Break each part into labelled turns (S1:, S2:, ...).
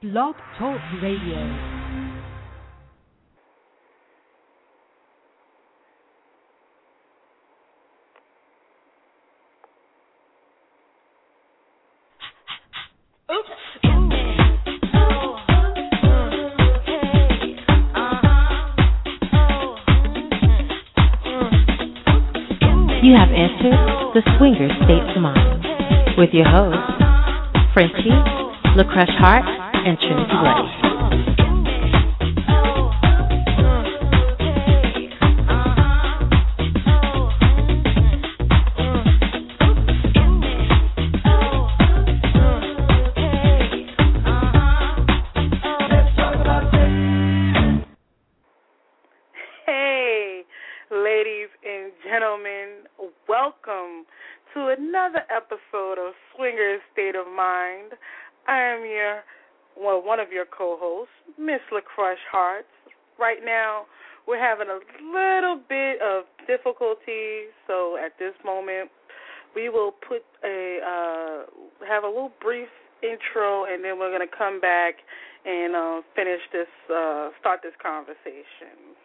S1: Blog Talk Radio.
S2: You have entered the Swinger State of Mind with your hosts, Frenchie, LaCrush Hart, and Trinity Blaze.
S3: Welcome to another episode of Swingers State of Mind. I am one of your co-hosts, Miss LaCrush Hart. Right now, we're having a little bit of difficulty, so at this moment, we will have a little brief intro, and then we're going to come back and start this conversation.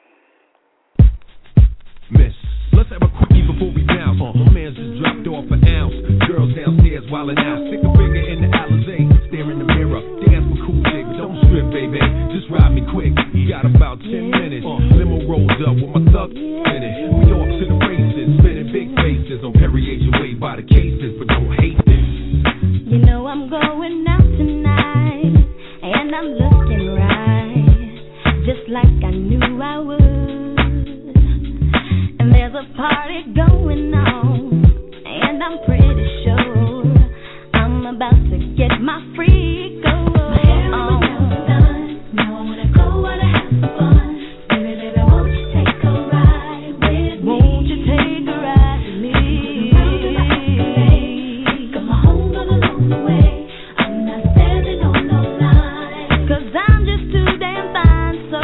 S4: Miss, let's have a quickie before we bounce. My man's just dropped off an ounce. Girls downstairs wildin' out. Stick a finger in the Alizé. Stare in the mirror. Dance with cool chick. Don't strip, baby. Just ride me quick. Got about 10 minutes. Limo rolls up with my thug in it. We off to the races. Spinning big faces on Perrier Way by the cases. But don't hate this.
S5: You know I'm going out tonight. And I'm looking right. Just like I knew I would. And there's a party going on, and I'm pretty sure I'm about to get my freak on. My hair is done, now I wanna go out and have some fun. Baby, baby, won't you take a ride with me? Won't you take a ride with me? Got my home all along the way. I'm not standing on no line, 'cause I'm just too damn fine, so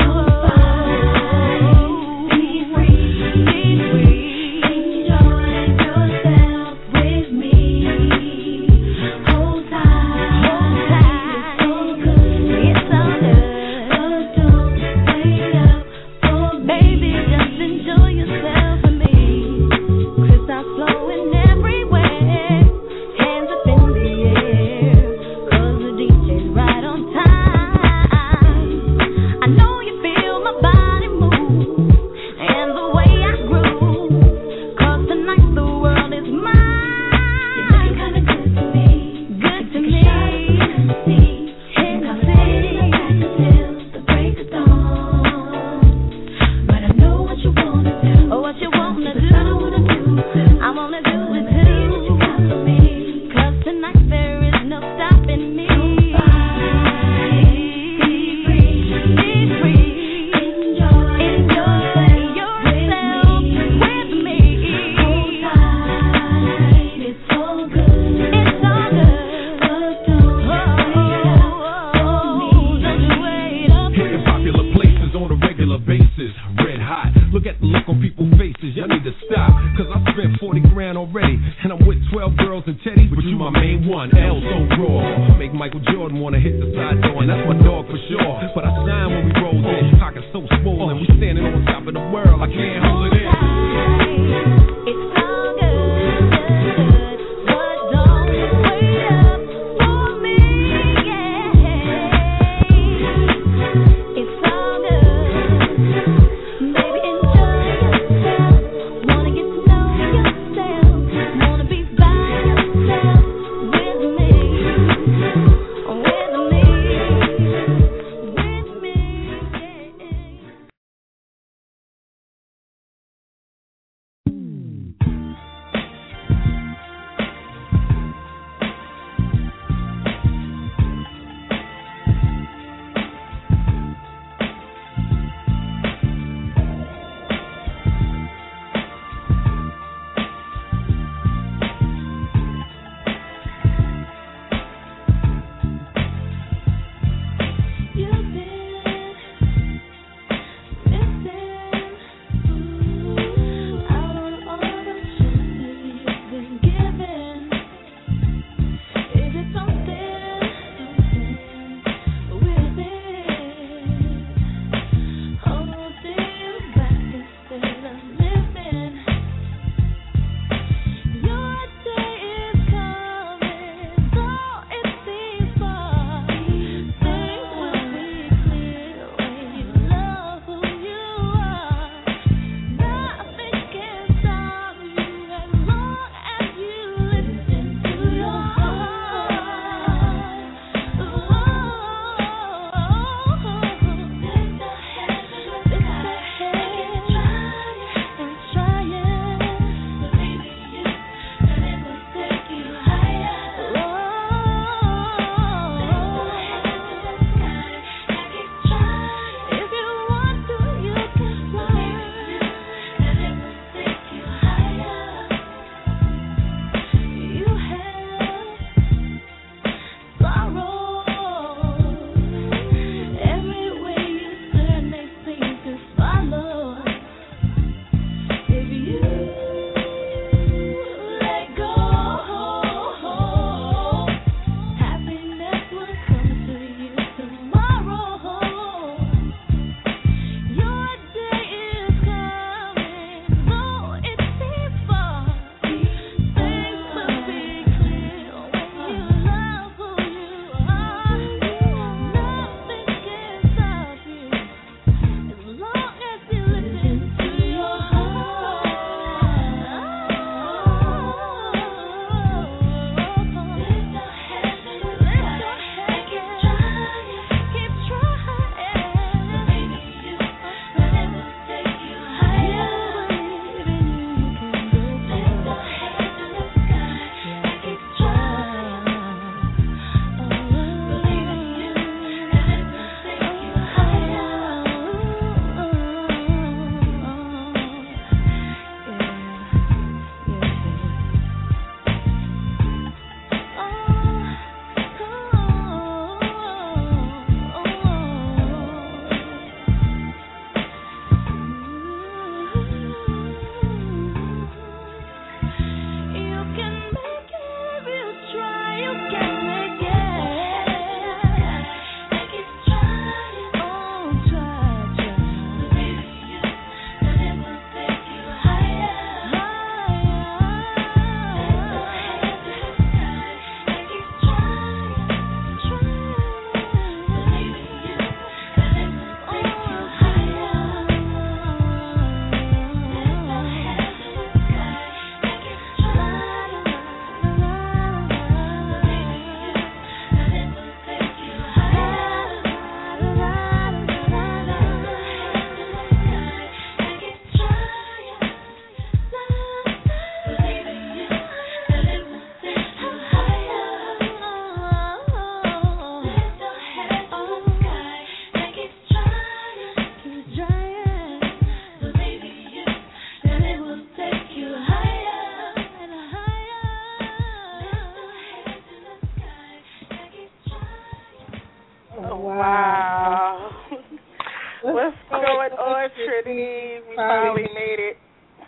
S3: Wow. What's going on, Trinity? We finally made it.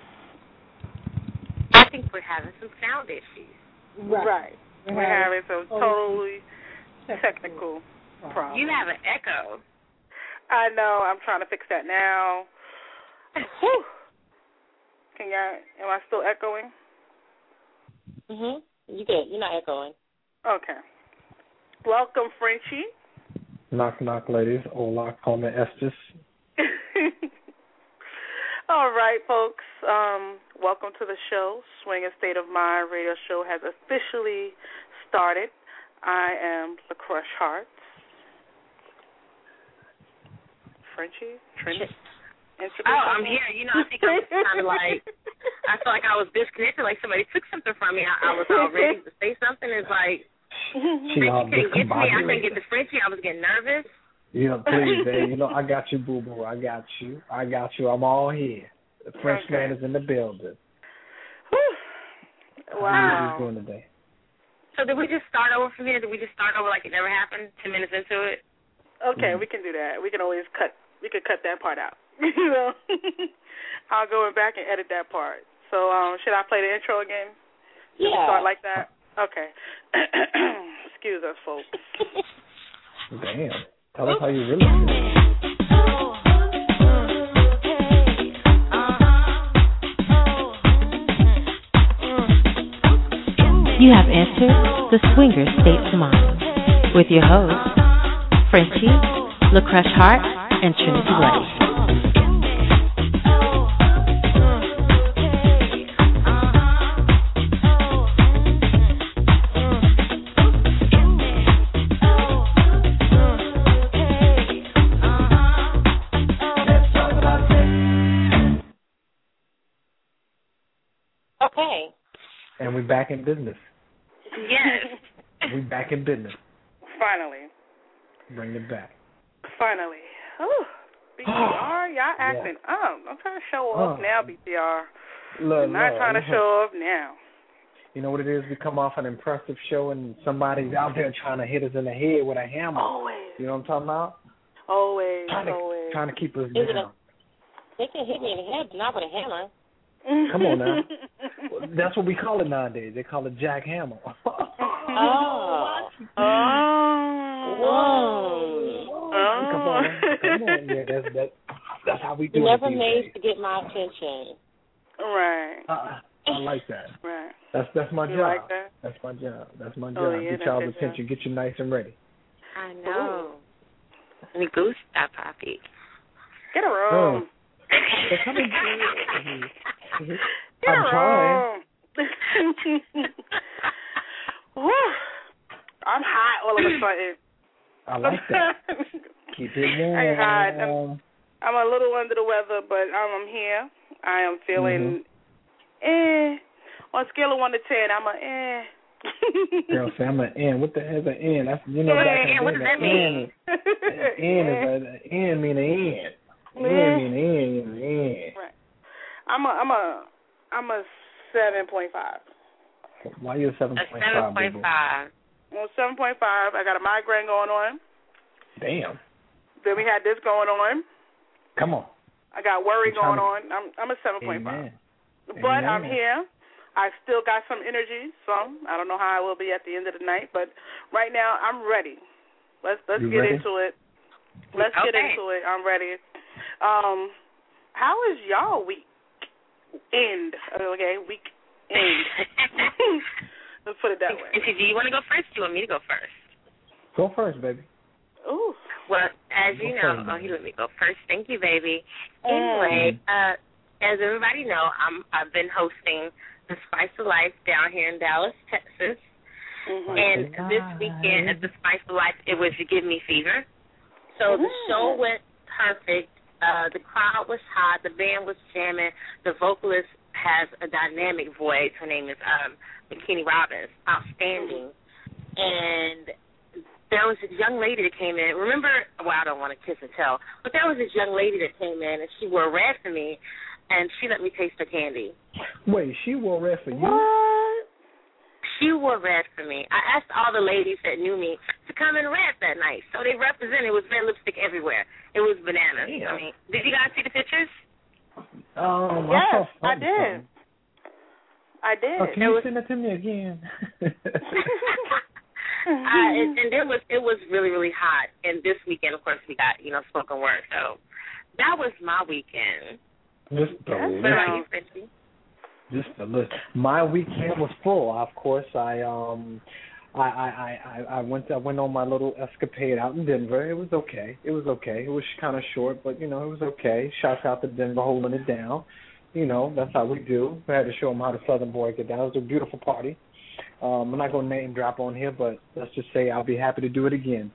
S2: I think we're having some sound issues.
S3: Right. We're having some totally technical problems.
S2: You have an echo.
S3: I know. I'm trying to fix that now. Whew. Am I still echoing?
S2: You good. You're not echoing.
S3: Okay. Welcome, Frenchie.
S1: Knock, knock, ladies. Hola, come estes.
S3: All right, folks. Welcome to the show. Swinging State of Mind radio show has officially started. I am LaCrush Hearts. Frenchie? Trinity?
S2: I'm here. I think I was kind of like, I felt like I was disconnected, like somebody took something from me. I was all ready to say something. It's like,
S1: she
S2: couldn't get to me. I couldn't get to Frenchie. I was getting nervous.
S1: Please, babe. I got you, boo-boo. I got you. I'm all here. The Frenchman is in the building.
S3: Wow.
S1: How are you doing today?
S2: So did we just start over from here? Did we just start over like it never happened, 10 minutes into it?
S3: Okay, we can do that. We can always cut that part out. I'll go back and edit that part. So should I play the intro again?
S2: Yeah.
S3: Start like that? Okay. Excuse us, folks.
S1: Damn. Tell us how you really feel.
S2: You have entered the Swinger State of Mind with your hosts, Frenchie, LaCrush Hart, and Trinity Blake. Okay.
S1: And we're back in business.
S3: Yes.
S1: We're back in business.
S3: Finally.
S1: Bring it back.
S3: Finally. Oh, BTR, y'all acting up. I'm trying to show off now, BTR. I'm not trying to show off now.
S1: You know what it is? We come off an impressive show and somebody's out there trying to hit us in the head with a hammer.
S3: Always.
S1: You know what I'm talking about?
S3: Always.
S1: Trying to keep us down.
S2: They can hit me in the head, but not with a hammer.
S1: Come on now. That's what we call it nowadays. They call it jackhammer.
S2: Oh.
S1: Come on. Yeah, that's how we do it.
S2: Never made to get my attention.
S3: Right.
S1: I like that.
S3: Right.
S1: That's my job.
S3: You like that?
S1: That's my job.
S3: Oh, yeah,
S1: get y'all's attention. Get you nice and ready.
S2: I know. Let me goose that puppy.
S3: Get a room.
S1: They're coming.
S3: I'm
S1: trying.
S3: I'm hot all of a sudden.
S1: I like that. Keep it warm.
S3: I'm a little under the weather, but I'm here. I am feeling on a scale of 1 to 10, I'm a
S1: Girl, say I'm an N. What the hell is an N? That's back in the day.
S2: What does that mean?
S1: N mean an N. N.
S3: Right. I'm a 7.5.
S1: Why are you a 7.5?
S2: A 7.5.
S3: Well, 7.5. I got a migraine going on.
S1: Damn.
S3: Then we had this going on.
S1: Come on.
S3: I got worry going on. I'm a 7.5. But I'm here. I still got some energy, I don't know how I will be at the end of the night, but right now I'm ready. Let's get into it. Let's get into it. I'm ready. How is y'all week end? Okay, week end. Let's put it that way.
S2: Do you want to go first? Do you want me to go first?
S1: Go first, baby.
S3: Ooh.
S2: Well, as you know, he let me go first. Thank you, baby. Anyway, as everybody know, I've been hosting the Spice of Life down here in Dallas, Texas. And this weekend at the Spice of Life, it was Give Me Fever. So the show went perfect. The crowd was hot. The band was jamming. The vocalist has a dynamic voice. Her name is McKinney Robbins. Outstanding. And there was a young lady that came in. Remember, well, I don't want to kiss and tell, but there was this young lady that came in, and she wore red for me, and she let me taste her candy.
S1: Wait, she wore red for you?
S3: What?
S2: She wore red for me. I asked all the ladies that knew me to come in red that night. So they represented. It was red lipstick everywhere. It was bananas.
S1: Yeah.
S2: I mean, did you guys see the pictures?
S3: Yes, I did. I did.
S1: Oh, can you send it to me again?
S2: And it was really, really hot. And this weekend, of course, we got, spoken word. So that was my weekend.
S1: Just
S2: what about you, Frenchie?
S1: Just a list. My weekend was full. Of course, I went on my little escapade out in Denver. It was okay. It was kind of short, but it was okay. Shouts out to Denver holding it down. That's how we do. We had to show them how the Southern boy get down. It was a beautiful party. I'm not gonna name drop on here, but let's just say I'll be happy to do it again.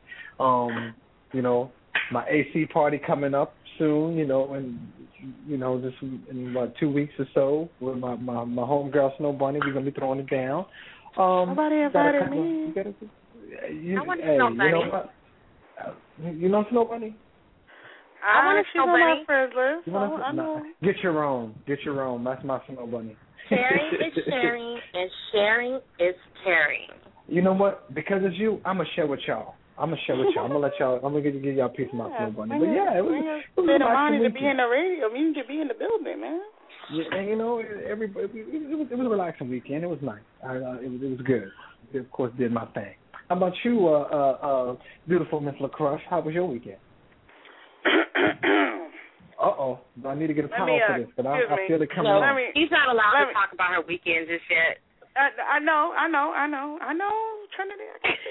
S1: My AC party coming up soon, and just in about 2 weeks or so with my homegirl Snow Bunny. We're gonna be throwing it down.
S3: Nobody invited me.
S2: I want to Snow Bunny.
S1: You know Snow Bunny?
S2: I want to Snow Bunny.
S3: I know.
S1: Get your own. That's my Snow Bunny.
S2: Sharing is sharing, and sharing is caring.
S1: You know what? Because it's you, I'm gonna share with y'all. I'm gonna give y'all a piece of my Snow Bunny. But yeah, it was
S3: money to be in the radio. I mean, you could be in the building, man.
S1: Yeah, and everybody. It was a relaxing weekend. It was nice. It was good. It, of course, did my thing. How about you, beautiful Miss LaCrush? How was your weekend? Do I need to get a towel for this? Because I feel it coming on.
S2: He's not allowed to talk about her weekend just yet.
S3: I know, Trinity.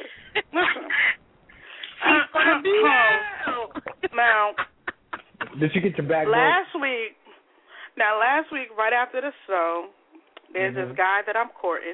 S2: She's gonna be out.
S3: Now,
S1: did you get your bag?
S3: Last week, right after the show, there's this guy that I'm courting.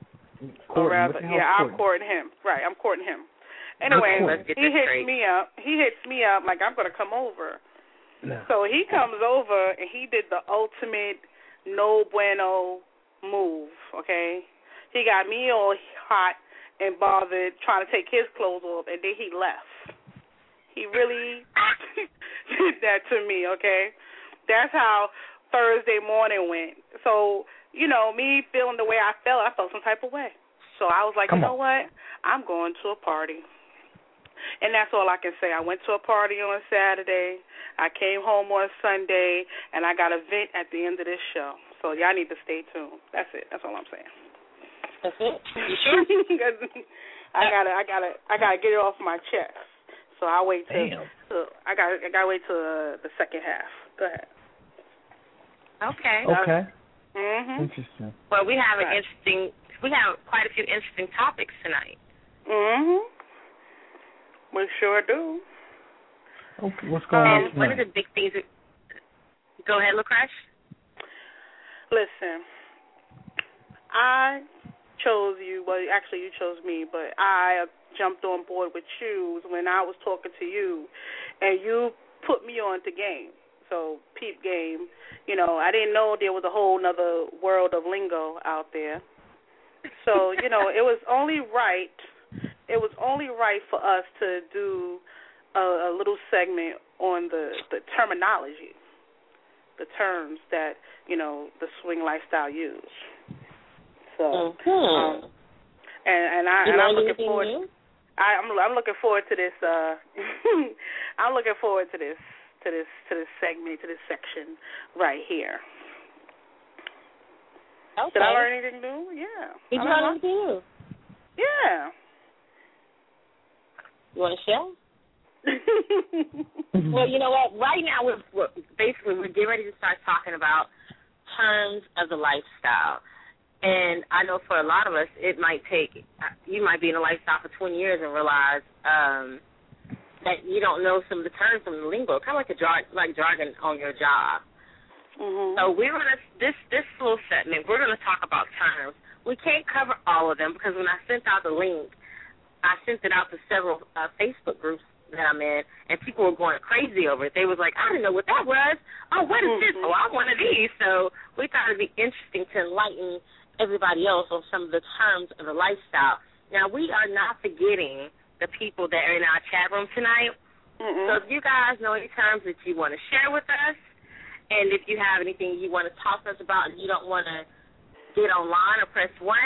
S3: I'm courting him. Right, I'm courting him. Anyway, he hits me up like I'm gonna come over. No. So he comes over and he did the ultimate no bueno move, okay? He got me all hot and bothered trying to take his clothes off, and then he left. He really did that to me, okay? That's how Thursday morning went. So, me feeling the way I felt some type of way. So I was like, you know what? I'm going to a party. And that's all I can say. I went to a party on Saturday. I came home on Sunday, and I got a vent at the end of this show. So y'all need to stay tuned. That's it. That's all I'm saying.
S2: That's it. You sure?
S3: I gotta get it off my chest. So I'll wait till I gotta wait till the second half. Go ahead.
S2: Okay.
S3: Mhm.
S1: Interesting.
S2: Well, we have quite a few interesting topics tonight.
S3: Mhm. We sure do.
S1: Okay, what's going on tonight?
S2: One of the big things. Go ahead, LaCrush.
S3: Listen, I chose you. Well, actually, you chose me, but I jumped on board with you when I was talking to you, and you put me on to game. So, peep game. I didn't know there was a whole nother world of lingo out there. So, it was only right. It was only right for us to do a little segment on the terminology, the terms that the swing lifestyle use. So, and I'm looking forward. I'm looking forward to this. I'm looking forward to this segment, to this section right here.
S2: Okay.
S3: Did I learn anything new? Yeah.
S2: Did you learn anything new?
S3: Yeah.
S2: You want to share? Well, you know what? Right now, we're getting ready to start talking about terms of the lifestyle. And I know for a lot of us, you might be in a lifestyle for 20 years and realize that you don't know some of the terms, some of the lingo, kind of like jargon on your job.
S3: Mm-hmm.
S2: So we're going to, this little segment, we're going to talk about terms. We can't cover all of them because when I sent out the link, I sent it out to several Facebook groups that I'm in, and people were going crazy over it. They was like, I didn't know what that was. Oh, what is this? Oh, I'm one of these. So we thought it would be interesting to enlighten everybody else on some of the terms of the lifestyle. Now, we are not forgetting the people that are in our chat room tonight.
S3: Mm-hmm.
S2: So if you guys know any terms that you want to share with us, and if you have anything you want to talk to us about and you don't want to get online or press 1,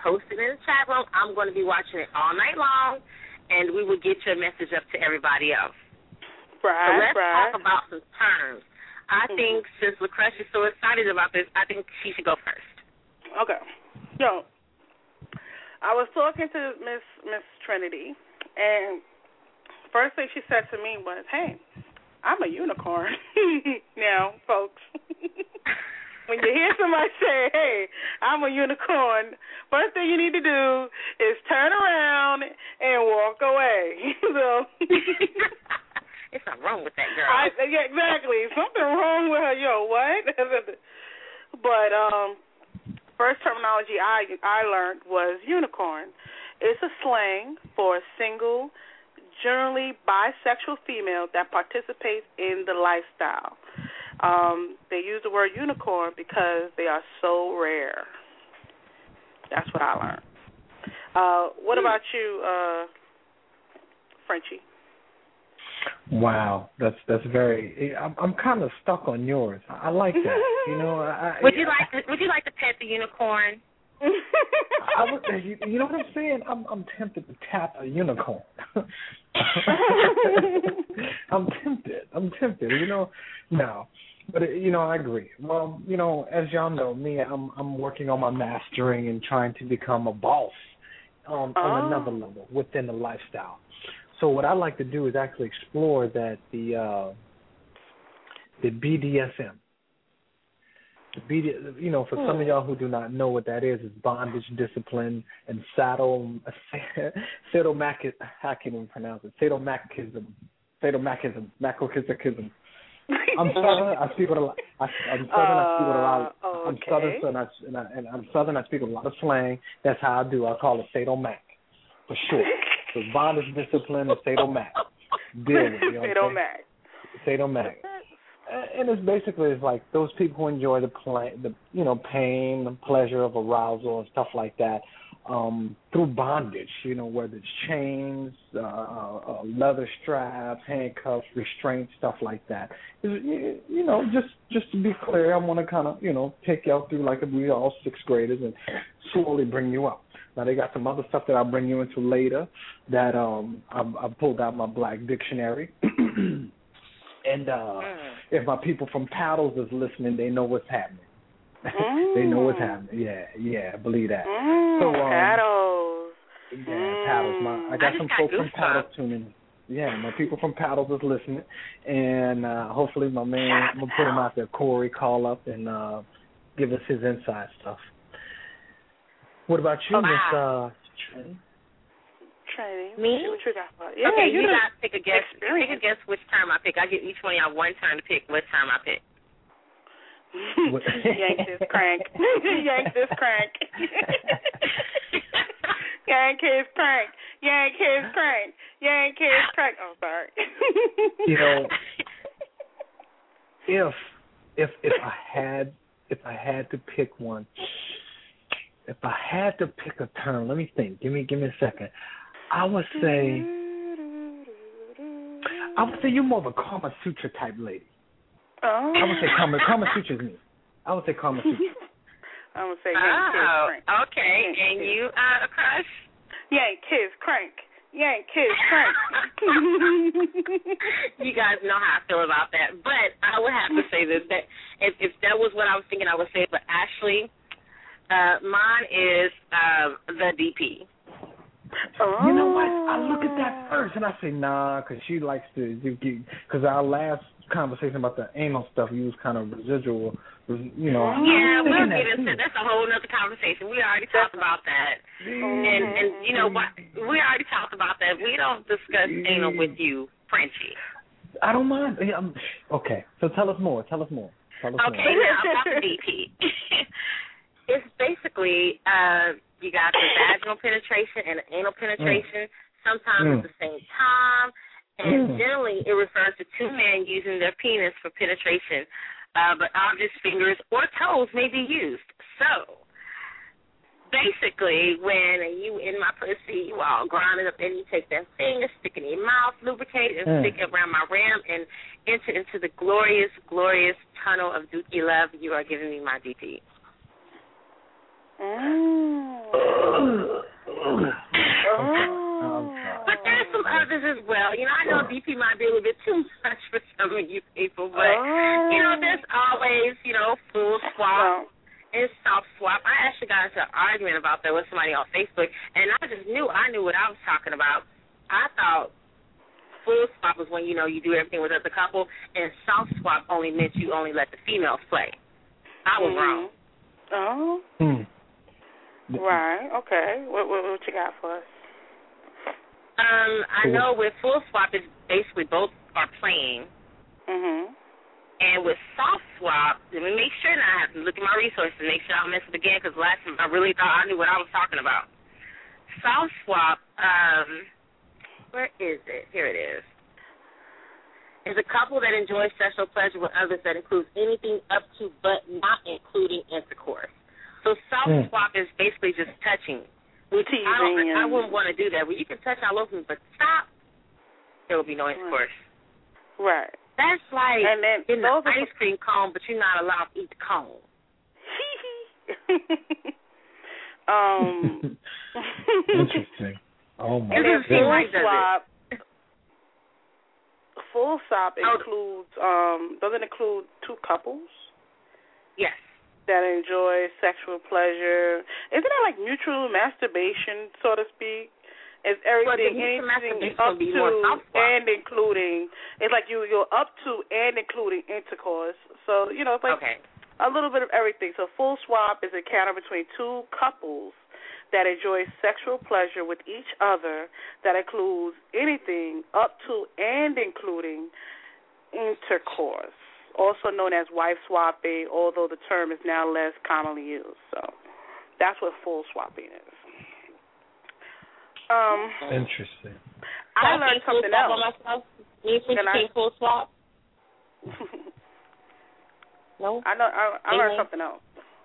S2: post it in the chat room. I'm going to be watching it all night long, and we will get your message up to everybody else.
S3: Right,
S2: so let's talk about some terms. I think since LaCrush is so excited about this, I think she should go first.
S3: Okay. So, I was talking to Miss Trinity, and first thing she said to me was, "Hey, I'm a unicorn." Now, folks, when you hear somebody say, "Hey, I'm a unicorn," first thing you need to do is turn around and walk away. So.
S2: There's something wrong with that girl.
S3: Yeah, exactly. Something wrong with her. Yo, what? But first terminology I learned was unicorn. It's a slang for a single, generally bisexual female that participates in the lifestyle. They use the word unicorn because they are so rare. That's what I learned. What about you, Frenchie?
S1: Wow, that's very. I'm kind of stuck on yours. I like that. You know,
S2: would you like to pet the unicorn?
S1: I would. You know what I'm saying? I'm tempted to tap a unicorn. I'm tempted. You know, no, but I agree. Well, as y'all know, me, I'm working on my mastering and trying to become a boss on another level within the lifestyle. So what I like to do is actually explore that the BDSM. For some of y'all who do not know what that is bondage, discipline, and sadomasochism. How can we pronounce it? Sadomasochism. Masochism. I'm Southern. I speak with a lot. I'm Southern. I'm Southern. I speak with a lot of slang. That's how I do. I call it sadomac for short. So bondage, discipline, and sadomac. Deal with it. Sadomac. And it's basically like those people who enjoy the pain, the pleasure of arousal and stuff like that through bondage. Whether it's chains, leather straps, handcuffs, restraints, stuff like that. Just to be clear, I want to kind of take y'all through like we are all sixth graders and slowly bring you up. Now, they got some other stuff that I'll bring you into later that I pulled out my black dictionary. And if my people from Paddles is listening, they know what's happening. They know what's happening. Yeah, I believe that. So,
S3: Paddles.
S1: Yeah, Paddles. I got some folks from Paddles tuning. Yeah, my people from Paddles is listening. And hopefully my man, I'm going to put him out there, Corey, call up and give us his inside stuff. What about you, Miss Trinity?
S2: Me?
S3: What you got? Yeah,
S2: okay, you guys take a guess. Take a guess which term I pick. I give each one of y'all one turn to pick what term I pick.
S3: Yank this crank. Yank this crank. Yank his crank. Yank his crank. Yank his crank. Oh, sorry.
S1: If I had to pick one. If I had to pick a term, let me think. Give me a second. I would say you're more of a Kama Sutra type lady.
S3: Oh.
S1: I would say Kama Sutra is me. I would say Kama Sutra.
S3: I would say yank his crank.
S2: Okay. And you, Crush?
S3: Yank his crank. Yank his crank.
S2: You guys know how I feel about that. But I would have to say this, that if that was what I was thinking, I would say it. But Ashley, mine is the DP.
S3: Oh.
S1: You know what? I look at that first and I say, nah, because she likes to, because our last conversation about the anal stuff, you was kind of residual,
S2: Yeah, we'll get into that. That's a whole other conversation. We already talked about that. And you know what? We already talked about that. We don't discuss anal with you, Frenchie.
S1: I don't mind. Okay, so tell us more.
S2: Okay, now about the DP. It's basically you got the vaginal penetration and the anal penetration, sometimes at the same time, and generally it refers to two men using their penis for penetration, but objects, fingers, or toes may be used. So, basically, when you in my pussy, you all grind it up, and you take that finger, stick it in your mouth, lubricate it, and stick it around my ram, and enter into the glorious, glorious tunnel of Dookie love. You are giving me my DP. But there's some others as well. You know, I know DP might be a little bit too much for some of you people, but, you know, there's always, you know, full swap and soft swap. I actually got into an argument about that with somebody on Facebook, and I knew what I was talking about. I thought full swap was when, you know, you do everything with the couple, and soft swap only meant you only let the females play. I was wrong.
S3: Oh. Right. Okay. What you got for us?
S2: I know with full swap, it's basically both are playing. And with soft swap, let me make sure now I have to look at my resources and make sure I don't miss it again, because last time I really thought I knew what I was talking about. Soft swap, where is it? Here it is. Is a couple that enjoys sexual pleasure with others that includes anything up to but not including intercourse. So soft swap is basically just touching. Which I wouldn't want to do that. Well, you can touch all over me, but stop. There will be no intercourse.
S3: Right.
S2: That's like in the ice cream cone, but you're not allowed to eat the cone.
S1: Interesting. Oh my
S3: God. And
S1: then
S3: full swap includes doesn't include two couples?
S2: Yes.
S3: That enjoy sexual pleasure. Isn't that like mutual masturbation, so to speak? Is everything anything up to and including? It's like you're up to and including intercourse. So you know, it's like a little bit of everything. So full swap is a encounter between two couples that enjoy sexual pleasure with each other that includes anything up to and including intercourse, also known as wife swapping, although the term is now less commonly used. So that's what full swapping is.
S1: Interesting.
S3: I learned something else.
S2: Full swap? No.
S3: I learned something else.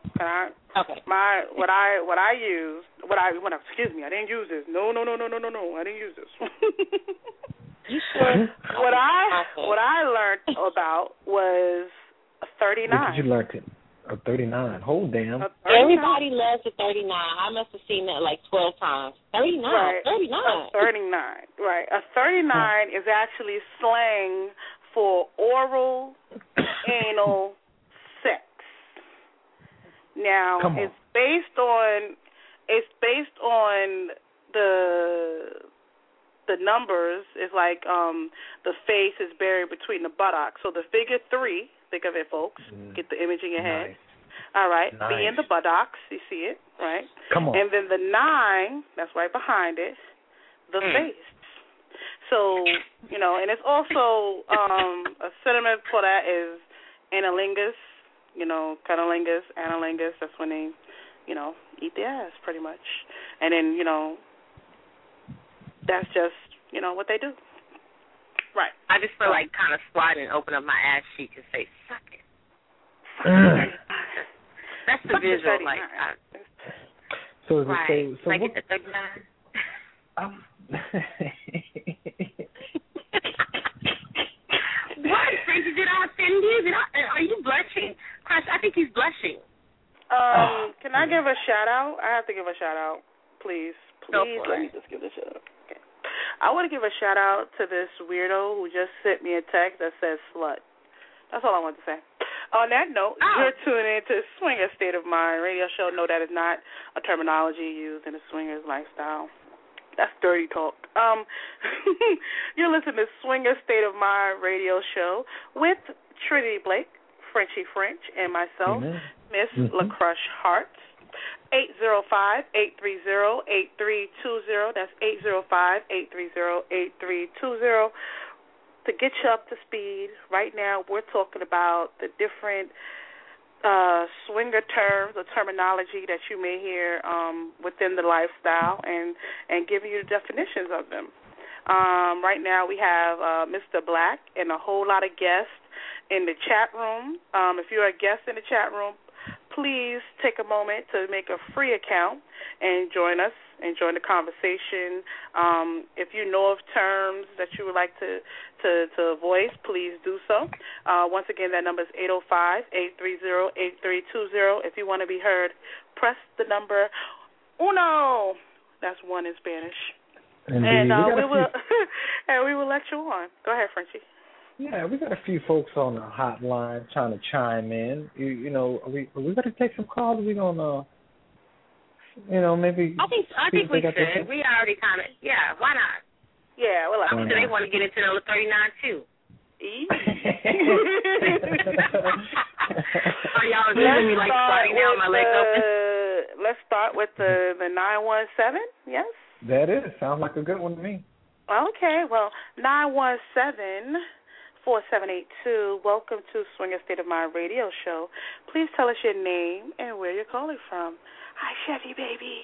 S3: What I used. Excuse me. I didn't use this. No. I didn't use this.
S2: You sure?
S3: What I learned about was a 39.
S1: What did you learn? A 39. Hold damn.
S2: Everybody loves a 39. I must have seen that like 12 times. 39.
S3: Right.
S2: 39.
S3: A 39. Right. A 39 is actually slang for oral, anal sex. Now it's based on the numbers. It's like the face is buried between the buttocks. So the figure 3. Think of it, folks. Get the image in your head. All right.
S1: Nice.
S3: Be in the buttocks. You see it, right?
S1: Come on.
S3: And then the 9, that's right behind it, the face. So, you know, and it's also a synonym for that is analingus, you know, cunnilingus, analingus. That's when they, you know, eat the ass pretty much. And then, you know, that's just, you know, what they do. Right.
S2: I just feel like kind of squatting and open up my ass cheek and say, suck it. That's the visual. Like,
S1: so is
S2: right.
S1: it so
S2: like
S1: what?
S2: It's a 39. What? Did I offend you? Are you blushing? Crush, I think he's blushing.
S3: Can I give a shout out? I have to give a shout out, please. Let me just give a shout out. Okay. I want to give a shout out to this weirdo who just sent me a text that says slut. That's all I want to say. On that note, you're tuning in to Swinger State of Mind radio show. No, that is not a terminology used in a swinger's lifestyle. That's dirty talk. You're listening to Swinger State of Mind radio show with Trinity Blake, Frenchie French, and myself, Miss LaCrush Hart. 805-830-8320. That's 805-830-8320. To get you up to speed, right now we're talking about the different swinger terms or terminology that you may hear within the lifestyle and giving you the definitions of them. Right now we have Mr. Black and a whole lot of guests in the chat room. If you're a guest in the chat room, please take a moment to make a free account and join us and join the conversation. If you know of terms that you would like to voice, please do so. Once again, that number is 805-830-8320. If you want to be heard, press the number Uno. That's one in Spanish.
S1: Indeed.
S3: And we will let you on. Go ahead, Frenchie.
S1: Yeah, we got a few folks on the hotline trying to chime in. You know, are we going to take some calls? Are we going to, maybe?
S2: I think we should. We already kind of, why not?
S3: Yeah, well,
S2: I'm sure they want to get into number 39 too. Y'all letting me like starting out my legs open.
S3: Let's start with the 917. Yes.
S1: That is. Sounds like a good one to me.
S3: Okay. Well, 917-4782. Welcome to Swinger State of Mind Radio Show. Please tell us your name and where you're calling from. Hi, Chevy baby.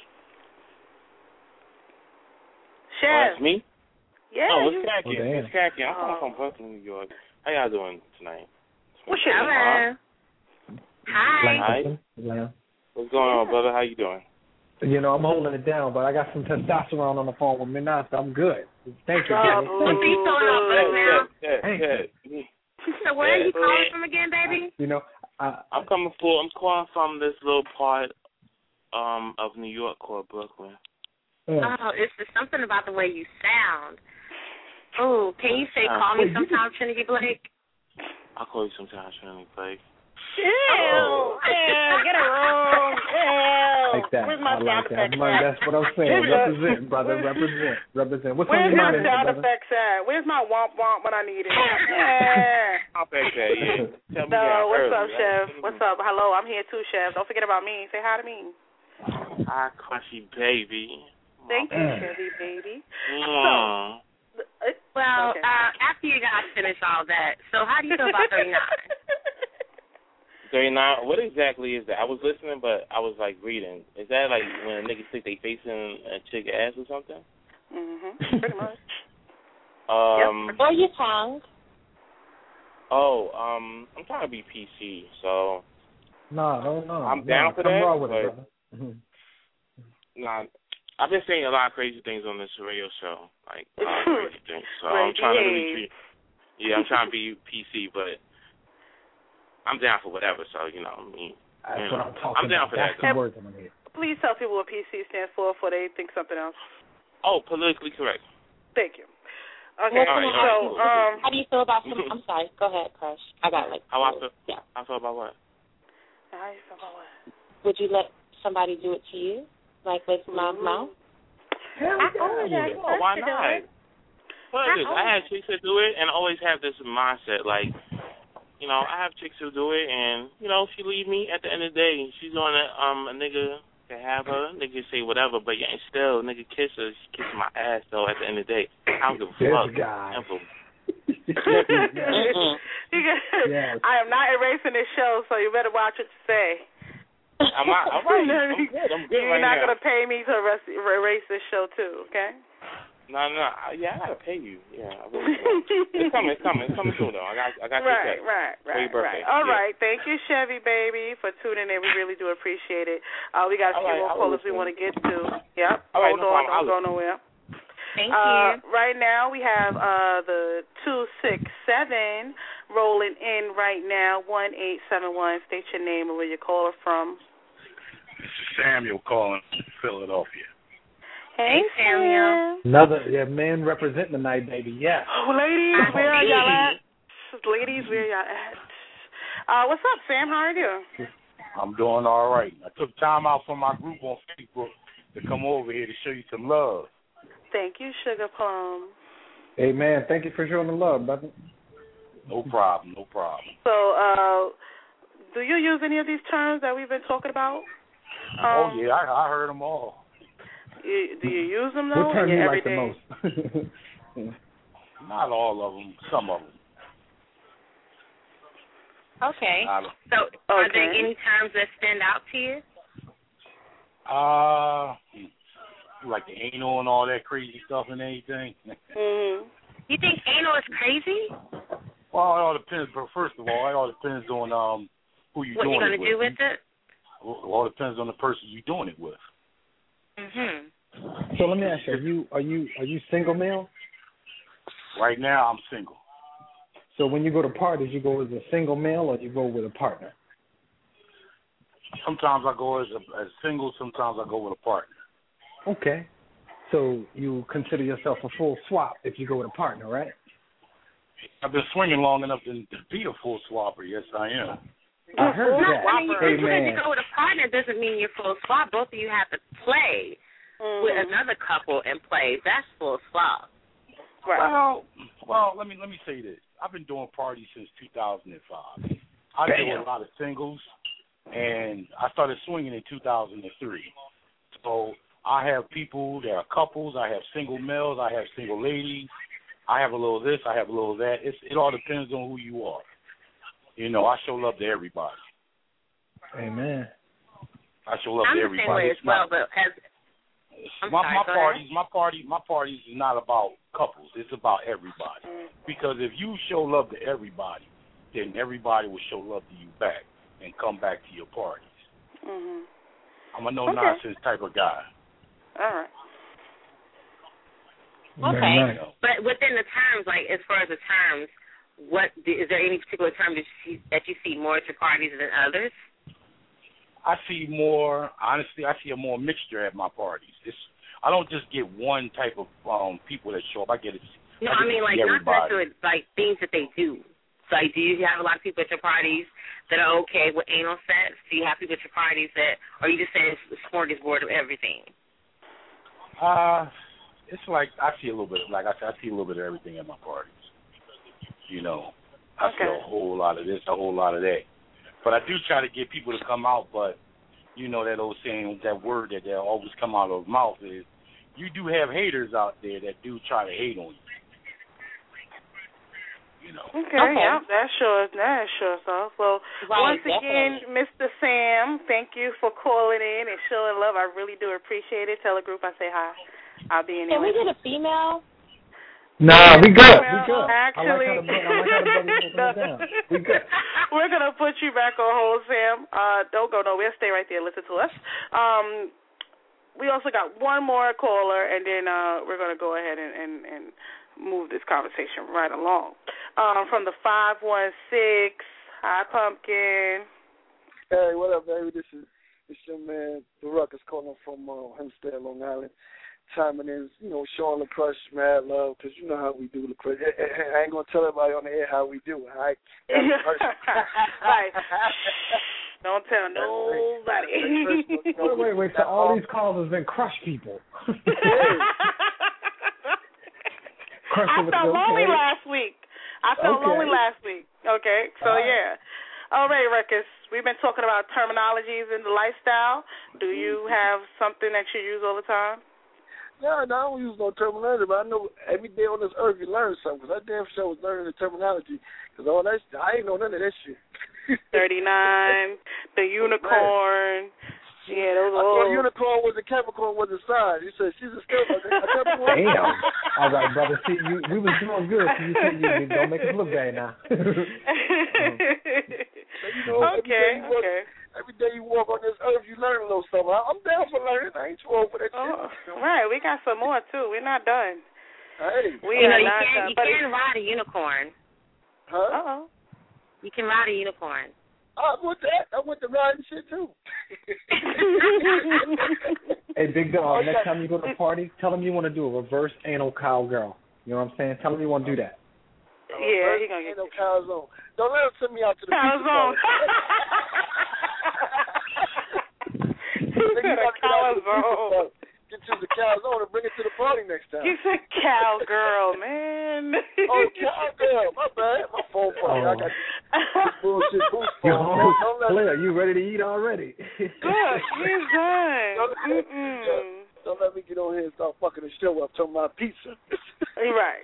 S3: Chev.
S6: It's me?
S3: Yeah.
S6: It's Khaki. It's Khaki. I'm calling from Brooklyn, New York. How y'all doing tonight?
S3: What's your name?
S2: Hi.
S6: What's going on, brother? How you doing?
S1: I'm holding it down, but I got some testosterone on the phone with me now, so I'm good. Thank you.
S2: What are you throwing off us now?
S6: Yeah.
S2: So where are you calling from again, baby?
S6: I'm calling from this little part of New York called Brooklyn.
S1: Yeah.
S2: Oh, it's just something about the way you sound. Oh, can you say call me sometime, Trinity Blake?
S6: I'll call you sometime, Trinity Blake.
S3: Ew, get a room.
S1: Like that.
S3: Where's my sound effects at?
S1: That's what I'm saying. Represent, brother. Represent. What's
S3: Where's
S1: on your
S3: my
S1: mind,
S3: sound
S1: brother?
S3: effects at? Where's my womp womp when I need it?
S6: I'll bet that, yeah.
S3: No, what's up, Chef? What's up? Hello, I'm here too, Chef. Don't forget about me. Say hi to me.
S6: Hi, Crushy baby.
S3: Thank you, Chevy baby.
S2: Well, after you guys finish all that, so how do you feel about 39?
S6: 39, what exactly is that? I was listening, but I was, reading. Is that, when a nigga stick their face in a chick ass or something?
S3: Mm-hmm, pretty much.
S2: Yep. Or your tongue.
S6: I'm trying to be PC, so...
S1: No.
S6: I'm down for that.
S1: I'm raw with it, brother.
S6: Nah, I've been saying a lot of crazy things on this radio show, crazy things. So I'm trying to really I'm trying to be PC, but I'm down for whatever. So
S1: That's what I'm talking
S6: I'm down for that.
S3: Please tell people what PC stands for before they think something else.
S6: Oh, politically correct.
S3: Thank you. Okay.
S2: So, how do you feel about some? I'm sorry. Go ahead, Crush. I got
S6: How I feel?
S2: Yeah.
S6: I feel about what?
S3: How you feel about what?
S2: Would you let somebody do it to you, with mouth?
S6: Why not? I had chicks that do it, and I always have this mindset, I have chicks who do it, and, she leave me at the end of the day. She's on a nigga can have her, nigga say whatever, but still, nigga kiss her, she kissing my ass, though, at the end of the day. I don't give a fuck.
S1: Yes.
S3: I am not erasing this show, so you better watch what you say.
S6: I'm not. All right. I'm good.
S3: You're not going to pay me to erase this show, too, okay?
S6: No. Yeah, I got to pay you. Yeah, I really do. It's coming soon, though. I got
S3: Right. All right. Thank you, Chevy, baby, for tuning in. We really do appreciate it. We got a few more callers we want to get to. Yep.
S6: All right,
S3: Hold on. Don't go nowhere.
S2: Thank you.
S3: Right now we have the 267 rolling in right now, 1871. State your name and where you're calling from.
S7: This is Samuel calling from Philadelphia.
S3: Hey, Samuel.
S1: Another man representing tonight, baby. Yes.
S3: Oh, ladies, where are y'all at? Ladies, where y'all at? What's up, Sam? How are you?
S7: I'm doing all right. I took time out from my group on Facebook to come over here to show you some love.
S3: Thank you, Sugar Plum.
S1: Hey, man, thank you for showing the love, brother.
S7: No problem.
S3: So, do you use any of these terms that we've been talking about?
S7: I heard them all.
S3: Do you use them, though?
S1: What term do you like the
S7: most? Not all of them, some of them.
S2: Okay. So, are there any terms that stand out to you?
S7: Like the anal and all that crazy stuff and anything.
S3: Mm-hmm.
S2: You think anal is crazy?
S7: Well, it all depends. But first of all, it all depends on who you're doing it with.
S2: What you're going to do with it?
S7: It all depends on the person you're doing it with.
S2: Mhm.
S1: So let me ask you: Are you single, male?
S7: Right now, I'm single.
S1: So when you go to parties, you go as a single male, or you go with a partner?
S7: Sometimes I go as single. Sometimes I go with a partner.
S1: Okay. So you consider yourself a full swap if you go with a partner, right?
S7: I've been swinging long enough to be a full swapper. Yes, I am.
S1: I heard that.
S2: I mean, just because you go with a partner doesn't mean you're full swap. Both of you have to play with another couple and play. That's full swap.
S3: Right.
S7: Well, let me say this. I've been doing parties since 2005. I deal with a lot of singles, and I started swinging in 2003. So I have people that are couples. I have single males. I have single ladies. I have a little this. I have a little that. It all depends on who you are. You know, I show love to everybody.
S1: Amen.
S7: I show love to everybody.
S2: I'm the same way as well, but
S7: my parties is not about couples. It's about everybody. Because if you show love to everybody, then everybody will show love to you back and come back to your parties.
S3: Mm-hmm.
S7: I'm a no-nonsense type of guy.
S3: All right.
S2: Okay, but within the terms, like as far as the terms, is there any particular term that you see more at your parties than others?
S7: I see more, honestly, I see a more mixture at my parties. I don't just get one type of people that show up. I get it.
S2: No, I mean, like, not necessarily, like, things that they do. So, like, do you have a lot of people at your parties that are okay with anal sex? Do you have people at your parties that, or you just say it's a smorgasbord of everything?
S7: It's like, I see a little bit, like I said, I see a little bit of everything at my parties. You know, I see a whole lot of this, a whole lot of that. But I do try to get people to come out, but, you know, that old saying, that word that they always come out of mouth is, you do have haters out there that do try to hate on you. You know.
S3: Okay. Yeah, that sure so. Well, once again, Mr. Sam, thank you for calling in and showing love. I really do appreciate it. Tell the group I say hi. I'll be in there.
S2: Can we get a female?
S1: Nah, we good.
S3: Actually,
S1: we good.
S3: We're going to put you back on hold, Sam. Don't go nowhere. Stay right there. Listen to us. We also got one more caller, and then we're going to go ahead and move this conversation right along. From the 516, hi, Pumpkin.
S8: Hey, what up, baby? This is your man, The Ruckus, calling from Hempstead, Long Island. Timing is, you know, showing the crush mad love, because you know how we do the crush. I ain't going to tell everybody on the air how we do, all right?
S3: Right. Don't tell nobody.
S1: Wait. So all these calls have been crush people.
S3: I felt lonely last week. Okay, so yeah. All right, Ruckus, we've been talking about terminologies in the lifestyle. Do you have something that you use all the time?
S8: No, I don't use no terminology, but I know every day on this earth you learn something, because I damn sure was learning the terminology, because all that shit, I ain't know none of that shit.
S3: 39, the unicorn. Yeah, those are all.
S8: The unicorn was a Capricorn was a sign. You said she's a Capricorn.
S1: Damn. All right, brother. See, we was doing good. So you said you don't make us look bad now.
S8: So, you know,
S3: okay.
S8: Every day you walk on this earth, you learn a little something. I'm down for learning. I ain't too old for that shit.
S3: Right, we got some more too. We're not done.
S8: Hey,
S2: you can ride a unicorn.
S8: Huh?
S3: Uh-oh.
S2: You can ride a unicorn.
S8: I want that. I want the riding shit too.
S1: Hey, big dog. Next time you go to a party, tell them you want to do a reverse anal cowgirl. You know what I'm saying? Tell them you want to do that.
S3: Yeah, he gonna get
S8: no calzone. Don't let him send me out to the
S3: calzone. Calzone.
S8: Get you the calzone and bring it to the party next time.
S3: You said cowgirl, man.
S8: Oh, cowgirl. My bad. My phone broke. I got this bullshit boost phone.
S1: Claire, you ready to eat already?
S3: Look, he's done.
S8: Don't let me get on here and start fucking the show up talking about pizza.
S3: Right.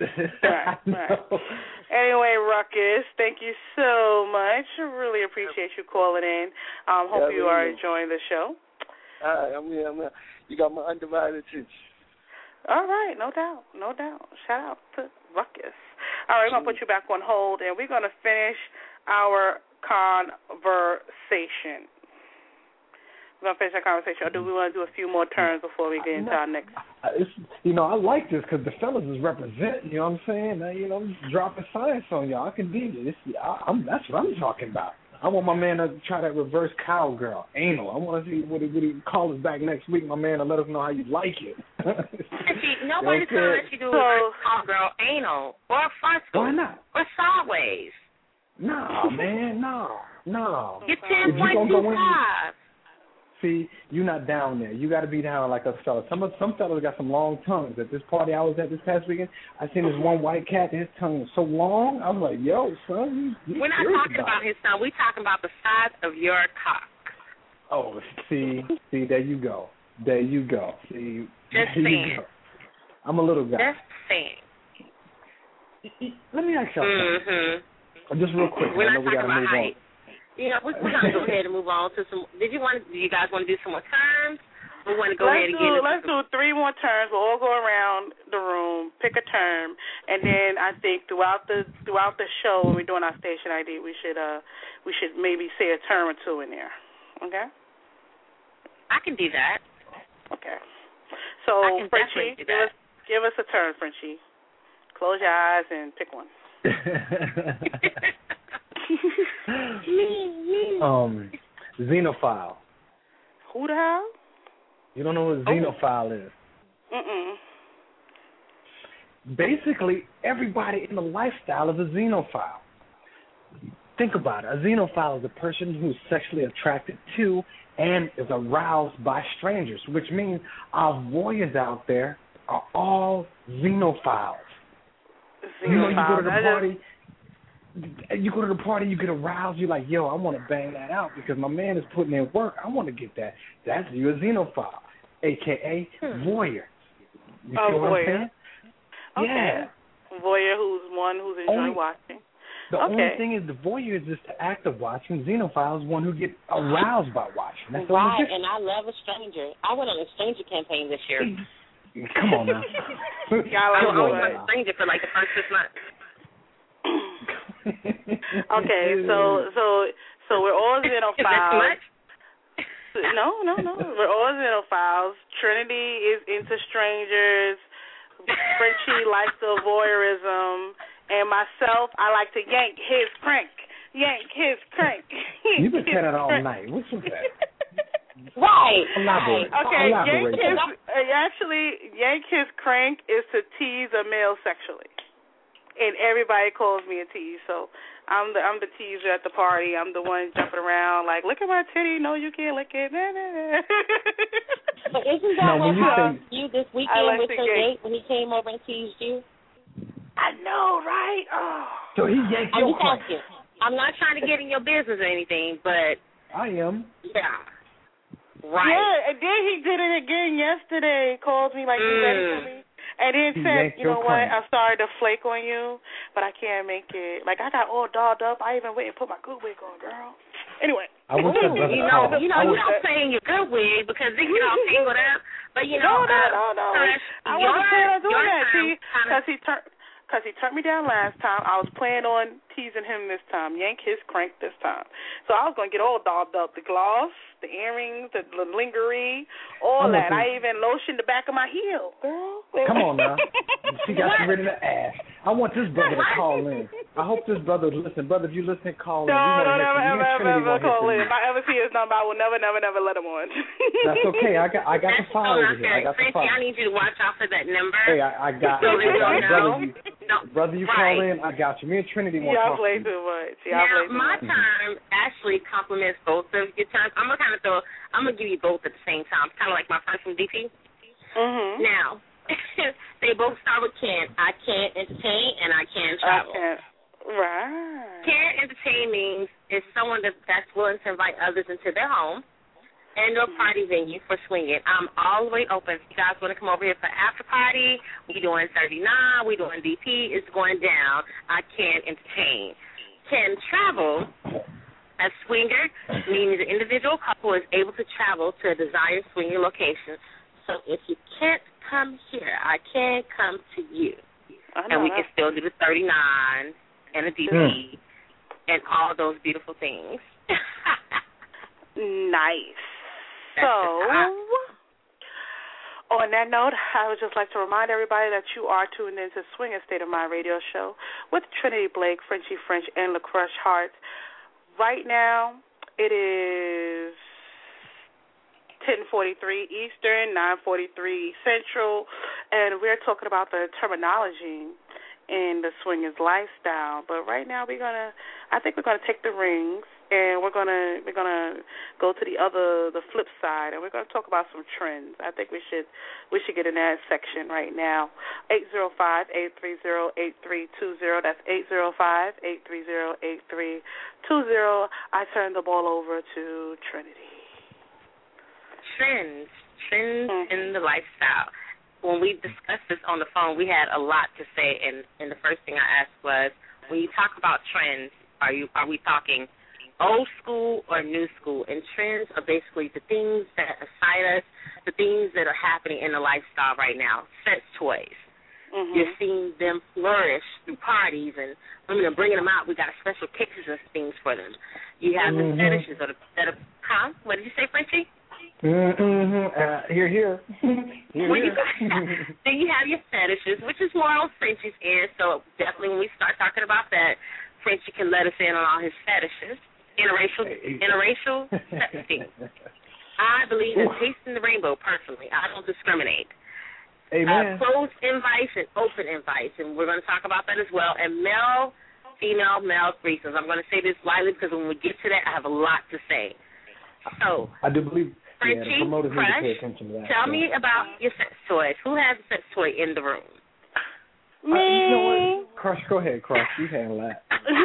S3: Anyway, Ruckus, thank you so much. I really appreciate you calling in. Hope you are enjoying the show.
S8: All right, I'm here. You got my undivided attention.
S3: All right, no doubt. Shout out to Ruckus. All right, we're going to put you back on hold, and we're going to finish our conversation. We're going to finish our conversation, or do we want to do a few more turns before we get into our next?
S1: I like this because the fellas is representing, you know what I'm saying? I'm just dropping science on y'all. I can be this. That's what I'm talking about. I want my man to try that reverse cowgirl, anal. I want to see what he call us back next week, my man, to let us know how you like it.
S2: Nobody's going to let you do reverse cowgirl, anal, or frontal.
S1: Why not?
S2: Or sideways.
S1: Nah, man, no.
S2: Get 10.25.
S1: See, you're not down there. You got to be down like us fellas. Some fellas got some long tongues. At this party I was at this past weekend, I seen this one white cat, and his tongue was so long. I was like, yo, son.
S2: We're not talking about his tongue. We're talking about the size of your cock.
S1: Oh, see, there you go. See,
S2: just saying.
S1: I'm a little guy.
S2: Just saying.
S1: Let me ask y'all something. Just real quick.
S2: We're
S1: I know
S2: not
S1: we got to move
S2: height.
S1: on.
S2: Yeah, we're going to go ahead and move on to some. Do you guys want to do some more terms? We want to go ahead and
S3: let's do 3 more terms. We'll all go around the room, pick a term, and then I think throughout the show when we're doing our station ID, we should maybe say a term or two in there. Okay?
S2: I can do that.
S3: Okay. So Frenchie, give us a term, Frenchie. Close your eyes and pick one.
S1: Xenophile.
S3: Who the hell?
S1: You don't know what a xenophile is? Basically, everybody in the lifestyle is a xenophile. Think about it. A xenophile is a person who's sexually attracted to and is aroused by strangers, which means our voyeurs out there are all xenophiles. You know, you go to the party, you get aroused, you're like, yo, I want to bang that out because my man is putting in work. I want to get that. That's you, a xenophile, a.k.a. voyeur. You see what I'm saying?
S3: Okay.
S1: Yeah.
S3: Voyeur who's enjoying watching.
S1: The only thing is the voyeur is just the act of watching. Xenophile is one who gets aroused by watching. That's
S2: right, and I love a stranger. I went on a stranger campaign this year.
S1: Come on now.
S2: I was a stranger for like the first 6 months.
S3: Okay, so we're all xenophiles. No. We're all xenophiles. Trinity is into strangers. Frenchie likes the voyeurism. And myself, I like to yank his crank.
S1: You've been saying that all night. What's with that?
S2: Right.
S3: Okay, yank his crank is to tease a male sexually. And everybody calls me a tease, so I'm the teaser at the party. I'm the one jumping around like, look at my titty. No, you can't lick it.
S2: But isn't that what happened to you this weekend with your date when he came over and teased you?
S3: I know, right? Oh.
S1: So he yanked your crank.
S2: I'm not trying to get in your business or anything, but
S1: I am.
S2: Yeah. Right.
S3: Yeah, and then he did it again yesterday. Called me like, you ready for me? And then said, you know what, I'm sorry to flake on you, but I can't make it. Like, I got all dolled up. I even went and put my good wig on, girl. Anyway.
S1: I wish that brother called.
S2: You don't say in your good wig because then you all tangled up. But, you know.
S3: No. I wasn't planning on doing that. Because he turned me down last time. I was planning on teasing him this time, yank his crank this time. So I was going to get all dolled up, the gloss, the earrings, the lingerie, all that. I even lotioned the back of my heel, girl.
S1: Come on now. She got you ready to ask. I want this brother to call in. I hope this brother listen. Brother, if you listen, call in.
S3: No, never call in. If I ever see his number, I will never let him on.
S1: That's okay. I got the file over here.
S2: I need you to watch out for that number.
S1: Hey, I got it. Brother, you call in, I got you. Me and Trinity want to talk to you.
S3: Y'all play too much.
S2: Now, my term actually complements both of your terms. I'm gonna give you both at the same time. It's kind of like my first from DP.
S3: Mm-hmm.
S2: Now, they both start with can. I can't entertain and I can travel.
S3: Right.
S2: Can entertain means it's someone that's willing to invite others into their home and or party venue for swinging. I'm all the way open. If you guys want to come over here for after party, we doing 39, we doing DP, it's going down. I can entertain. Can travel, a swinger, meaning the individual couple is able to travel to a desired swinger location. So if you can't come here, I can come to you. And we can still do the 39 and the DP and all those beautiful things.
S3: Nice. So, on that note, I would just like to remind everybody that you are tuned into Swinging State of Mind radio show with Trinity Blake, Frenchie French, and LaCrush Hearts right now it is 10:43 Eastern, 9:43 Central, and we're talking about the terminology in the swingers lifestyle. But right now I think we're gonna take the rings and we're gonna go to the flip side, and we're gonna talk about some trends. I think we should get in that section right now. 805-830-8320. That's 805-830-8320. I turn the ball over to Trinity.
S2: Trends in the lifestyle. When we discussed this on the phone, we had a lot to say, and the first thing I asked was, when you talk about trends, are we talking old school or new school? And trends are basically the things that excite us, the things that are happening in the lifestyle right now. Sex toys. Mm-hmm. You're seeing them flourish through parties, and women are bringing them out. We got special pictures and things for them. You have the fetishes that are what did you say, Frenchie?
S1: Here. Here.
S2: Then you have your fetishes, which is more on Frenchie's end. So definitely when we start talking about that, Frenchie can let us in on all his fetishes. Interracial sexting. I believe in tasting the rainbow personally. I don't discriminate.
S1: Amen.
S2: Closed invites and open invites, and we're going to talk about that as well. And male, female, male threesomes. I'm going to say this lightly because when we get to that, I have a lot to say. So
S1: I do believe
S2: Frenchie,
S1: the promoters need to pay
S2: Crush,
S1: attention to that.
S2: tell me about your sex toys. Who has a sex toy in the room?
S3: Me.
S1: You know what? Crush, go ahead, Crush. You handle that.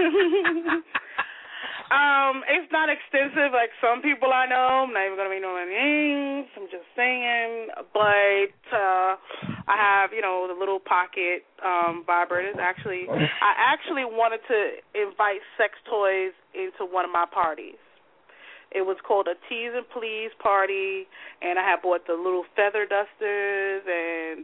S3: It's not extensive like some people I know. I'm not even going to be knowing names. I'm just saying. But I have, the little pocket vibrators. I actually wanted to invite sex toys into one of my parties. It was called a Tease and Please party, and I had bought the little feather dusters and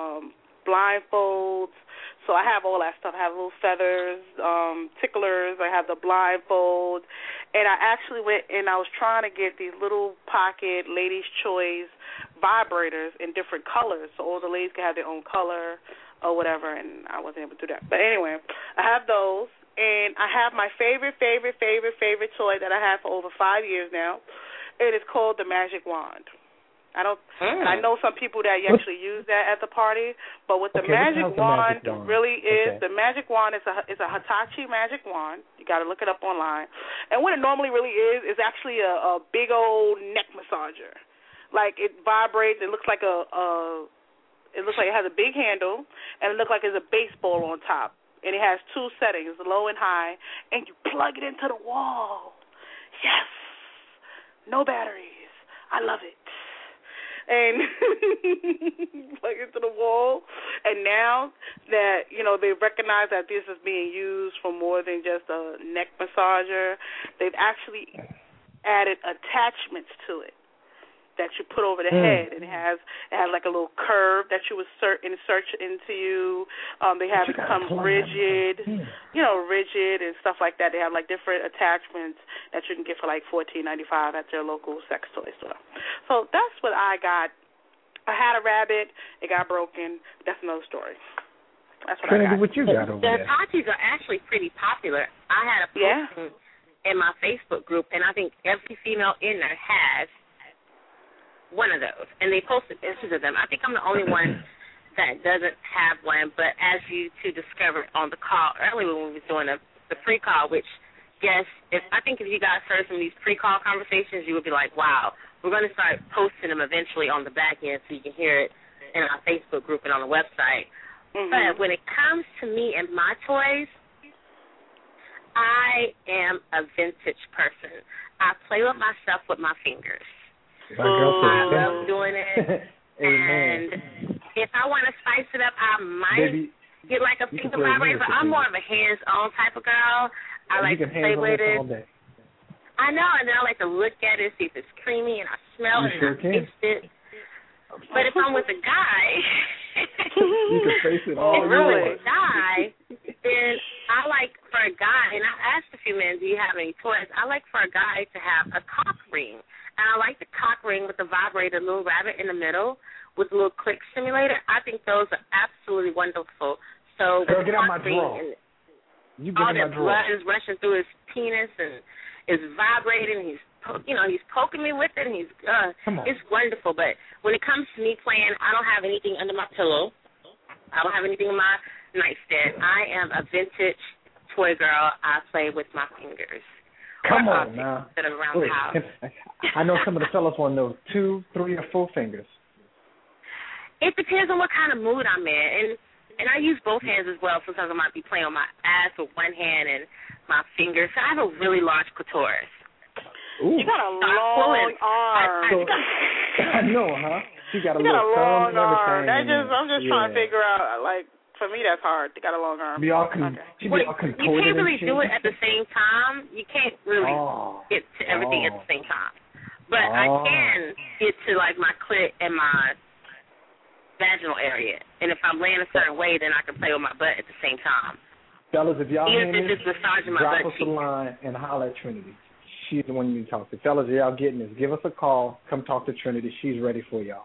S3: blindfolds. So I have all that stuff. I have little feathers, ticklers. I have the blindfold. And I actually went and I was trying to get these little pocket Ladies' Choice vibrators in different colors so all the ladies could have their own color or whatever, and I wasn't able to do that. But anyway, I have those. And I have my favorite toy that I have for over 5 years now. It is called the Magic Wand. I know some people that actually use that at the party, but what the Magic Wand really is, the Magic Wand is a Hitachi Magic Wand. You got to look it up online. And what it normally really is actually a big old neck massager. Like it vibrates. It looks like it has a big handle, and it looks like there's a baseball on top. And it has two settings, low and high, and you plug it into the wall. Yes. No batteries. I love it. And plug it to the wall. And now that, they recognize that this is being used for more than just a neck massager, they've actually added attachments to it that you put over the head, and it has like a little curve that you would insert into you. They have it become rigid, rigid and stuff like that. They have like different attachments that you can get for like $14.95 at your local sex toy store. So that's what I got. I had a rabbit, it got broken. That's another story. That's what I got.
S1: What you got over there?
S2: The Hitachis are actually pretty popular. I had a posting in my Facebook group, and I think every female in there has one of those, and they posted pictures of them. I think I'm the only one that doesn't have one, but as you two discovered on the call earlier when we was doing the pre-call, which, yes, I think if you guys heard some of these pre-call conversations, you would be like, wow, we're going to start posting them eventually on the back end so you can hear it in our Facebook group and on the website. Mm-hmm. But when it comes to me and my toys, I am a vintage person. I play with myself with my fingers. I love doing it. And if I want to spice it up, I might get like a finger vibrator, but I'm more of a hands-on type of girl. I like to play with it. I know, and then I like to look at it, see if it's creamy, and I smell it and I taste it. But if I'm with a guy,
S1: you can face it all
S2: with a guy, then I like for a guy, and I asked a few men, do you have any toys? I like for a guy to have a cock ring. And I like the cock ring with the vibrator, little rabbit in the middle with a little click simulator. I think those are absolutely wonderful. So
S1: girl, get out my drawer.
S2: All that blood is rushing through his penis, and is vibrating. He's poking me with it, and it's wonderful. But when it comes to me playing, I don't have anything under my pillow. I don't have anything in my nightstand. I am a vintage toy girl. I play with my fingers.
S1: Come on now.
S2: That are around the house.
S1: I know some of the fellas want those 2, 3, or 4 fingers.
S2: It depends on what kind of mood I'm in, and I use both hands as well. Sometimes I might be playing on my ass with one hand and my fingers. So I have a really large clitoris.
S3: Ooh. You got a long arm.
S1: I know, huh? You got a
S3: long
S1: arm.
S3: I'm just trying to figure out, like, for me that's hard. You got a long arm.
S1: You
S2: can't really do it at the same time. You can't really get to everything at the same time. But I can get to, like, my clit and my vaginal area. And if I'm laying a certain way, then I can play with my butt at the same time.
S1: Fellas, if y'all
S2: even if it's just massaging my
S1: drop
S2: butt
S1: us a line and holler at Trinity. She's the one you need to talk to. Fellas, y'all getting this. Give us a call. Come talk to Trinity. She's ready for y'all.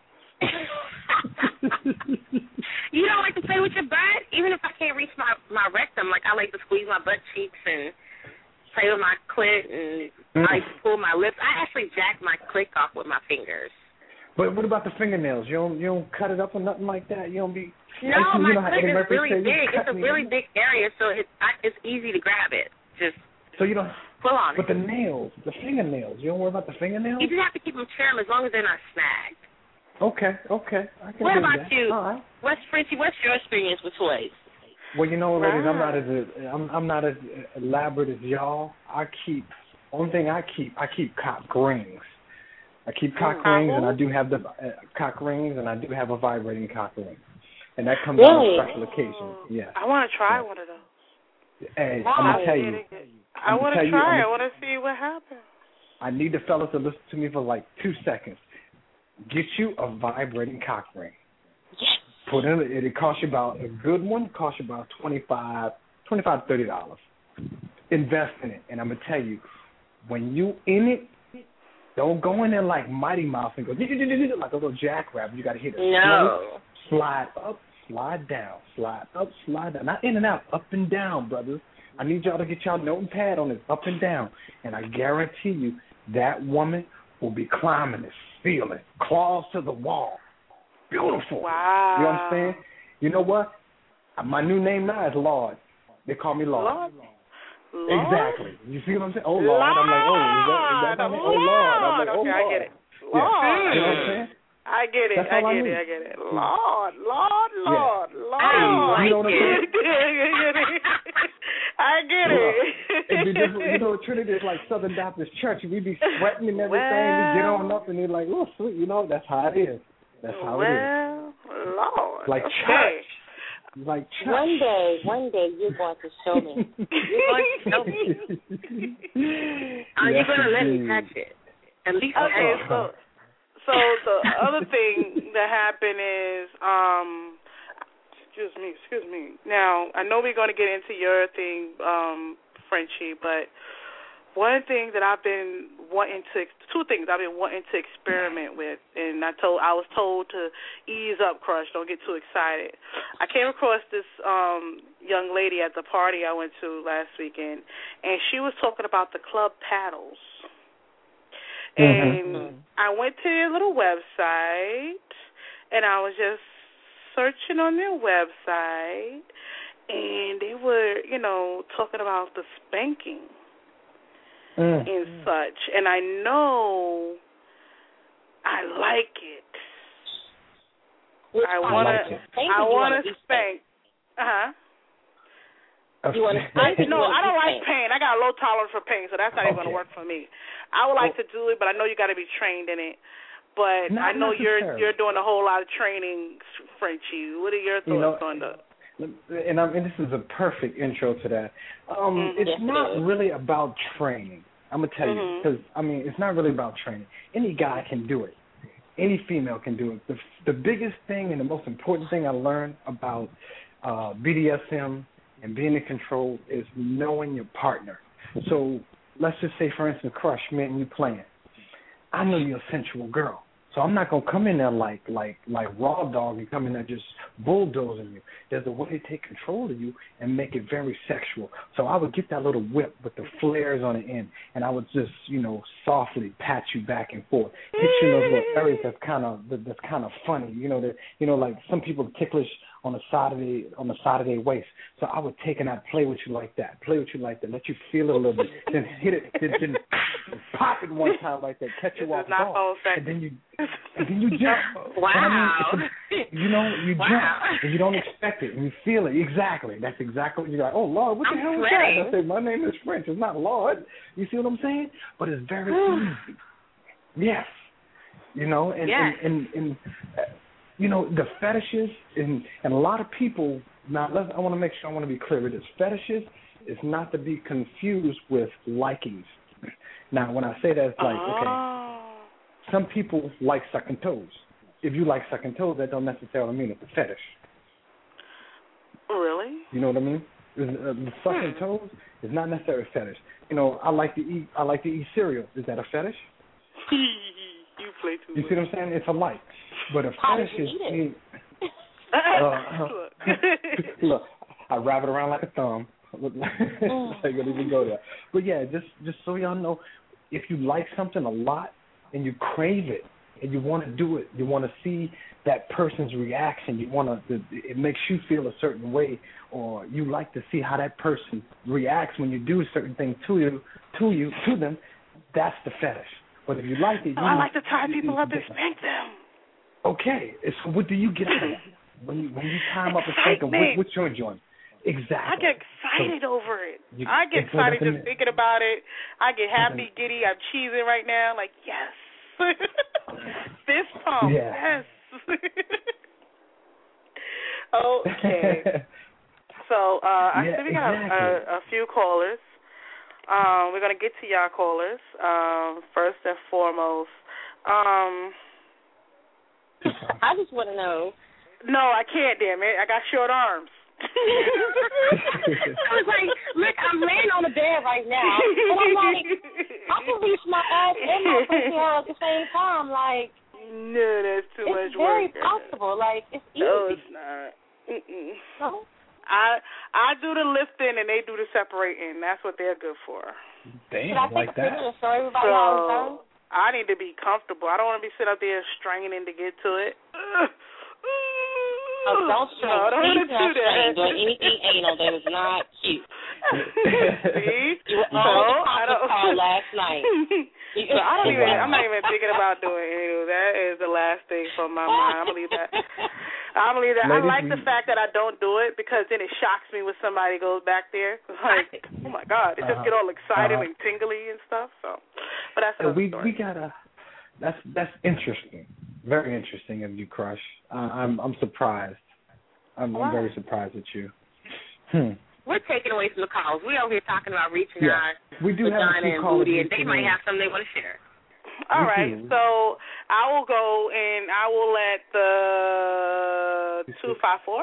S2: You don't like to play with your butt? Even if I can't reach my rectum, like I like to squeeze my butt cheeks and play with my clit, and I like to pull my lips. I actually jack my clit off with my fingers.
S1: But what about the fingernails? You don't cut it up or nothing like that? You don't be...
S2: No, my clit is really big. It's a really big area, so it's easy to grab it.
S1: So you don't...
S2: Pull on it.
S1: But the nails, the fingernails, you don't worry about the fingernails?
S2: You just have to keep them trimmed as long as they're not snagged.
S1: Okay.
S2: What about you?
S1: All right.
S2: What's your experience with toys?
S1: Well, you know, ladies, I'm not as elaborate as y'all. Only thing I keep cock rings. I keep cock rings, and I do have the cock rings, and I do have a vibrating cock ring, and that comes out on special occasions. Yeah.
S3: I want to try one of those.
S1: Hey, I'm gonna tell you.
S3: I want to try. I want to see what happens.
S1: I need the fellas to listen to me for like 2 seconds. Get you a vibrating cock ring.
S2: Yes.
S1: Put in it. It costs you about a good one. Costs you about $25 to $30. Invest in it, and I'm gonna tell you, when you in it, don't go in there like Mighty Mouse and go like a little jackrabbit. You gotta hit it.
S2: No.
S1: Slide up, slide down, slide up, slide down. Not in and out, up and down, brothers. I need y'all to get y'all notepad on this, up and down. And I guarantee you that woman will be climbing this ceiling, claws to the wall. Beautiful.
S3: Wow.
S1: You know what I'm saying? You know what? My new name now is Lord. They call me Lord.
S3: Lord?
S1: Exactly. You see what I'm saying? Oh, Lord. I'm like, is that my name? Oh, Lord. I'm like, oh,
S3: okay,
S1: Lord.
S3: I get it. Lord.
S1: Yeah. You know what I'm saying?
S3: I get it. I get it. Lord.
S1: Hey, you know what I'm saying?
S3: I get it.
S1: It'd be different. You know, Trinity is like Southern Baptist Church. We be sweating and everything. We get on up and they're like, oh, sweet. You know, that's how it is. That's how it is.
S3: Lord.
S1: Like church. Like church.
S2: One day you're going to show me. You're going to show me. Are you going to let me touch it? At least
S3: So the other thing that happened is, excuse me. Now, I know we're going to get into your thing, Frenchie, but one thing that two things I've been wanting to experiment with, and I was told to ease up, Crush, don't get too excited. I came across this young lady at the party I went to last weekend, and she was talking about the club paddles. And I went to their little website, and I was just searching on their website, and they were, talking about the spanking and such. And I know I like it. I want to spank. I don't like pain. I got a low tolerance for pain, so that's not even going to work for me. I would like to do it, but I know you got to be trained in it. But I know you're doing a whole lot of training, Frenchie. What are your thoughts on that?
S1: And this is a perfect intro to that. It's not really about training. I'm going to tell you, because, it's not really about training. Any guy can do it. Any female can do it. The biggest thing and the most important thing I learned about BDSM and being in control is knowing your partner. So let's just say, for instance, Crush, me and you playing. I know you're a sensual girl. So I'm not gonna come in there like raw dog and come in there just bulldozing you. There's a way to take control of you and make it very sexual. So I would get that little whip with the flares on the end, and I would just, softly pat you back and forth, hit you in those little areas that's kind of funny. Like some people ticklish on the side of their waist. So I would take and I'd play with you like that, let you feel it a little bit, then hit it, then pop it one time like that, catch you off guard, and then you jump.
S2: Wow.
S1: You jump and you don't expect it and you feel it. Exactly. That's exactly what you're like. Oh Lord, what the hell is that? I say, my name is French. It's not Lord. You see what I'm saying? But it's very easy. Yes. And the fetishes and a lot of people. Now, I want to make sure I want to be clear with this. Fetishes is not to be confused with likings. Now, when I say that, it's like, okay, some people like sucking toes. If you like sucking toes, that don't necessarily mean it's a fetish.
S3: Really?
S1: You know what I mean? The sucking toes is not necessarily a fetish. I like to eat cereal. Is that a fetish?
S3: You play too much.
S1: You see what I'm saying? It's a like. But a fetish is look, I wrap it around like a thumb. I don't even go there. But yeah, just so y'all know, if you like something a lot and you crave it and you want to do it, you want to see that person's reaction, it makes you feel a certain way, or you like to see how that person reacts when you do certain things to them, that's the fetish. But if you like it,
S3: I like to tie people up and spank them.
S1: Okay, so what do you get out of that? When you tie them up and spank them, what's your enjoyment? Exactly.
S3: I get excited over it. I get excited just thinking about it. I get happy, giddy. I'm cheesing right now. Like, yes. Fist pump. Yeah. Yes. Okay. So I think we got a few callers. We're going to get to y'all callers. First and foremost.
S2: I just want to know.
S3: No, I can't, damn it. I got short arms.
S2: I was like, look, I'm laying on the bed right now, and I'm like, I can reach my ass and my pussy out at the same time. Like,
S3: no, that's too much work.
S2: It's very possible. Like, it's easy.
S3: No, it's not.
S2: No?
S3: I do the lifting and they do the separating. That's what they're good for.
S1: Damn,
S2: I
S1: like that.
S2: So everybody knows.
S3: I need to be comfortable. I don't want to be sitting up there straining to get to it.
S2: Oh, don't strain.
S3: No, don't
S2: Please
S3: do that.
S2: Doing anything anal that is not cute.
S3: See?
S2: You were on the call last night.
S3: So I'm not even thinking about doing anal. That is the last thing from my mind. I'm going to leave that. I like the fact that I don't do it because then it shocks me when somebody goes back there. Like, oh my God, they just get all excited and tingly and stuff. So, but that's another story.
S1: We gotta. That's interesting. Very interesting of you, Crush. I'm surprised. I'm very surprised at you.
S2: We're taking away from the calls. We're over here talking about reaching our
S1: we do
S2: vagina
S1: have a few
S2: and
S1: callers,
S2: booty, and they might have something they want to share.
S3: All right, so I will go and I will let the 254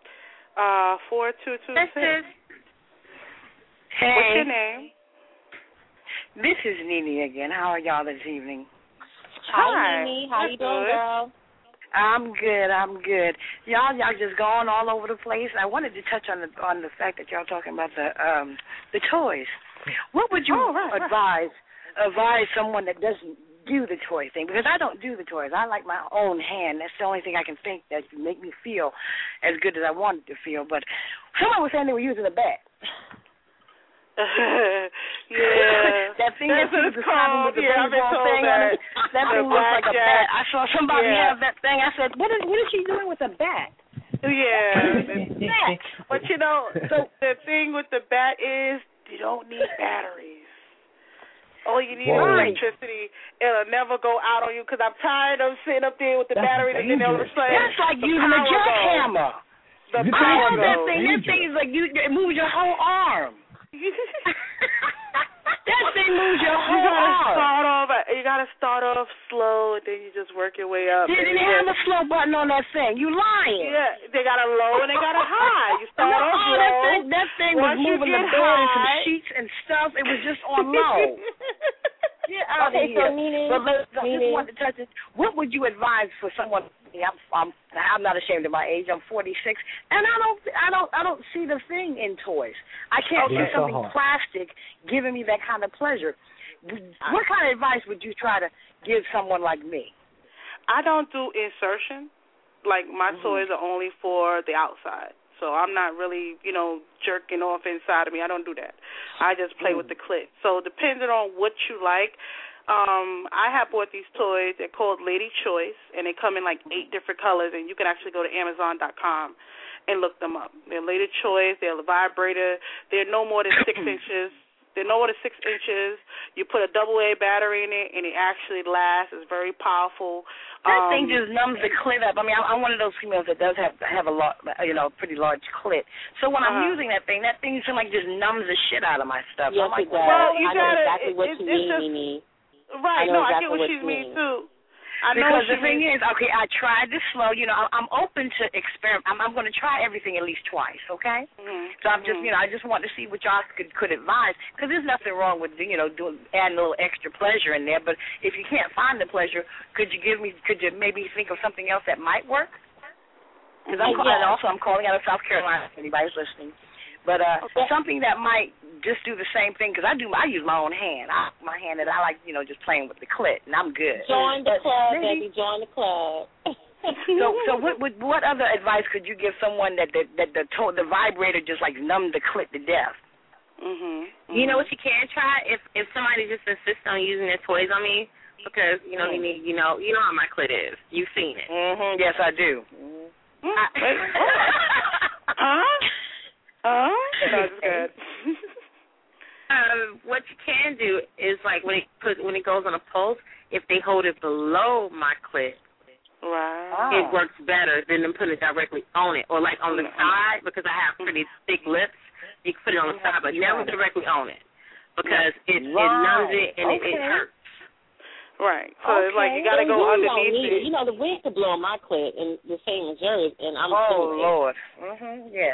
S3: 4226.
S9: Hey.
S3: What's your name?
S9: This is Nene again. How are y'all this evening?
S2: Hi, Nene. How you doing, girl?
S9: I'm good. Y'all just going all over the place. I wanted to touch on the fact that y'all talking about the toys. What would you advise someone that doesn't do the toy thing? Because I don't do the toys. I like my own hand. That's the only thing I can think that can make me feel as good as I wanted to feel. But someone was saying they were using a bat.
S3: Yeah.
S9: That thing that's with the baseball thing on it. That thing looks like a bat. I saw somebody have that thing. I said, what is she doing with a bat?
S3: Yeah. But, so the thing with the bat is you don't need batteries. All you need is electricity. It'll never go out on you because I'm tired of sitting up there with the battery and then all of a sudden
S9: that's like using a jackhammer.
S3: The power goes.
S9: That thing is like it moves your whole arm. That thing moves your whole arm.
S3: You gotta start off slow, and then you just work your way up.
S9: They didn't have a slow button on that thing. You lying?
S3: Yeah, they got a low and they got a high. You start off low.
S9: That thing was moving the bed and some sheets and stuff. It was just on low. Get out of here.
S5: So meaning,
S9: I just want to touch it. What would you advise for someone? I'm not ashamed of my age. I'm 46, and I don't see the thing in toys. I can't see something plastic giving me that kind of pleasure. What kind of advice would you try to give someone like me?
S3: I don't do insertion. Like, my toys are only for the outside. So I'm not really, jerking off inside of me. I don't do that. I just play with the clit. So depending on what you like, I have bought these toys. They're called Lady Choice, and they come in like 8 different colors, and you can actually go to Amazon.com and look them up. They're Lady Choice. They're a vibrator. They're no more than 6 inches. They're no more than 6 inches. You put a AA battery in it, and it actually lasts. It's very powerful.
S9: That thing just numbs the clit up. I mean, I'm one of those females that does have a lot, pretty large clit. So when I'm using that thing seems like just numbs the shit out of my stuff.
S5: Yes,
S9: I'm like,
S5: it does.
S3: Well,
S5: I know exactly what you mean, Mimi.
S3: Right. I get what she means too.
S9: Because the thing is, okay, I tried this slow. I'm open to experiment. I'm going to try everything at least twice, okay? So I'm just, I just want to see what y'all could advise. Because there's nothing wrong with, adding a little extra pleasure in there. But if you can't find the pleasure, could you maybe think of something else that might work? Because I'm calling out of South Carolina, if anybody's listening. But something that might just do the same thing, because I use my own hand. My hand that I like, just playing with the clit, and I'm good.
S5: Join the club, baby. Join the club.
S9: So what other advice could you give someone that the vibrator just like numbed the clit to death?
S2: You know what you can try if somebody just insists on using their toys on me, because you know how my clit is. You've seen it.
S9: Yes, I do.
S3: That's good.
S2: What you can do is like when it goes on a pulse, if they hold it below my clit, it works better than them putting it directly on it, or like on the side, because I have pretty thick lips. You can put it on the side, but never directly on it, because it numbs it and it hurts.
S3: Right. So it's like you got to go underneath it.
S5: The wind could blow on my clit and the same as yours, and I'm
S9: Lord. Yes.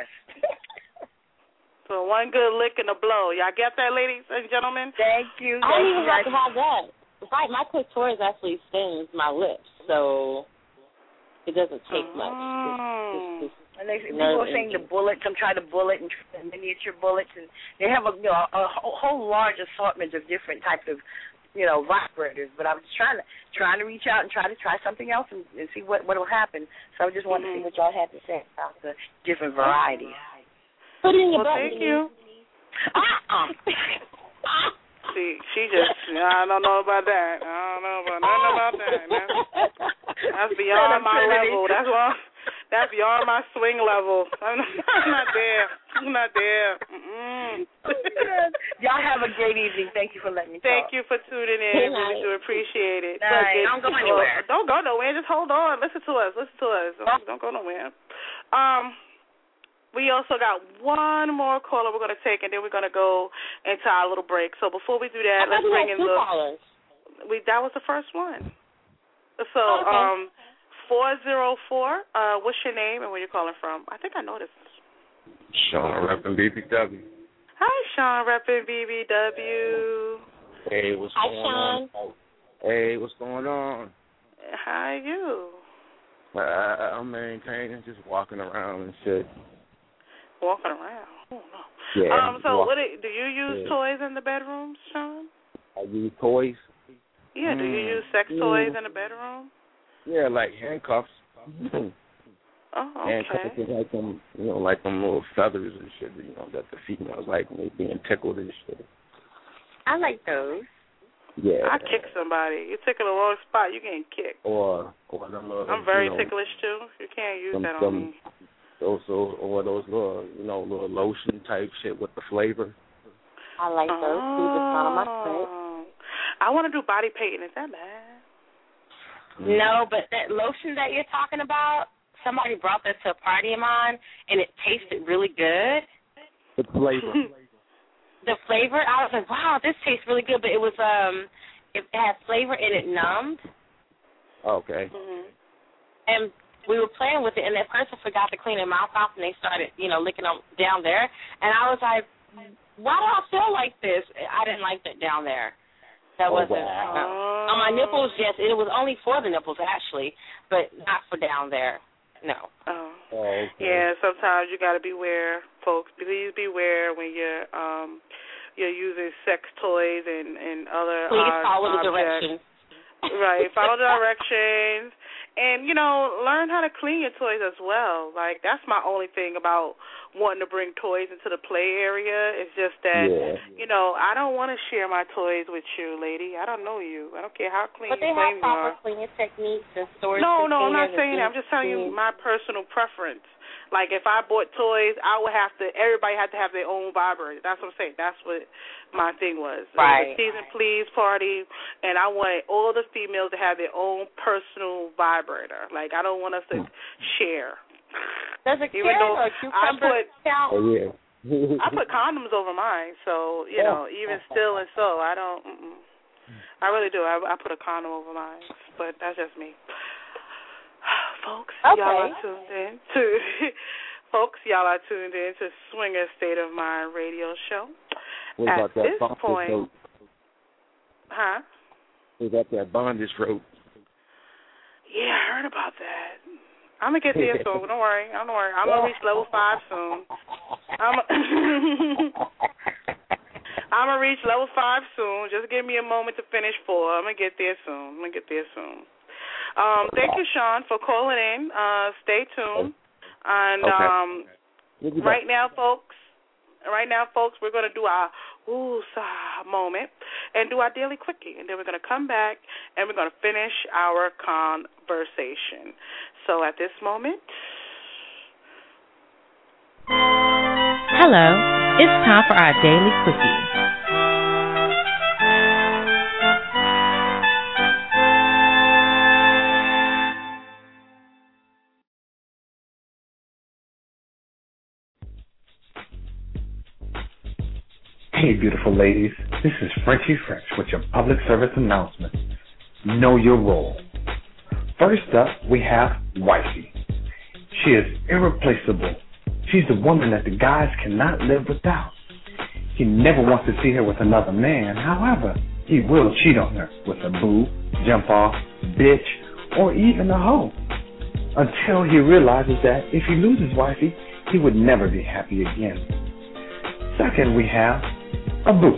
S3: So one good lick and a blow. Y'all get that, ladies and gentlemen?
S9: Thank you.
S5: I don't even have to have that. Right, my clitoris actually stings my lips, so it doesn't take much.
S9: And people are saying the bullets. I'm trying to bullet and miniature bullets, and they have a whole large assortment of different types of vibrators. But I was trying to reach out and try something else and see what will happen. So I just wanted to see what y'all had to say about the different varieties.
S5: Put it in your butt.
S3: Thank you. See, she just, I don't know about that. I don't know about nothing about that. That's beyond my level. That's beyond my swing level. I'm not there. I'm not there.
S9: Y'all have a great evening. Thank you for letting me talk.
S3: Thank you for tuning in. We do appreciate it.
S2: Don't go anywhere.
S3: Don't go nowhere. Just hold on. Listen to us. Don't go nowhere. We also got one more caller we're going to take, and then we're going to go into our little break. So before we do that, let's bring in
S5: callers.
S3: That was the first one. So, 404, what's your name and where you're calling from? I think I know this.
S10: Sean repping BBW.
S3: Hi, Sean repping BBW.
S10: Hey, what's going on? Hey, what's going on?
S3: How are you?
S10: I'm maintaining, just walking around and shit.
S3: Walking around. Oh, no.
S10: Yeah.
S3: So do you use toys in the bedroom, Sean?
S10: I use toys.
S3: Yeah. Do you use sex toys in the bedroom?
S10: Yeah, like handcuffs.
S3: Oh, okay.
S10: Handcuffs is like them, like them little feathers and shit. That the females like being tickled and shit.
S2: I like those.
S10: Yeah.
S3: I kick somebody. You tickle the wrong spot, you getting kicked.
S10: Or them little.
S3: I'm very ticklish too. You can't use that on me.
S10: Those little, little lotion type shit with the flavor.
S5: I like those. Just not on my plate.
S3: I want to do body painting. Is that bad?
S2: No, but that lotion that you're talking about, somebody brought that to a party of mine, and it tasted really good.
S10: The flavor.
S2: The flavor, I was like, wow, this tastes really good, but it was it had flavor and it numbed.
S10: Okay.
S2: And we were playing with it, and that person forgot to clean their mouth off, and they started, licking them down there. And I was like, why do I feel like this? I didn't like that down there. That wasn't.
S10: Wow.
S2: On my nipples, yes, it was only for the nipples actually, but not for down there. No.
S3: Oh.
S10: Okay.
S3: Yeah, sometimes you got to beware, folks. Please beware when you're using sex toys and other
S2: Please follow the
S3: objects.
S2: directions.
S3: Right, follow the directions. And, learn how to clean your toys as well. Like, that's my only thing about wanting to bring toys into the play area. It's just that, I don't want to share my toys with you, lady. I don't know you. I don't care how clean you claim you are.
S2: But they have proper cleaning techniques and storage.
S3: No, I'm not saying that. I'm just telling you my personal preference. Like, if I bought toys, everybody had to have their own vibrator. That's what I'm saying. That's what my thing was.
S2: Right.
S3: It was a season please party, and I wanted all the females to have their own personal vibrator. Like, I don't want us to share.
S2: Does a carrot or cucumber count?
S10: Oh, yeah.
S3: I put condoms over mine, so, even still and so, I don't, I really do. I put a condom over mine, but that's just me. Folks, y'all are tuned in to Swinger State of Mind radio show.
S10: What about that bondage rope?
S3: Huh?
S10: What about that bondage rope?
S3: Yeah, I heard about that. I'm going to get there soon. Don't worry. I'm going to reach level 5 soon. I'm going to reach level 5 soon. Just give me a moment to finish 4. I'm going to get there soon. Thank you, Sean, for calling in. Stay tuned. And right now, folks, we're going to do our woosah moment and do our daily quickie. And then we're going to come back and we're going to finish our conversation. So at this moment.
S11: Hello. It's time for our daily quickie.
S12: Hey, beautiful ladies. This is Frenchie French with your public service announcement. Know your role. First up, we have Wifey. She is irreplaceable. She's the woman that the guys cannot live without. He never wants to see her with another man. However, he will cheat on her with a boo, jump off, bitch, or even a hoe. Until he realizes that if he loses Wifey, he would never be happy again. Second, we have a boo.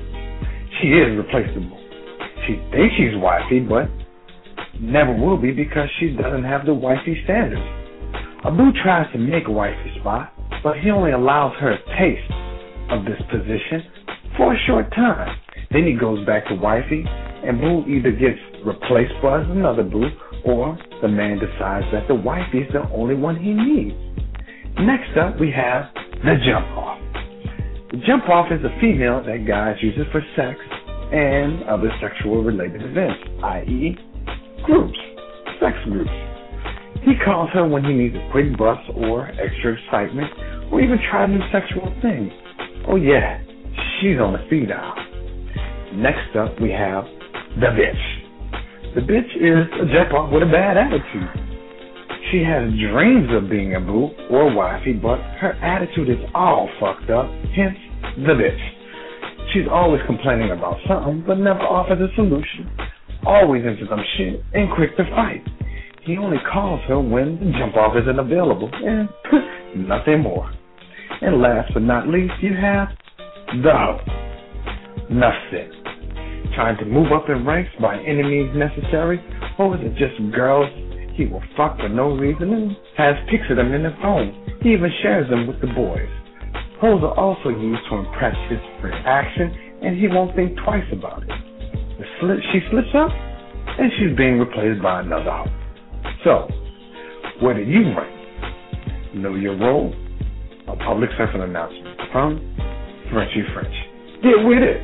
S12: She is replaceable. She thinks she's wifey, but never will be because she doesn't have the wifey standards. A boo tries to make a wifey spot, but he only allows her a taste of this position for a short time. Then he goes back to wifey, and boo either gets replaced by another boo, or the man decides that the wifey is the only one he needs. Next up, we have the jump off. The jump off is a female that guys use it for sex and other sexual related events, i.e. groups, sex groups. He calls her when he needs a quick bust or extra excitement or even try new sexual things. Oh yeah, she's on the speed dial. Next up we have the bitch. The bitch is a jump off with a bad attitude. She has dreams of being a boo or wifey, but her attitude is all fucked up, hence the bitch. She's always complaining about something, but never offers a solution. Always into some shit and quick to fight. He only calls her when the jump off isn't available, and nothing more. And last but not least, you have the hoe. Enough said. Trying to move up in ranks by any means necessary, or is it just girls he will fuck for no reason and has pics of them in their phone? He even shares them with the boys. Hoes are also used to impress his reaction, and he won't think twice about it. She slips up, and she's being replaced by another hoe. So, where do you rank? Know your role? A public service announcement from Frenchie French. Get with it.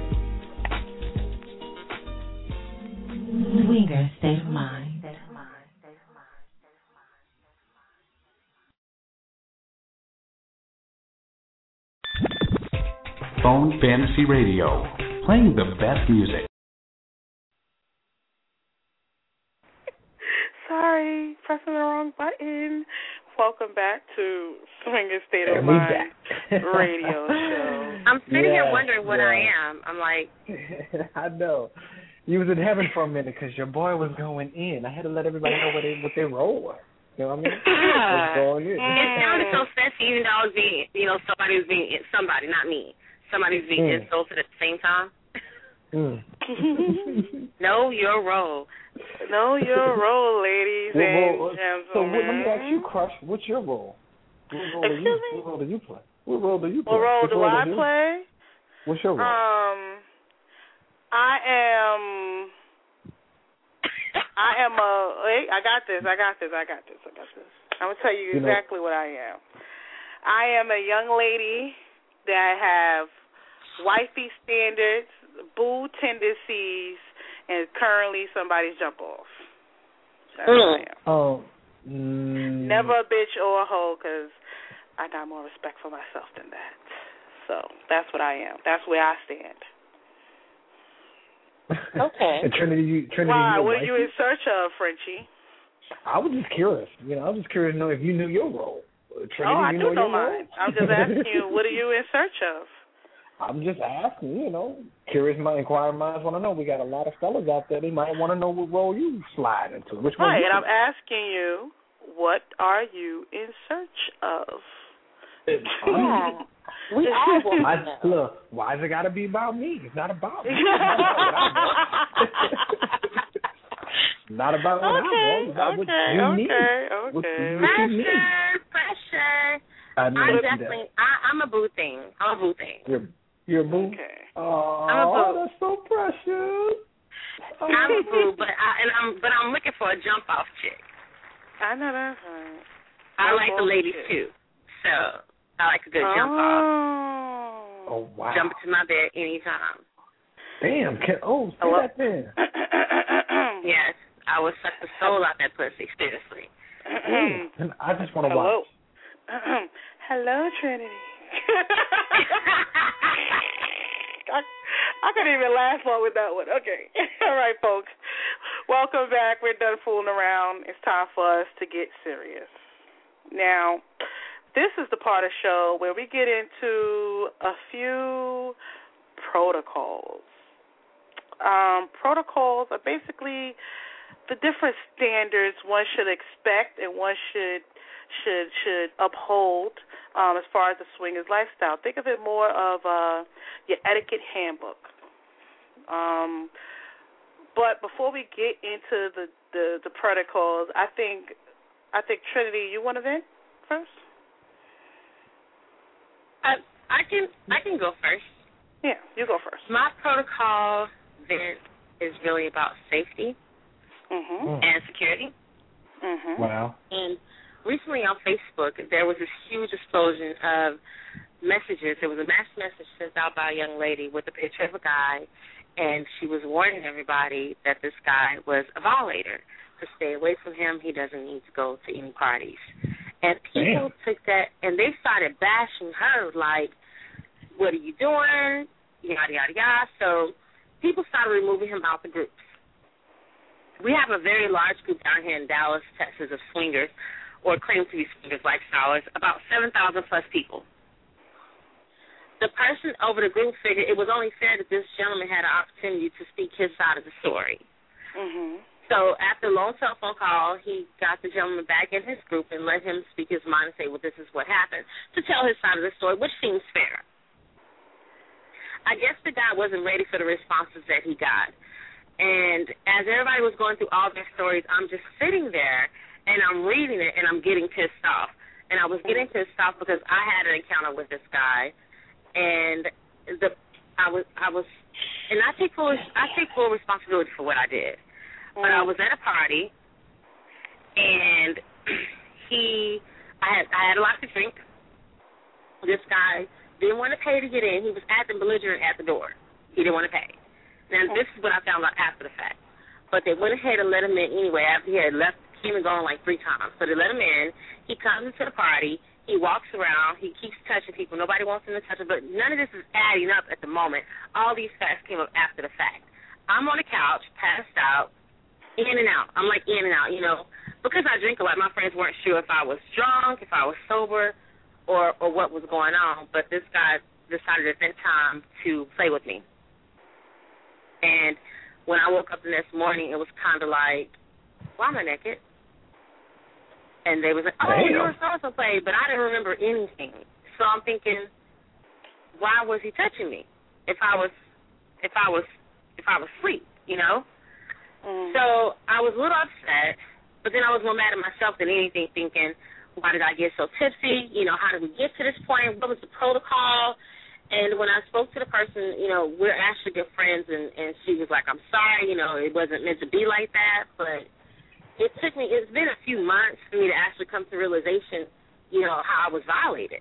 S11: Swinger State of Mind.
S13: Phone Fantasy Radio, playing the best music.
S3: Sorry, pressing the wrong button. Welcome back to Swinger State of Mind radio show.
S2: I'm sitting here wondering what I am. I'm like,
S1: I know. You was in heaven for a minute because your boy was going in. I had to let everybody know what they role was. You know what I mean? Was going in.
S2: It sounded so sexy, even though I was being, somebody was being somebody, not me. Somebody's being insulted at the same time. Know your role.
S3: Know your role, ladies and gentlemen.
S1: So let me ask you, Crush, what's your role? What role do you play? What role do you play?
S3: What role do I play?
S1: What's your role?
S3: I am I got this. I'm going to tell you exactly what I am. I am a young lady that have wifey standards, boo tendencies, and currently somebody's jump off. That's what I am. Never a bitch or a hoe, because I got more respect for myself than that. So that's what I am. That's where I stand.
S2: Okay.
S1: And Trinity,
S3: why? What are you in search of, Frenchie?
S1: I was just curious. I was just curious to know if you knew your role. Trinity,
S3: I do know mine. I'm just asking you, what are you in search of?
S1: I'm just asking, curious inquiring minds want to know. We got a lot of fellas out there. They might want to know what role you slide into. Which one?
S3: Right, and I'm asking you, what are you in search of?
S2: We all want to know.
S1: Look, why's it got to be about me? It's not about me. Not about what I want. It's about what you need.
S2: Pressure. I'm a boo thing.
S1: You're a boo?
S2: Okay.
S1: Oh,
S2: I'm a boo.
S1: That's so precious.
S2: I'm a boo, but I'm looking for a jump off chick.
S3: I know that's right.
S2: I like the ladies too, so I like a good jump off.
S1: Oh wow!
S2: Jump into my bed anytime.
S1: Damn! Say that then.
S2: Yes, I would suck the soul out that pussy. Seriously.
S1: And I just want to watch.
S3: Hello, Trinity. I couldn't even laugh more with that one. Okay. All right, folks. Welcome back. We're done fooling around. It's time for us to get serious. Now, this is the part of the show where we get into a few protocols. Protocols are basically the different standards one should expect and one should uphold as far as the swingers lifestyle. Think of it more of your etiquette handbook. But before we get into the protocols, I think Trinity, you want to vent first?
S2: I can go first.
S3: Yeah, you go first.
S2: My protocol vent is really about safety and security.
S1: Wow.
S2: And recently on Facebook, there was this huge explosion of messages. There was a mass message sent out by a young lady with a picture of a guy, and she was warning everybody that this guy was a violator. To stay away from him, he doesn't need to go to any parties. And people took that, and they started bashing her, like, what are you doing, yada, yada, yada. So people started removing him out the groups. We have a very large group down here in Dallas, Texas, of swingers, or claim to be swingers lifestylers, about 7,000-plus people. The person over the group figured it was only fair that this gentleman had an opportunity to speak his side of the story. So after a long telephone call, he got the gentleman back in his group and let him speak his mind and say, well, this is what happened, to tell his side of the story, which seems fair. I guess the guy wasn't ready for the responses that he got. And as everybody was going through all their stories, I'm just sitting there, and I'm reading it, and I'm getting pissed off. And I was getting pissed off because I had an encounter with this guy, and I take full responsibility for what I did. But I was at a party, and I had a lot to drink. This guy didn't want to pay to get in. He was acting belligerent at the door. He didn't want to pay. Now, this is what I found out after the fact. But they went ahead and let him in anyway after he had left, came and gone like 3 times. So they let him in. He comes into the party. He walks around. He keeps touching people. Nobody wants him to touch him. But none of this is adding up at the moment. All these facts came up after the fact. I'm on the couch, passed out, in and out. I'm like in and out, Because I drink a lot, my friends weren't sure if I was drunk, if I was sober, or what was going on. But this guy decided at that time to play with me. And when I woke up the next morning, it was kind of like, why am I naked? And they was like, oh, you were so-and-so played, but I didn't remember anything. So I'm thinking, why was he touching me if I was asleep, you know? So I was a little upset, but then I was more mad at myself than anything, thinking, why did I get so tipsy? You know, how did we get to this point? What was the protocol? And when I spoke to the person, you know, we're actually good friends, and she was like, I'm sorry, you know, it wasn't meant to be like that, but it's been a few months for me to actually come to realization, you know, how I was violated.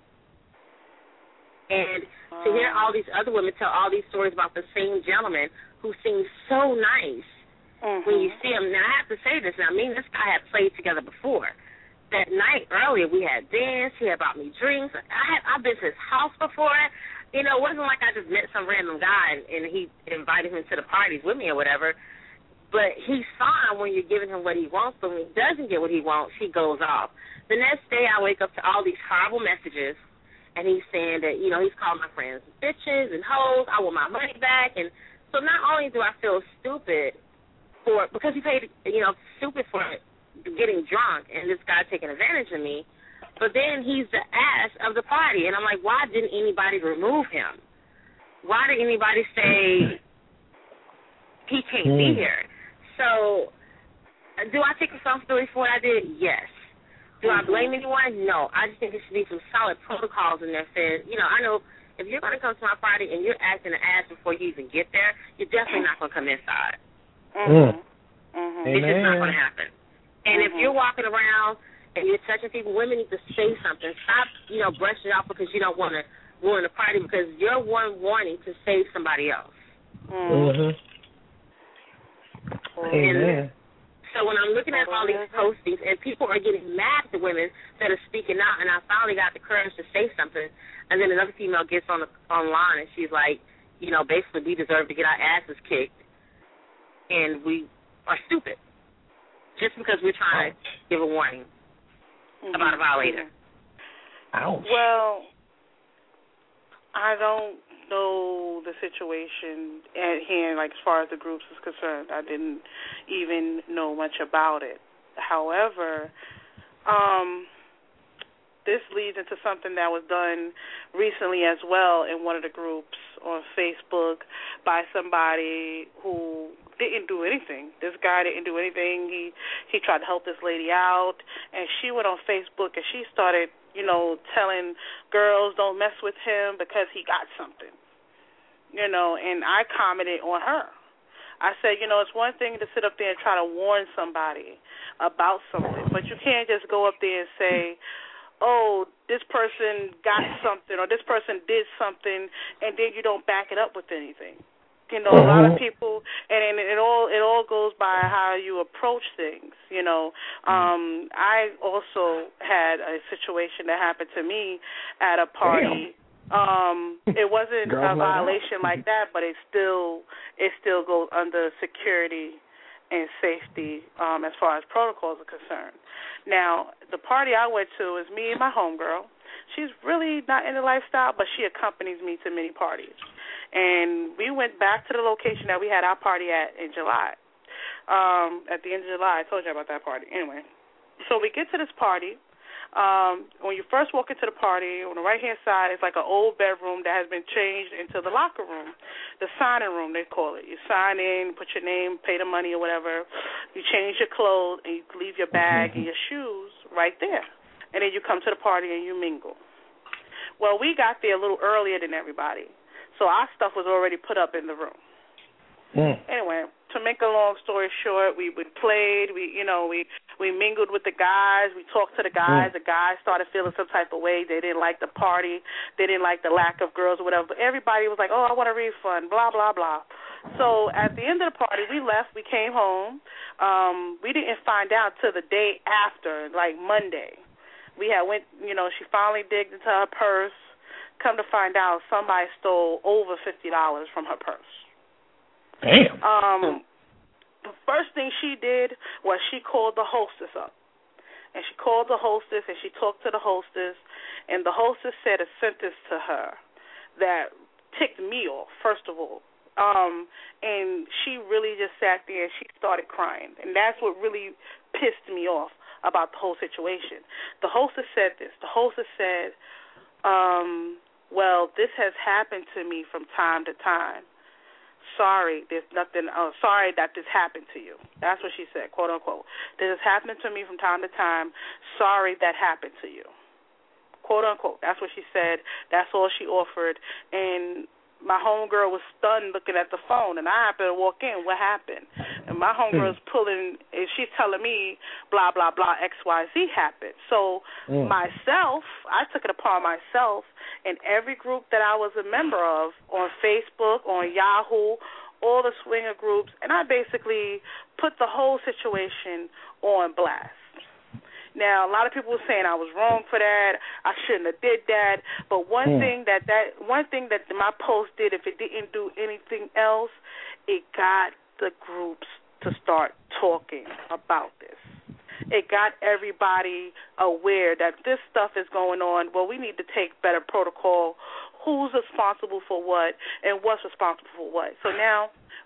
S2: And to hear all these other women tell all these stories about the same gentleman who seems so nice when you see him. Now, I have to say this. Now, me and this guy had played together before. That night earlier, we had danced. He had bought me drinks. I've been to his house before. You know, it wasn't like I just met some random guy and he invited him to the parties with me or whatever. But he's fine when you're giving him what he wants, but when he doesn't get what he wants, he goes off. The next day, I wake up to all these horrible messages, and he's saying that, you know, he's calling my friends bitches and hoes. I want my money back. And so not only do I feel stupid because he paid, you know, stupid for getting drunk and this guy taking advantage of me, but then he's the ass of the party. And I'm like, why didn't anybody remove him? Why did anybody say he can't be here? So do I take responsibility for what I did? Yes. Do I blame anyone? No. I just think there should be some solid protocols in there saying, you know, I know if you're going to come to my party and you're acting an ass before you even get there, you're definitely not going to come inside. It's just not going to happen. And if you're walking around and you're touching people, women need to say something. Stop, you know, brushing it off because you don't want to ruin the party because you're one wanting to save somebody else. And so when I'm looking at all these postings and people are getting mad at the women that are speaking out, and I finally got the courage to say something, and then another female gets online and she's like, you know, basically we deserve to get our asses kicked, and we are stupid just because we're trying to give a warning about a violator.
S12: Ouch.
S3: Well, I don't know the situation at hand, like as far as the groups is concerned. I didn't even know much about it. However, this leads into something that was done recently as well in one of the groups on Facebook by somebody who didn't do anything. This guy didn't do anything. He tried to help this lady out, and she went on Facebook and she started, you know, telling girls don't mess with him because he got something. You know, and I commented on her. I said, you know, it's one thing to sit up there and try to warn somebody about something, but you can't just go up there and say, oh, this person got something or this person did something, and then you don't back it up with anything. You know, a lot of people, and it all goes by how you approach things. You know, I also had a situation that happened to me at a party. It wasn't a violation like that, but it still goes under security and safety as far as protocols are concerned. Now, the party I went to is me and my homegirl. She's really not in the lifestyle, but she accompanies me to many parties. And we went back to the location that we had our party at in July. At the end of July, I told you about that party. Anyway, so we get to this party. When you first walk into the party, on the right-hand side, it's like an old bedroom that has been changed into the locker room, the signing room, they call it. You sign in, put your name, pay the money or whatever. You change your clothes, and you leave your bag and your shoes right there. And then you come to the party and you mingle. Well, we got there a little earlier than everybody, so our stuff was already put up in the room. Anyway, to make a long story short, we played, we mingled with the guys, we talked to the guys. The guys started feeling some type of way. They didn't like the party, they didn't like the lack of girls or whatever. But everybody was like, oh, I want a refund, blah, blah, blah. So at the end of the party, we left, we came home. We didn't find out till the day after, like Monday. We had went, you know, she finally digged into her purse. Come to find out, somebody stole over $50 from her purse.
S12: Damn.
S3: The first thing she did was she called the hostess up. And she called the hostess and she talked to the hostess, and the hostess said a sentence to her that ticked me off, first of all. And she really just sat there and she started crying. And that's what really pissed me off about the whole situation. The hostess said this. The hostess said, well, this has happened to me from time to time. Sorry, there's nothing. Sorry that this happened to you. That's what she said, quote unquote. This has happened to me from time to time. Sorry that happened to you, quote unquote. That's what she said. That's all she offered. And my homegirl was stunned looking at the phone, and I happened to walk in. What happened? And my homegirl's pulling, and she's telling me, blah, blah, blah, X, Y, Z happened. So myself, I took it upon myself, in every group that I was a member of, on Facebook, on Yahoo, all the swinger groups, and I basically put the whole situation on blast. Now, a lot of people were saying I was wrong for that. I shouldn't have did that. But one thing that my post did, if it didn't do anything else, it got the groups to start talking about this. It got everybody aware that this stuff is going on. Well, we need to take better protocol. Who's responsible for what and what's responsible for what. So now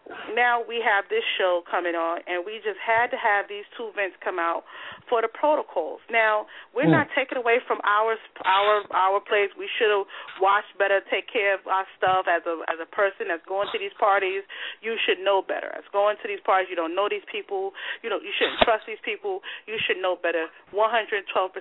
S3: we have this show coming on, and we just had to have these two events come out for the protocols. Now, we're not taking away from our place. We should have watched better, take care of our stuff. As a person that's going to these parties, you should know better. As going to these parties, you don't know these people. You shouldn't trust these people. You should know better. 112%,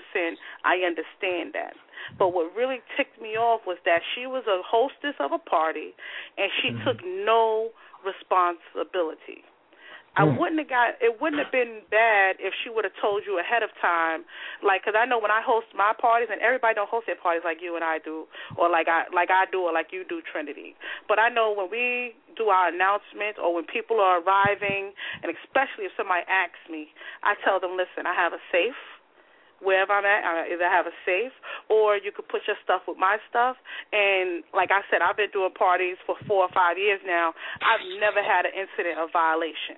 S3: I understand that. But what really ticked me off was that she was a hostess of a party, and she took no responsibility. It wouldn't have been bad if she would have told you ahead of time, because I know when I host my parties, and everybody don't host their parties like you and I do, or like I do, or like you do, Trinity. But I know when we do our announcements, or when people are arriving, and especially if somebody asks me, I tell them, listen, I have a safe. Wherever I'm at, I either have a safe or you could put your stuff with my stuff. And like I said, I've been doing parties for 4 or 5 years now. I've never had an incident of violation.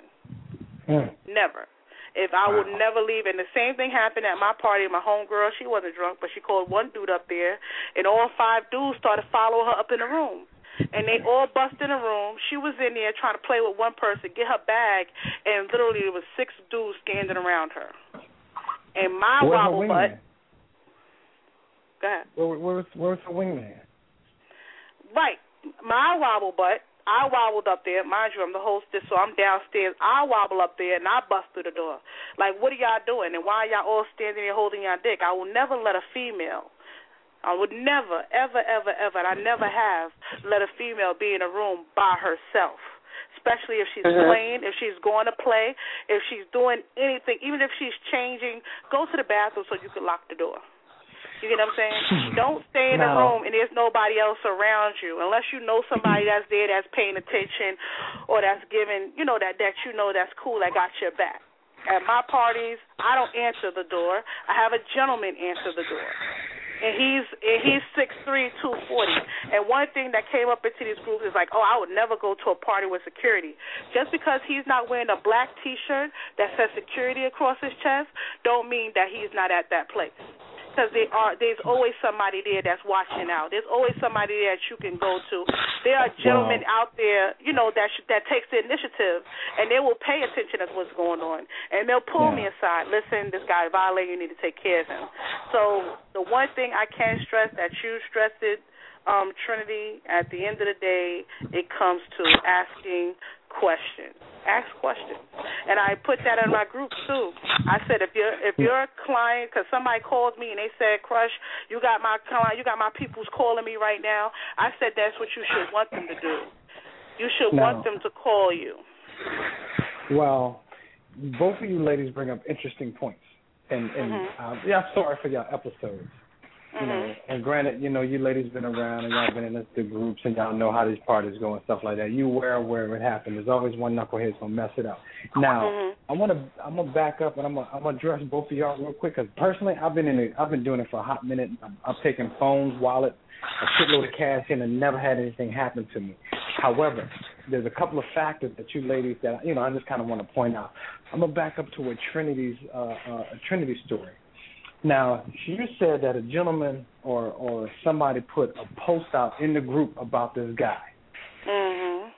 S3: Never. If I would never leave. And the same thing happened at my party. My homegirl, she wasn't drunk, but she called one dude up there, and all 5 dudes started following her up in the room. And they all bust in the room. She was in there trying to play with one person, get her bag, and literally there was 6 dudes standing around her. And my wobble butt. Go ahead.
S1: Where's the wingman?
S3: Right. My wobble butt. I wobbled up there. Mind you, I'm the hostess, so I'm downstairs. I wobble up there, and I bust through the door. Like, what are y'all doing? And why are y'all all standing there holding y'all dick? I will never let a female. I would never, ever, ever, ever, and I never have let a female be in a room by herself. Especially if she's playing, if she's going to play, if she's doing anything, even if she's changing, go to the bathroom so you can lock the door. You get what I'm saying? Don't stay in a room and there's nobody else around you unless you know somebody that's there that's paying attention or that's giving, that you know that's cool, that got your back. At my parties, I don't answer the door. I have a gentleman answer the door. And he's 6'3", 240. And one thing that came up into these groups is like, I would never go to a party with security. Just because he's not wearing a black T-shirt that says security across his chest don't mean that he's not at that place. Because there's always somebody there that's watching out. There's always somebody there that you can go to. There are gentlemen out there, that takes the initiative, and they will pay attention to what's going on. And they'll pull me aside. Listen, this guy violating, you need to take care of him. So the one thing I can stress that you stressed it, Trinity, at the end of the day, it comes to asking questions. Ask questions. And I put that in my group too. I said if you're a client, because somebody called me and they said, Crush, you got my client, you got my people's calling me right now. I said that's what you should want them to do. You should want them to call you.
S1: Well, both of you ladies bring up interesting points, and I'm sorry for y'all episodes. And granted, you ladies been around and y'all been in the groups and y'all know how these parties go and stuff like that. You were aware it happened. There's always one knucklehead that's gonna mess it up. Now, I'm gonna back up and I'm gonna address both of y'all real quick because personally, I've been doing it for a hot minute. I've taken phones, wallets, a shitload of cash in, and never had anything happen to me. However, there's a couple of factors that you ladies that I just kind of want to point out. I'm gonna back up to a Trinity story. Now, you said that a gentleman or somebody put a post out in the group about this guy.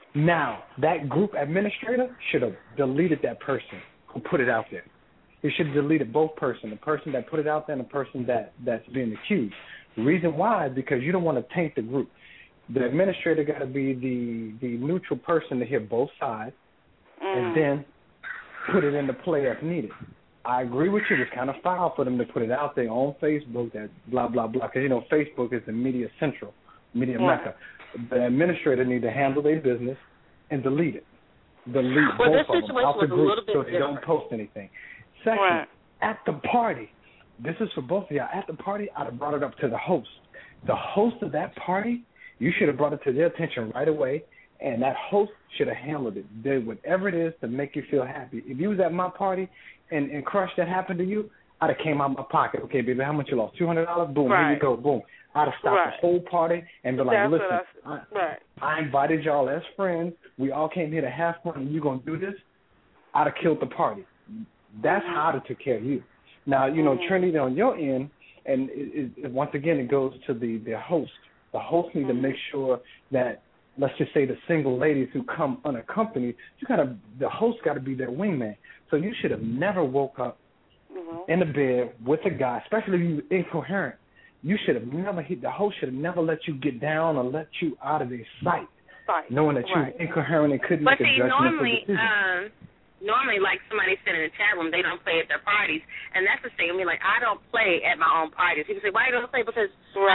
S1: Now, that group administrator should have deleted that person who put it out there. He should have deleted both persons, the person that put it out there and the person that's being accused. The reason why is because you don't want to taint the group. The administrator got to be the neutral person to hear both sides and then put it into play as needed. I agree with you. It's kind of foul for them to put it out there on Facebook that blah, blah, blah, because, Facebook is the media central, media mecca. The administrator need to handle their business and delete it. Delete both of them out the group so they don't post anything. Second, at the party, this is for both of y'all. At the party, I'd have brought it up to the host. The host of that party, you should have brought it to their attention right away, and that host should have handled it. Did whatever it is to make you feel happy. If you was at my party and Crush, that happened to you, I'd have came out of my pocket. Okay, baby, how much you lost? $200? Boom, here you go, boom. I'd have stopped the whole party and be like, listen, I invited y'all as friends. We all came here to have fun, and you going to do this? I'd have killed the party. That's how to take care of you. Now, Trinity, on your end, and once again, it goes to the host. The host need to make sure that, let's just say, the single ladies who come unaccompanied, the host got to be their wingman. So you should have never woke up in the bed with a guy, especially if you incoherent. You should have never the host should have never let you get down or let you out of their sight, knowing that you were incoherent and couldn't make a judgment decision.
S2: Normally, like somebody said in the chat room, they don't play at their parties, and that's the thing. I mean, like, I don't play at my own parties. People say, why you don't play? Because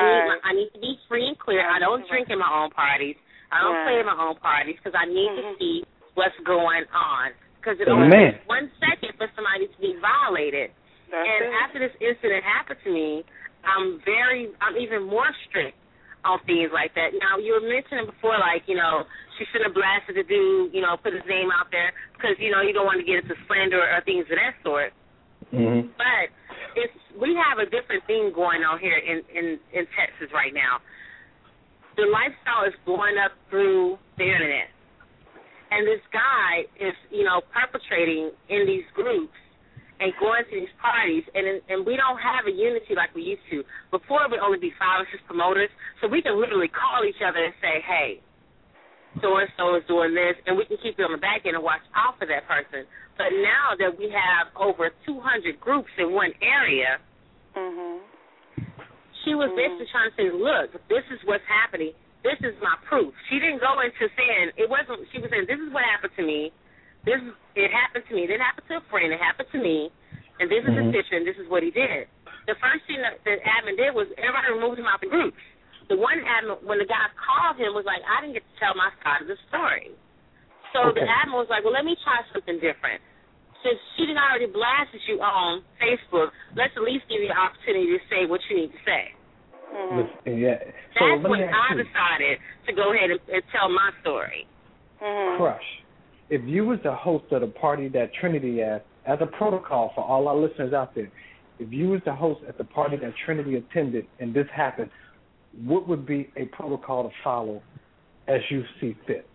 S2: I need to be free and clear. I don't drink in my own parties. I don't play at my own parties because I need to see what's going on. Because it only takes 1 second for somebody to be violated. After this incident happened to me, I'm even more strict on things like that. Now, you were mentioning before, like, she shouldn't have blasted the dude, put his name out there because, you don't want to get into slander or things of that sort. But we have a different thing going on here in Texas right now. The lifestyle is blowing up through the Internet. And this guy is, perpetrating in these groups and going to these parties, and we don't have a unity like we used to. Before, it would only be 5 or 6 promoters, so we can literally call each other and say, hey, so-and-so is doing this, and we can keep it on the back end and watch out for that person. But now that we have over 200 groups in one area, she was basically trying to say, look, this is what's happening. This is my proof. She didn't go into saying, she was saying, this is what happened to me. It happened to me. It didn't happen to a friend. It happened to me. And this is the picture, and this is what he did. The first thing that the admin did was everybody removed him out the groups. The one admin, when the guy called him, was like, I didn't get to tell my side of the story. So the admin was like, well, let me try something different. Since she didn't already blasted you on Facebook, let's at least give you the opportunity to say what you need to say. That's when I decided to go ahead and tell my story.
S1: Crush. If you was the host of the party that Trinity asked, as a protocol for all our listeners out there, if you was the host at the party that Trinity attended and this happened, what would be a protocol to follow as you see fit?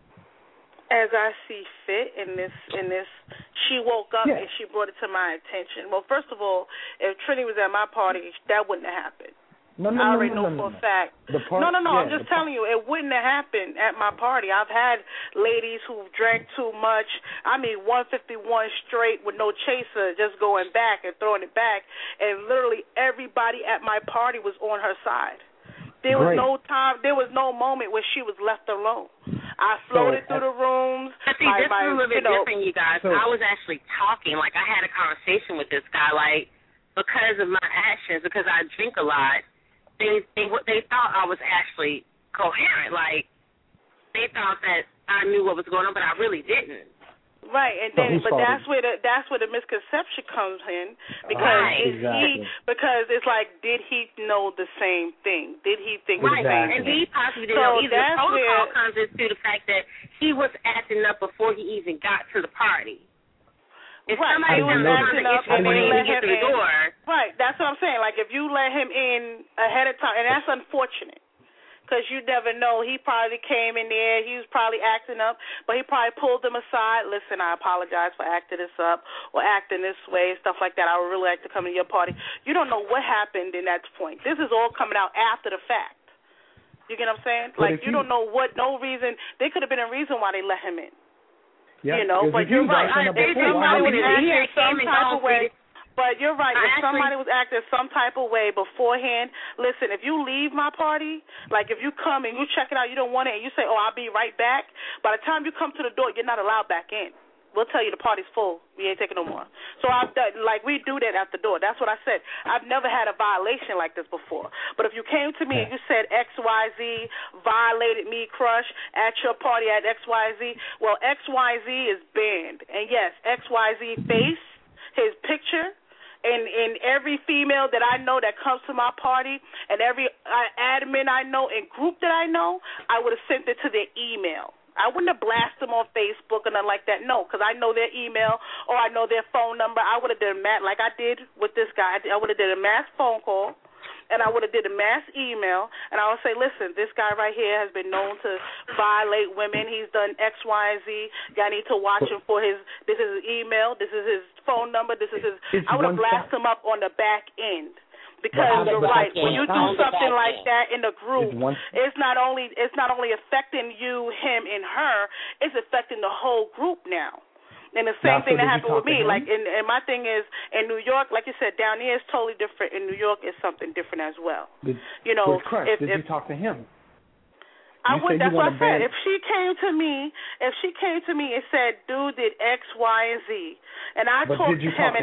S3: As I see fit in this, she woke up and she brought it to my attention. Well, first of all, if Trinity was at my party, that wouldn't have happened. I already know for a fact. I'm just telling you, it wouldn't have happened at my party. I've had ladies who drank too much. 151 straight with no chaser, just going back and throwing it back. And literally everybody at my party was on her side. There was no time, there was no moment where she was left alone. I floated through the rooms.
S2: But see, this is a little bit different, you guys. I was actually talking. Like, I had a conversation with this guy, like, because of my actions, because I drink a lot. They thought I was actually coherent. Like, they thought that I knew what was going on, but I really didn't.
S3: Right, and then but that's where the misconception comes in, because because it's like, did he know the same thing? Did he think the same thing?
S2: And he possibly didn't know either. The protocol comes into the fact that he was acting up before he even got to the party. If somebody was acting up and they let him in,
S3: right, that's what I'm saying. Like, if you let him in ahead of time, and that's unfortunate. Because you never know. He probably came in there. He was probably acting up, but he probably pulled them aside. Listen, I apologize for acting this up or acting this way, stuff like that. I would really like to come to your party. You don't know what happened in that point. This is all coming out after the fact. You get what I'm saying? Like, you don't know no reason. There could have been a reason why they let him in.
S1: Yeah.
S3: You know, but you're right. If somebody was acting some type of way, but you're right. If somebody was acting some type of way beforehand, listen, if you leave my party, like if you come and you check it out, you don't want it, and you say, oh, I'll be right back, by the time you come to the door, you're not allowed back in. We'll tell you the party's full. We ain't taking no more. So we do that at the door. That's what I said. I've never had a violation like this before. But if you came to me and you said XYZ violated me, Crush, at your party at XYZ, well, XYZ is banned. And yes, XYZ face, his picture, and every female that I know that comes to my party and every admin I know and group that I know, I would have sent it to their email. I wouldn't have blasted them on Facebook or nothing like that, no, because I know their email or I know their phone number. I would have done like I did with this guy. I would have did a mass phone call, and I would have did a mass email, and I would say, listen, this guy right here has been known to violate women. He's done X, Y, and Z. Y'all need to watch him for this is his email, this is his phone number, this is his. I would have blasted him up on the back end. Because you're right, when you do something like that in the group, it's not only affecting you, him, and her, it's affecting the whole group now. And the same thing that happened with me. Like, and my thing is, in New York, like you said, down here it's totally different. In New York, it's something different as well.
S1: Did you talk to him?
S3: That's what I said. If she came to me and said, dude did X, Y, and Z, and I talked to him,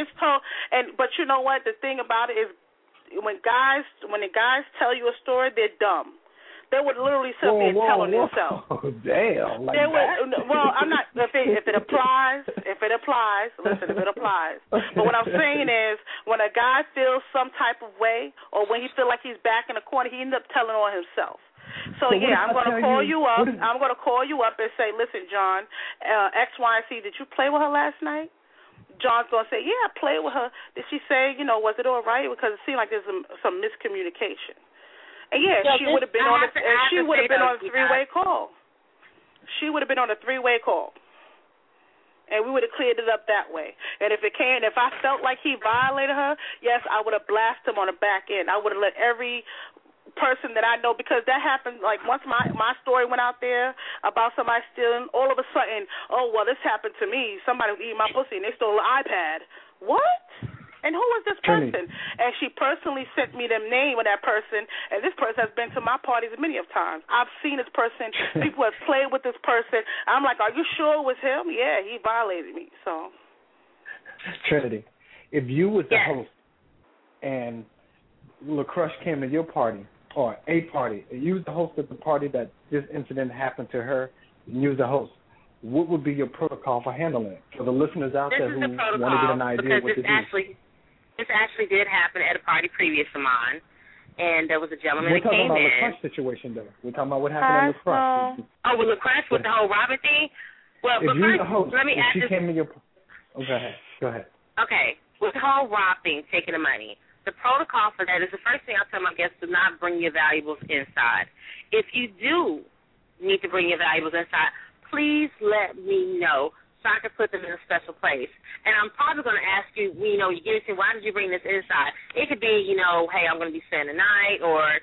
S3: but you know what? The thing about it is, when the guys tell you a story, they're dumb. They would literally sit there and tell on themselves.
S1: Oh, damn!
S3: Well, I'm not. If it applies, listen. If it applies. But what I'm saying is, when a guy feels some type of way, or when he feel like he's back in the corner, he ends up telling on himself. So yeah, I'm going to call you up. I'm going to call you up and say, listen, John, X, Y, and Z, did you play with her last night? John's going to say, yeah, I played with her. Did she say, was it all right? Because it seemed like there's some miscommunication. And yeah, she would have been on a three-way call. She would have been on a three-way call. And we would have cleared it up that way. And if I felt like he violated her, yes, I would have blasted him on the back end. I would have let every person that I know, because that happened, like once my story went out there about somebody stealing, all of a sudden, oh, well, this happened to me. Somebody was eating my pussy and they stole an iPad. What? And who is this person? And she personally sent me the name of that person, and this person has been to my parties many of times. I've seen this person. People have played with this person. I'm like, are you sure it was him? Yeah, he violated me. So,
S1: Trinity, if you was the host and LaCrush came to your party, or a party, and you was the host of the party that this incident happened to her, and you was the host, what would be your protocol for handling it? For the listeners out there who want to get an idea what to do.
S2: This actually did happen at a party previous to mine, and there was a gentleman that came in.
S1: We're talking about LaCrush situation, though. We're talking about what happened at LaCrush.
S2: Oh, with LaCrush, with the whole robbing thing? Well,
S1: if you're the host,
S2: let me ask
S1: she came to your... Oh, go ahead.
S2: Okay, with the whole rob thing, taking the money, the protocol for that is the first thing I'll tell my guests, do not bring your valuables inside. If you do need to bring your valuables inside, please let me know so I can put them in a special place. And I'm probably going to ask you, you get into, why did you bring this inside? It could be, hey, I'm going to be staying the night, or,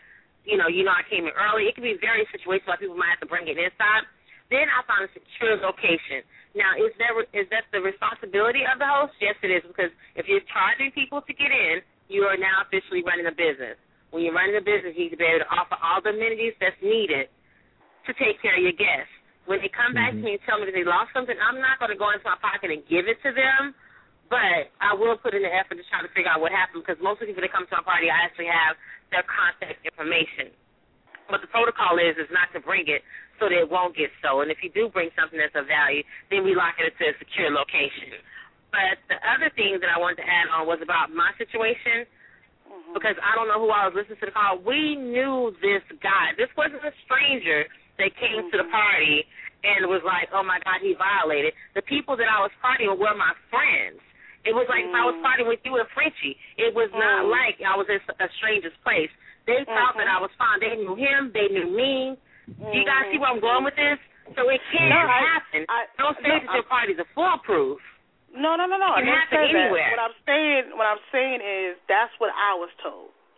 S2: I came in early. It could be various situations where people might have to bring it inside. Then I found a secure location. Now, is that the responsibility of the host? Yes, it is, because if you're charging people to get in, you are now officially running a business. When you're running a business, you need to be able to offer all the amenities that's needed to take care of your guests. When they come back to me and tell me that they lost something, I'm not going to go into my pocket and give it to them, but I will put in the effort to try to figure out what happened, because most of the people that come to our party, I actually have their contact information. But the protocol is not to bring it so that it won't get stolen. If you do bring something that's of value, then we lock it into a secure location. But the other thing that I wanted to add on was about my situation, because I don't know who I was listening to the call. We knew this guy. This wasn't a stranger that came to the party and was like, oh, my God, he violated. The people that I was partying with were my friends. It was like if I was partying with you and Frenchie. It was not like I was in a stranger's place. They thought that I was fine. They knew him. They knew me. You guys see where I'm going with this? So it can't happen. Don't say that your parties are foolproof.
S3: No.
S2: It can happen anywhere.
S3: What I'm saying is that's what I was told.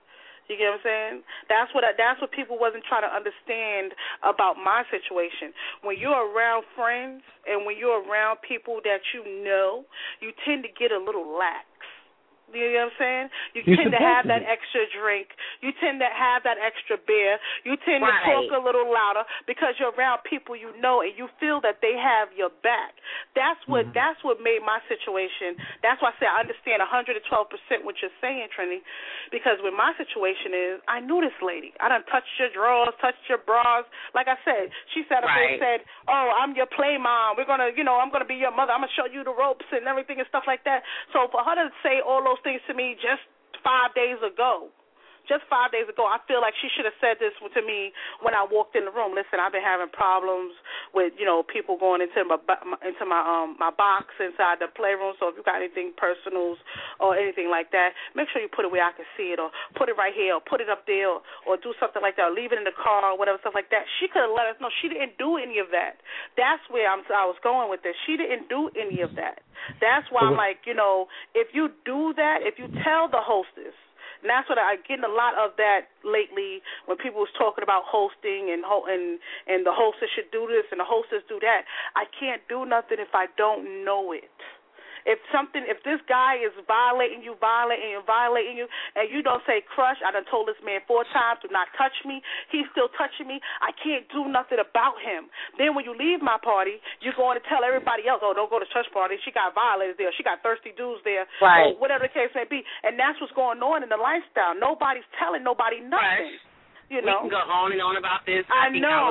S3: You get what I'm saying? That's what people wasn't trying to understand about my situation. When you're around friends and when you're around people that you know, you tend to get a little lax. You know what I'm saying? You tend to have that extra drink. You tend to have that extra beer. You tend to talk a little louder because you're around people you know and you feel that they have your back. That's what made my situation. That's why I say I understand 112% what you're saying, Trinity, because when my situation is, I knew this lady. I done touched your drawers, touched your bras. Like I said, she sat up there and said, "Oh, I'm your play mom. We're gonna, I'm gonna be your mother. I'm gonna show you the ropes and everything and stuff like that." So for her to say all those things to me just 5 days ago, I feel like she should have said this to me when I walked in the room. Listen, I've been having problems with, people going into my box inside the playroom. So if you got anything personals or anything like that, make sure you put it where I can see it, or put it right here, or put it up there, or do something like that, or leave it in the car, or whatever, stuff like that. She could have let us know. She didn't do any of that. That's where I was going with this. She didn't do any of that. That's why I'm like, if you do that, if you tell the hostess. And that's what I'm getting a lot of that lately when people was talking about hosting and the hostess should do this and the hostess do that. I can't do nothing if I don't know it. If this guy is violating you, and you don't say, "Crush, I done told this man 4 times to not touch me," he's still touching me, I can't do nothing about him. Then when you leave my party, you're going to tell everybody else, "Oh, don't go to church party. She got violators there. She got thirsty dudes there," or whatever the case may be. And that's what's going on in the lifestyle. Nobody's telling nobody nothing. We
S2: can go on and on about this.
S3: I know.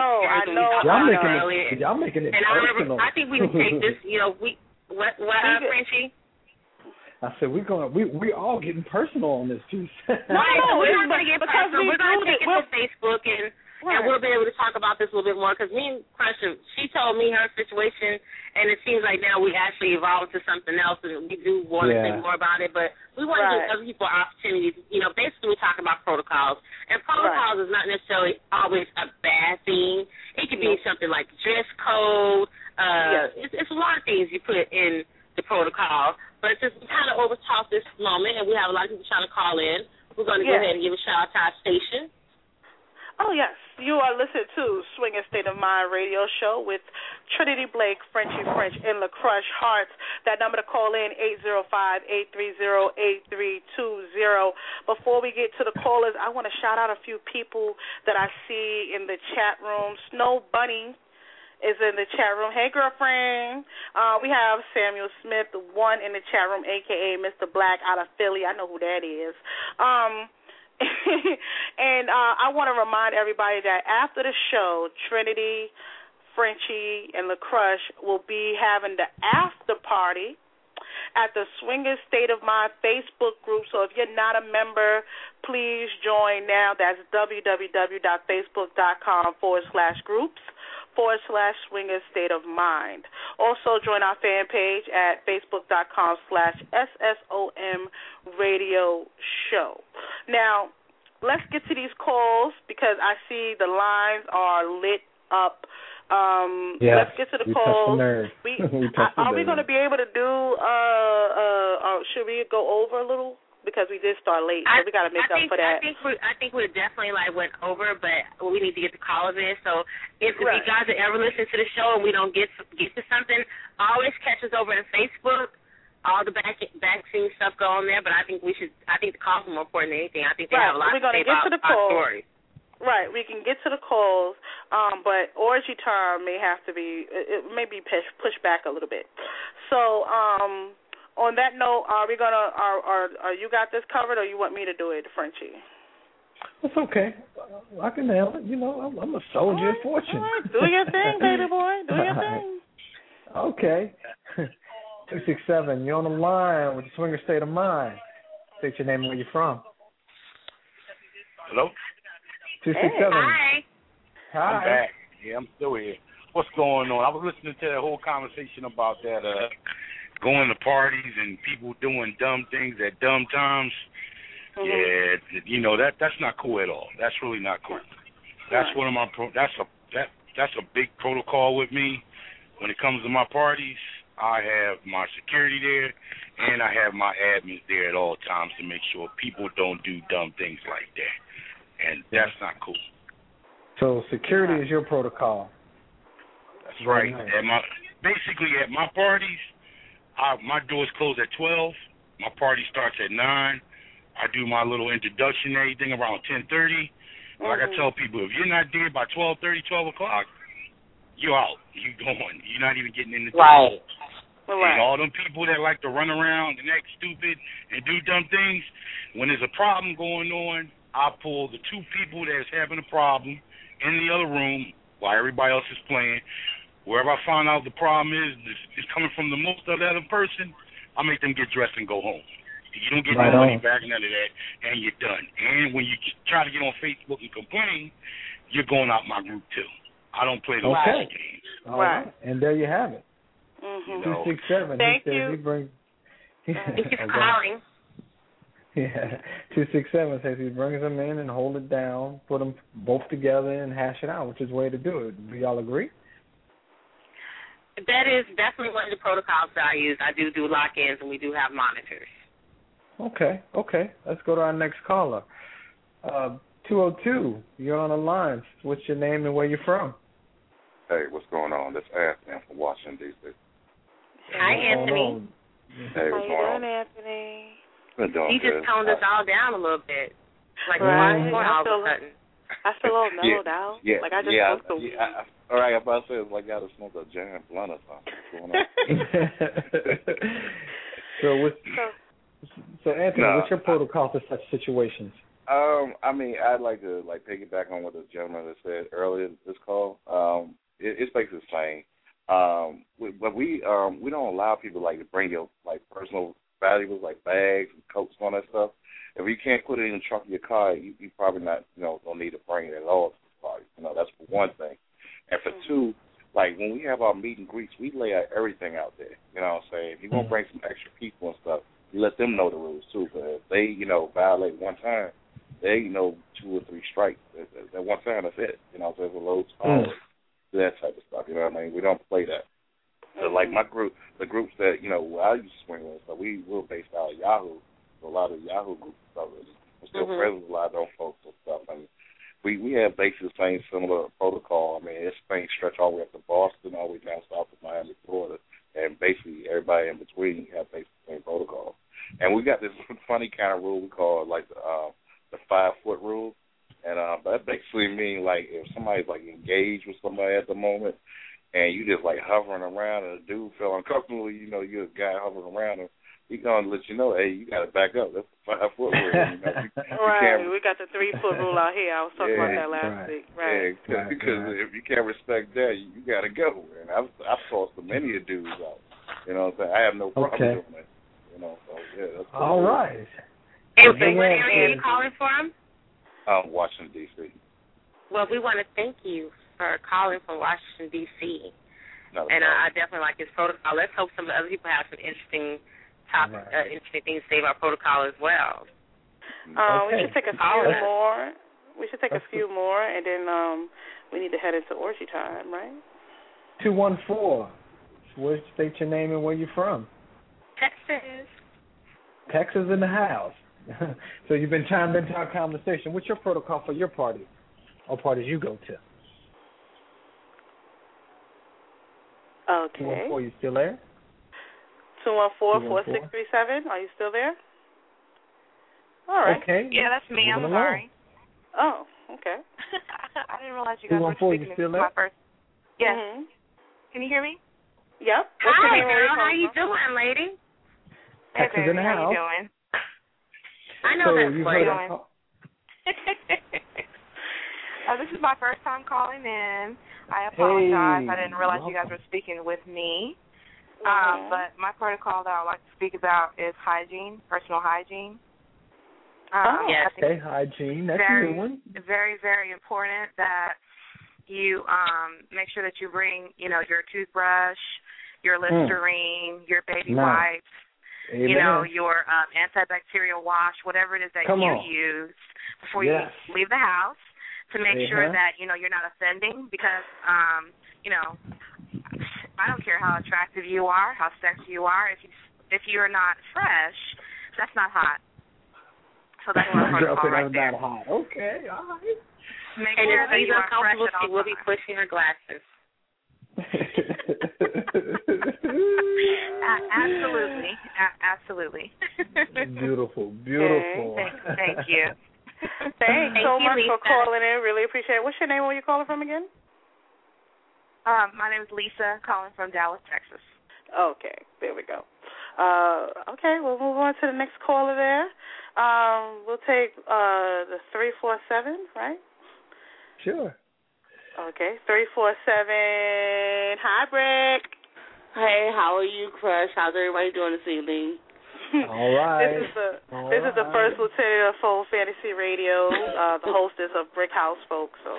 S1: Y'all making it
S2: and
S1: personal.
S2: I think we can take this, What, Frenchie?
S1: I said we all getting personal on this piece.
S2: We're not going to get personal. We're going to take it to Facebook and we'll be able to talk about this a little bit more because me and Crush, she told me her situation, and it seems like now we actually evolved to something else, and we do want to think more about it, but we want to give other people opportunities. Basically we're talking about protocols, and protocols is not necessarily always a bad thing. It could be something like dress code. It's a lot of things you put in the protocol, but since we kind of overtalked this moment and we have a lot of people trying to call in, we're going to go ahead and give a shout out to our station.
S3: Oh, yes. You are listening to Swinger State of Mind radio show with Trinity Blake, Frenchie French, and LaCrush Hearts. That number to call in, 805-830-8320. Before we get to the callers, I want to shout out a few people that I see in the chat room. Snow Bunny is in the chat room. Hey, girlfriend. We have Samuel Smith, the one in the chat room, a.k.a. Mr. Black out of Philly. I know who that is. And I want to remind everybody that after the show, Trinity, Frenchie, and LaCrush will be having the after party at the Swingers State of Mind Facebook group. So if you're not a member, please join now. That's www.facebook.com/groups/Swingers State of Mind. Also join our fan page at facebook.com/SSOM Radio Show. Now, let's get to these calls because I see the lines are lit up. Let's get to the calls.
S1: Are
S3: we going to be able to do, should we go over a little? Because we did start late, so we got to make up for that.
S2: I think we definitely went over, but we need to get the callers in. So if you guys are ever listening to the show and we don't get to something, always catch us over on Facebook. All the back-scene stuff go on there, but I think the calls are more important than anything. I think they have a lot to say about our story.
S3: Right, we can get to the calls, but orgy term may have to be, it may be pushed back a little bit. So, on that note, are you got this covered, or you want me to do it, Frenchie?
S1: It's okay. I can handle it. I'm a soldier of fortune.
S3: All right. Do your thing, baby boy. Do your thing.
S1: Okay. 267, you're on the line with the Swinger State of Mind. State your name and where you're from.
S7: Hello?
S1: 267.
S2: Hi.
S7: I'm back. Yeah, I'm still here. What's going on? I was listening to that whole conversation about that going to parties and people doing dumb things at dumb times. Mm-hmm. Yeah, that's not cool at all. That's really not cool. That's one of my that's a big protocol with me when it comes to my parties. I have my security there, and I have my admins there at all times to make sure people don't do dumb things like that. And that's not cool.
S1: So security is your protocol.
S7: That's right. Basically, at my parties, my doors close at 12. My party starts at 9. I do my little introduction and everything around 10:30. Like I tell people, if you're not there by 12:30, 12 o'clock, you're out. You're going. You're not even getting in the door.
S2: Right.
S7: And all them people that like to run around and act stupid and do dumb things, when there's a problem going on, I pull the 2 people that's having a problem in the other room while everybody else is playing. Wherever I find out the problem is coming from the most of the other person, I make them get dressed and go home. You don't get no money back, none of that, and you're done. And when you try to get on Facebook and complain, you're going out my group too. I don't play those games.
S1: All right. And there you have it.
S3: Mm-hmm.
S1: 267.
S3: Thank
S1: he
S3: you.
S1: He brings.
S2: Thank you for calling.
S1: Yeah, 267 says he brings them in and hold it down, put them both together and hash it out, which is the way to do it. Do y'all agree?
S2: That is definitely one of the protocols that I use. I do lock-ins, and we do have monitors.
S1: Okay. Let's go to our next caller. 202, you're on the line. What's your name and where you from?
S14: Hey, what's going on? This is Anthony from Washington, D.C.
S2: Hi, Anthony.
S14: Hey, what's going on?
S3: Anthony?
S14: Been doing
S2: He
S14: good.
S2: just toned us all down a little bit. Like,
S3: right.
S2: all of a sudden.
S3: I feel all mellowed out.
S14: Yeah,
S3: like I just smoked a weed.
S14: All right, I'm about to say it's like I got to smoke a giant blunt or something. What's going on?
S1: So Anthony, what's your protocol for such situations?
S14: I mean, I'd like to piggyback on what the gentleman that said earlier in this call. It's basically the same. But we don't allow people like to bring your like personal valuables like bags and coats and all that stuff. If you can't put it in the trunk of your car, you probably not don't need to bring it at all to the party. That's for one thing. And for two, like when we have our meet and greets, we lay out everything out there. You know what I'm saying? If you're gonna bring some extra people and stuff, you let them know the rules too. But if they, violate one time, they 2 or 3 strikes. At one time, that's it. So there's a low tolerance to that type of stuff. You know what I mean? We don't play that. So like my group, the groups that I used to swing with, so we were based out of Yahoo. So a lot of Yahoo groups and stuff. I'm still friends with a lot of those folks and stuff. And we have basically the same similar protocol. I mean, this thing stretch all the way up to Boston, all the way down south to Miami, Florida, and basically everybody in between have basically the same protocol. And we got this funny kind of rule we call like the 5-foot rule, and that basically means like if somebody's like engaged with somebody at the moment, and you just like hovering around, and a dude feel uncomfortable, you're a guy hovering around him, he's gonna let you know, hey, you got to back up. That's a 5-foot rule.
S3: Right. We got the 3-foot rule out here. I was talking about that last week. Right.
S14: Yeah, because if you can't respect that, you got to go. And I've tossed many of dudes out. You know what I'm saying? I have no problem doing that. So yeah, that's cool.
S1: All right.
S2: And what area are you calling from?
S14: Washington, D.C.
S2: Well, we want to thank you for calling from Washington, D.C. I definitely like his protocol. Let's hope some of the other people have some interesting topics, interesting things to say about protocol as well.
S3: We should take a few more. We should take a few more, and then we need to head into orgy time, right?
S1: 214. State your name and where you're from. Texas in the house. So you've been chimed into our conversation. What's your protocol for your party or parties you go to?
S3: Okay.
S1: 214, you still there?
S3: 214-4637. Are you still there? All right.
S1: Okay.
S15: Yeah, that's me. I'm sorry.
S3: Oh, okay.
S15: I didn't realize you guys were speaking.
S1: You still there?
S15: My first. Yes.
S3: Mm-hmm.
S15: Can you hear me?
S3: Yep.
S2: Hi, girl. How you doing, lady?
S1: Texas in the house.
S15: How you doing?
S2: I know that's what you're
S15: doing. This is my first time calling in. I apologize. I didn't realize you guys were speaking with me. But my protocol that I would like to speak about is hygiene, personal hygiene.
S2: Yes.
S1: Okay, hygiene. That's a good one.
S15: Very, very important that you make sure that you bring, your toothbrush, your Listerine, your baby wipes,
S1: Amen.
S15: your antibacterial wash, whatever it is that you use before you leave the house to make sure that, you're not offending because, I don't care how attractive you are, how sexy you are. If you're not fresh, that's not hot. So that's my protocol right there.
S1: Not hot. Okay, all right.
S15: Make
S2: and
S15: sure
S2: if she's uncomfortable, she will be
S15: time.
S2: pushing her glasses.
S15: Absolutely.
S1: Beautiful.
S15: Okay. Thank you.
S3: Thanks so much
S2: Lisa.
S3: for calling in. Really appreciate it. What's your name? Where you calling from again?
S15: My name is Lisa, calling from Dallas, Texas.
S3: Okay, there we go. Okay, we'll move on to the next caller there. We'll take the 347, right?
S1: Sure.
S3: Okay, 347. Hi, Brick.
S16: Hey, how are you, Crush? How's everybody doing this evening?
S1: All right.
S3: This is the first lieutenant of Full Fantasy Radio, the hostess of Brick House, folks. So,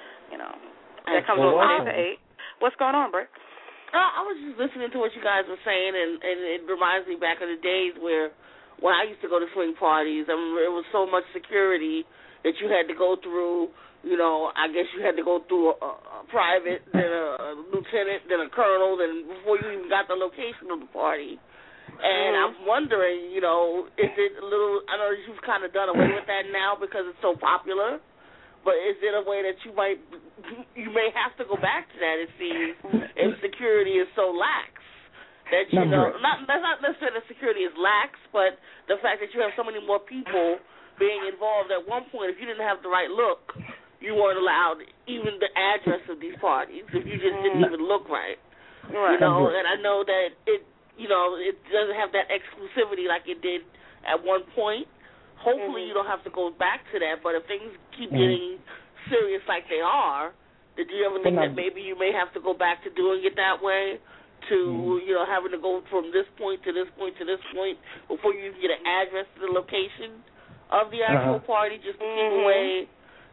S3: that comes on 8 to 8. What's going on, Brick?
S16: I was just listening to what you guys were saying, and it reminds me back of the days where when I used to go to swing parties, I remember it was so much security that you had to go through. I guess you had to go through a private, then a lieutenant, then a colonel, then before you even got the location of the party. And I'm wondering, is it a little, I know you've kind of done away with that now because it's so popular, but is it a way that you may have to go back to that, it seems, if security is so lax? That, that's not necessarily that security is lax, but the fact that you have so many more people being involved. At one point, if you didn't have the right look, you weren't allowed even the address of these parties if you just didn't even look right.
S3: Right.
S16: And I know that it doesn't have that exclusivity like it did at one point. Hopefully you don't have to go back to that, but if things keep getting serious like they are, did you ever think that maybe you may have to go back to doing it that way, to, having to go from this point to this point to this point before you get an address to the location of the actual party, just to keep away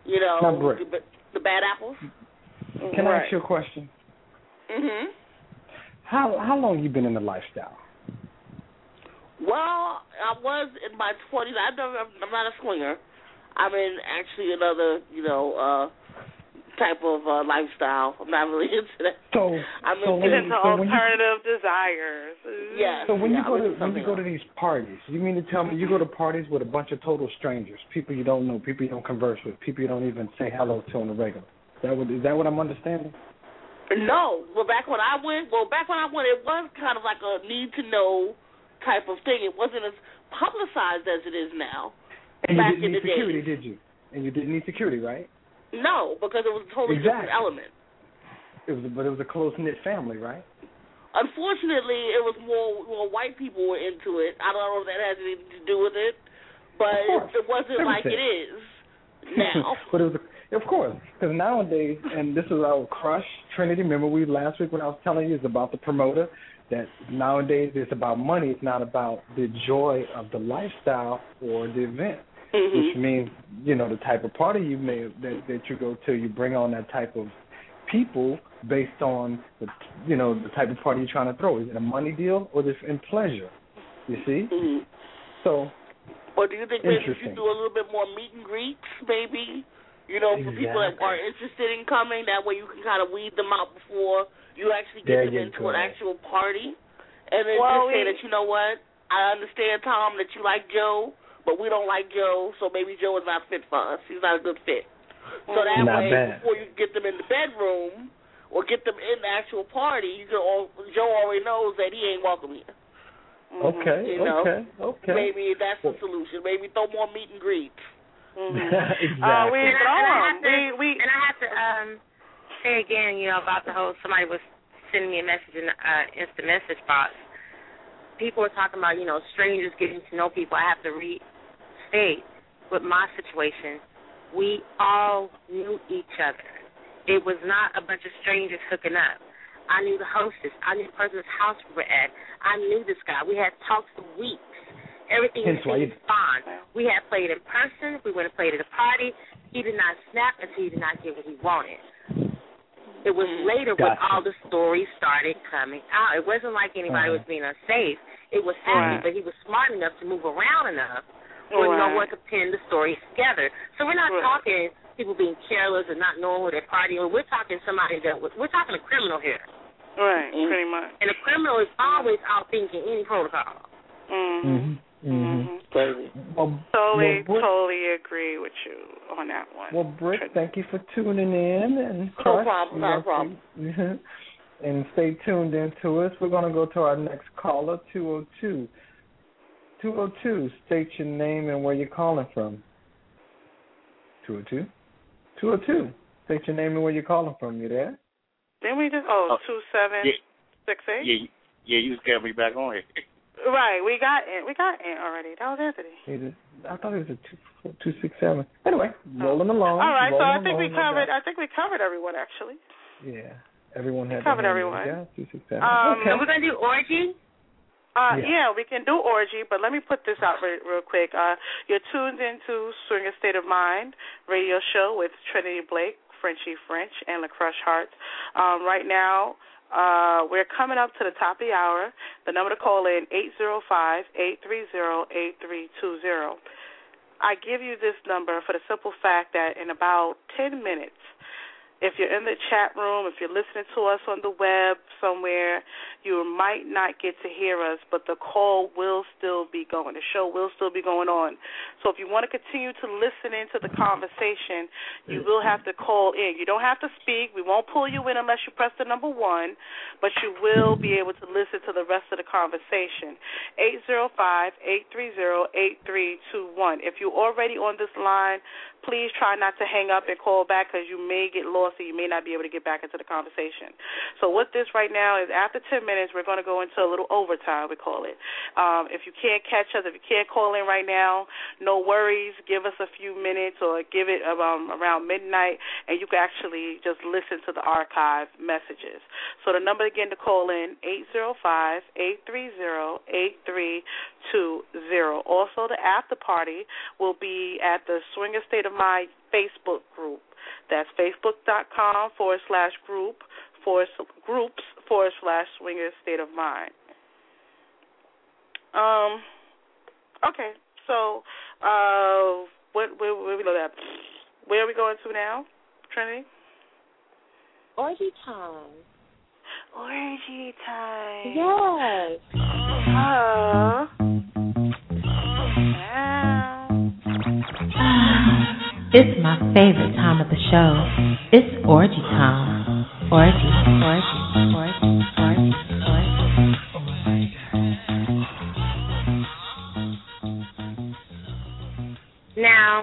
S16: the bad apples?
S1: Can I ask you a question?
S16: Mm-hmm.
S1: How long you been in the lifestyle?
S16: Well, I was in my 20s. I'm not a swinger. I'm in actually another, type of lifestyle. I'm not really into that.
S3: I'm into alternative desires.
S16: Yeah.
S1: So when you go to these parties, you mean to tell me you go to parties with a bunch of total strangers, people you don't know, people you don't converse with, people you don't even say hello to on the regular? Is that what I'm understanding?
S16: No. Back when I went, it was kind of like a need-to-know type of thing. It wasn't as publicized as it is now.
S1: And
S16: back
S1: you didn't
S16: in the
S1: need security,
S16: days.
S1: did you? And you didn't need security, right?
S16: No, because it was a totally different element.
S1: But it was a close-knit family, right?
S16: Unfortunately, it was more white people were into it. I don't know if that has anything to do with it, but it wasn't like it is now.
S1: But it was, of course, because nowadays, and this is our Crush Trinity. Remember last week when I was telling you it's about the promoter, that nowadays it's about money. It's not about the joy of the lifestyle or the event. Which means, the type of party that you go to, you bring on that type of people based on the type of party you're trying to throw. Is it a money deal or is it in pleasure? You see? So,
S16: or do you think maybe you should do a little bit more meet and greets, maybe? For people that are interested in coming, that way you can kind of weed them out before you actually get them into an actual party. And then just say that, you know what, I understand, Tom, that you like Joe, but we don't like Joe, so maybe Joe is not fit for us. He's not a good fit. So that way, before you get them in the bedroom or get them in the actual party, Joe already knows that he ain't welcome here.
S1: Okay, okay.
S16: Maybe that's the solution. Maybe throw more meet and greets.
S1: Exactly.
S2: And I have to say again, about the whole, somebody was sending me a message in the instant message box. People were talking about, strangers getting to know people. I have to restate with my situation, we all knew each other. It was not a bunch of strangers hooking up. I knew the hostess. I knew the person's house we were at. I knew this guy. We had talks for weeks. Everything was fine. We had played in person. We went and played at a party. He did not snap until he did not get what he wanted. It was later when all the stories started coming out. It wasn't like anybody was being unsafe. It was happening, but he was smart enough to move around enough where no one could pin the stories together. So we're not talking people being careless and not knowing where they're partying. We're talking somebody we're talking a criminal here.
S3: Right, pretty much.
S2: And a criminal is always outthinking any protocol.
S16: Crazy.
S1: Well,
S3: totally agree with you on that one.
S1: Well, Britt, thank you for tuning in. And
S16: no problem, not a problem.
S1: And stay tuned in to us. We're going to go to our next caller, 202. 202, state your name and where you're calling from. 202? 202, state your name and where you're calling from. You there?
S3: Didn't we just, 2768?
S7: Yeah, you scared me back on here.
S3: Right, we got Ant already. That was Anthony.
S1: I thought it was a 267. Anyway, rolling along.
S3: All right, so I think we covered everyone actually.
S1: Yeah, everyone had
S3: covered everyone.
S1: Yeah, 267.
S2: So we're gonna do orgy.
S3: Yeah, we can do orgy, but let me put this out real quick. You're tuned into Swinger State of Mind radio show with Trinity Blake, Frenchie French, and LaCrush Hearts. Right now, we're coming up to the top of the hour. The number to call in, 805-830-8320. I give you this number for the simple fact that in about 10 minutes, if you're in the chat room, if you're listening to us on the web somewhere, you might not get to hear us, but the call will still be going. The show will still be going on. So if you want to continue to listen into the conversation, you will have to call in. You don't have to speak. We won't pull you in unless you press the number 1, but you will be able to listen to the rest of the conversation. 805-830-8321. If you're already on this line, please try not to hang up and call back because you may get lost and you may not be able to get back into the conversation. So what this right now is, after 10 minutes, we're going to go into a little overtime, we call it. If you can't catch us, if you can't call in right now, no worries. Give us a few minutes or give it around midnight, and you can actually just listen to the archive messages. So the number again to call in, 805-830-8320. Also, the after party will be at the Swinger State of Mind Facebook group. That's facebook.com/groups/Swinger State of Mind. Okay, so where we go at? Where are we going to now, Trinity?
S2: Orgy time.
S3: Orgy time.
S2: Yes.
S11: It's my favorite time of the show. It's orgy time. Orgy.
S2: Now,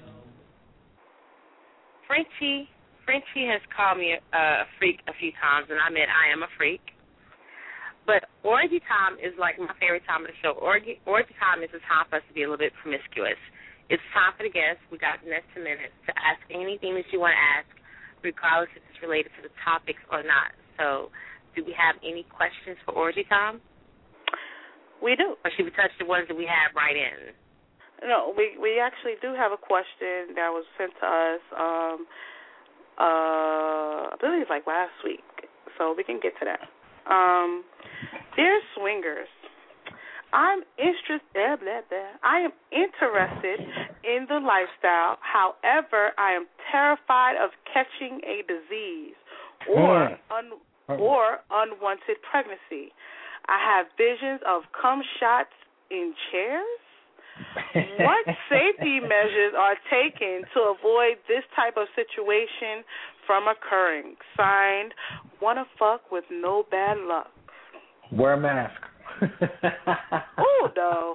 S2: Frenchie has called me a freak a few times, and I admit I am a freak. But orgy time is like my favorite time of the show. Orgy time is a time for us to be a little bit promiscuous. It's time for the guests. We got the next 2 minutes to ask anything that you want to ask, regardless if it's related to the topics or not. So, do we have any questions for orgy time?
S3: We do.
S2: Or should we touch the ones that we have right in?
S3: No, we actually do have a question that was sent to us, I believe like last week. So we can get to that. Dear swingers, I am interested in the lifestyle. However, I am terrified of catching a disease or unwanted pregnancy. I have visions of cum shots in chairs. What safety measures are taken to avoid this type of situation from occurring? Signed, wanna fuck with no bad luck.
S1: Wear a mask.
S3: Oh, no.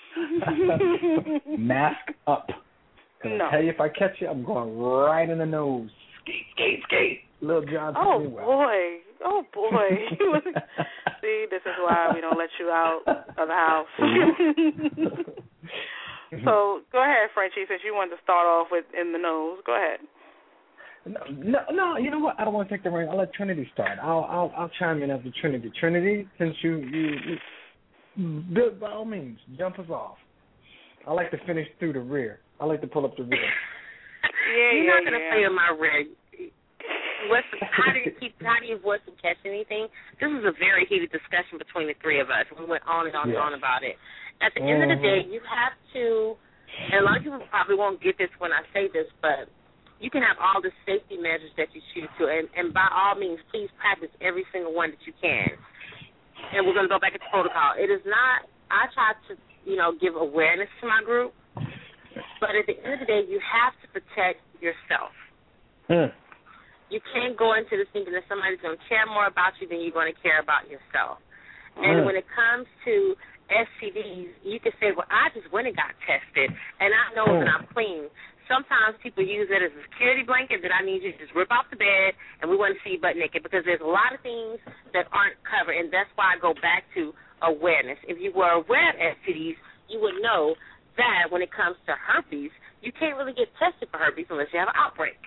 S1: Mask up.
S3: No.
S1: I tell you, if I catch you, I'm going right in the nose. Skate. Little John.
S3: Oh, boy. See, this is why we don't let you out of the house. So, go ahead, Frenchie, since you wanted to start off with in the nose. Go ahead.
S1: No, you know what? I don't want to take the ring. I'll let Trinity start. I'll chime in after Trinity. Trinity, since you by all means, jump us off. I like to finish through the rear. I like to pull up the rear.
S2: You're not going to play in my rear. How do you avoid from catching anything? This is a very heated discussion between the three of us. We went on and on and on about it. At the end of the day, you have to, and a lot of people probably won't get this when I say this, but you can have all the safety measures that you choose to, and by all means, please practice every single one that you can. And we're going to go back into protocol. It is not, I try to, give awareness to my group, but at the end of the day, you have to protect yourself. You can't go into this thinking that somebody's going to care more about you than you're going to care about yourself. And when it comes to STDs, you can say, well, I just went and got tested, and I know that I'm clean. Sometimes people use it as a security blanket that I need you to just rip off the bed and we want to see you butt naked, because there's a lot of things that aren't covered, and that's why I go back to awareness. If you were aware of STDs, you would know that when it comes to herpes, you can't really get tested for herpes unless you have an outbreak.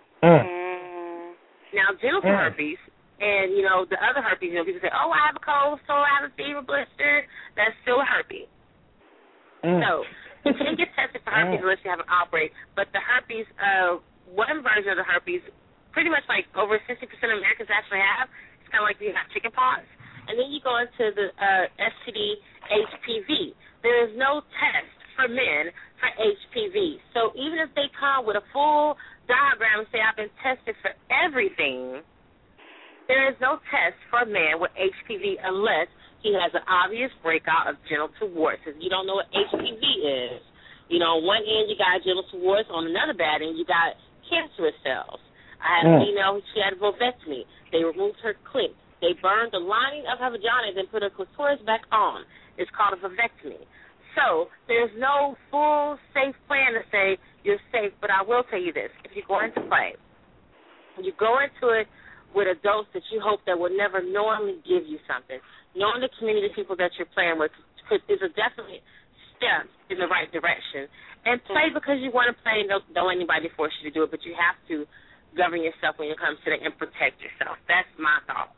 S2: Now, genital herpes and, the other herpes, people say, oh, I have a cold sore, I have a fever blister, that's still a herpes. So you can't get tested for herpes unless you have an outbreak, but the herpes, one version of the herpes, pretty much like over 60% of Americans actually have. It's kind of like you have chicken pox. And then you go into the STD HPV. There is no test for men for HPV. So even if they come with a full diagram and say, I've been tested for everything, there is no test for a man with HPV unless he has an obvious breakout of genital warts. If you don't know what HPV is, on one end you got genital warts, on another bad end you got cancerous cells. I had a female, she had a vulvectomy. They removed her clit. They burned the lining of her vagina and then put her clitoris back on. It's called a vulvectomy. So there's no full safe plan to say you're safe, but I will tell you this. If you go into play, you go into it with a dose that you hope that will never knowingly give you something. Knowing the community people that you're playing with is a definite step in the right direction. And play because you want to play. Don't anybody force you to do it, but you have to govern yourself when it comes to that and protect yourself. That's my thought.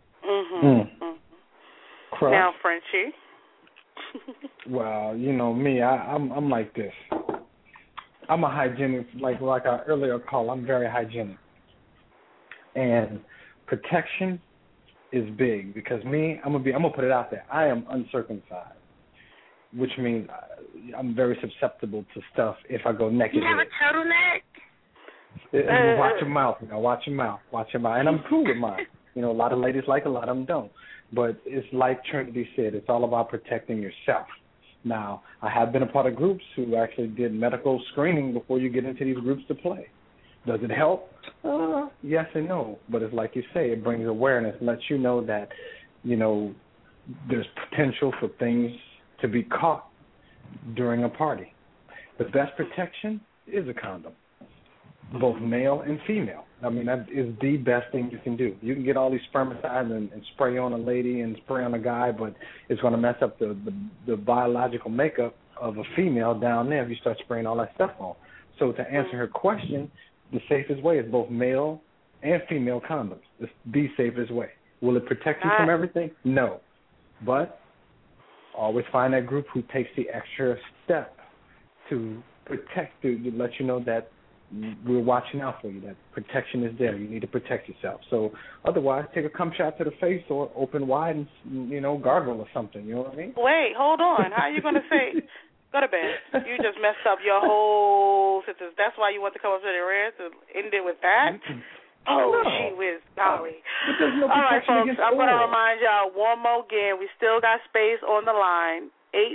S3: Now, Frenchie.
S1: Well, me, I'm like this. I'm a hygienic, like our earlier call, I'm very hygienic. And protection is big because me, I'm gonna put it out there. I am uncircumcised, which means I'm very susceptible to stuff if I go naked.
S2: You have a turtleneck?
S1: Watch your mouth, watch your mouth. And I'm cool with mine. A lot of ladies like, a lot of them don't. But it's like Trinity said, it's all about protecting yourself. Now, I have been a part of groups who actually did medical screening before you get into these groups to play. Does it help? Yes and no. But it's like you say, it brings awareness, lets you know that, there's potential for things to be caught during a party. The best protection is a condom, both male and female. I mean, that is the best thing you can do. You can get all these spermicides and spray on a lady and spray on a guy, but it's going to mess up the biological makeup of a female down there if you start spraying all that stuff on. So to answer her question, the safest way is both male and female condoms. It's the safest way. Will it protect you from everything? No. But always find that group who takes the extra step to protect you, to let you know that we're watching out for you, that protection is there. You need to protect yourself. So otherwise, take a cum shot to the face or open wide and, gargle or something. You know what I mean?
S3: Wait, hold on. How are you going to say, go to bed? You just messed up your whole sentence. That's why you want to come up to the rear to end it with that? Oh, gee whiz, golly.
S1: No,
S3: all right, folks, I'm going to remind y'all one more again. We still got space on the line,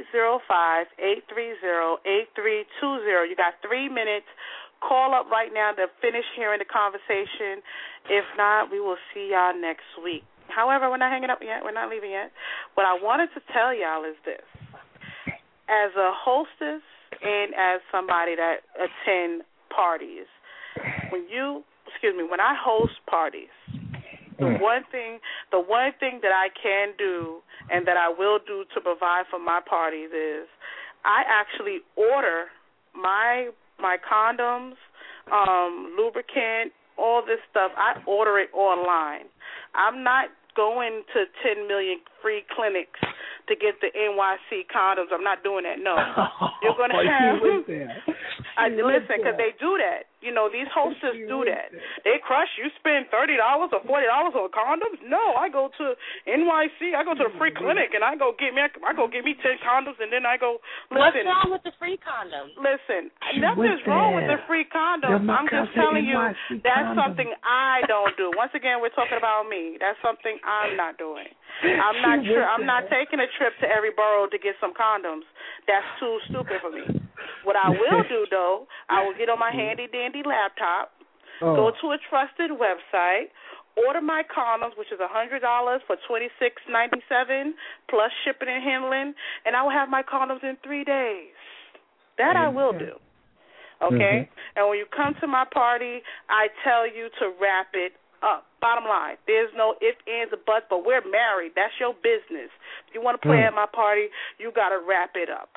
S3: 805-830-8320. You got 3 minutes. Call up right now to finish hearing the conversation. If not, we will see y'all next week. However, we're not hanging up yet. We're not leaving yet. What I wanted to tell y'all is this. As a hostess and as somebody that attend parties, when I host parties, the one thing that I can do and that I will do to provide for my parties is I actually order my condoms, lubricant, all this stuff. I order it online. I'm not going to 10 million free clinics to get the NYC condoms. I'm not doing that. No, you're going to have. Listen, because they do that. You know, these hostess do that. They crush. You spend $30 or $40 on condoms? No, I go to NYC. I go to the free clinic and I go get me 10 condoms and then I go. Listen,
S2: what's wrong with the free condoms?
S3: Listen, nothing's wrong with the free condoms. I'm just telling you that's something I don't do. Once again, we're talking about me. That's something I'm not doing. I'm not taking a trip to every borough to get some condoms. That's too stupid for me. What I will do, though, I will get on my handy-dandy laptop, go to a trusted website, order my condoms, which is $100 for $26.97 plus shipping and handling, and I will have my condoms in 3 days. That I will do. Okay? And when you come to my party, I tell you to wrap it up. Bottom line, there's no ifs, ands, or buts, but we're married. That's your business. If you want to play at my party, you got to wrap it up.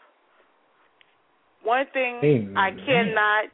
S3: One thing I cannot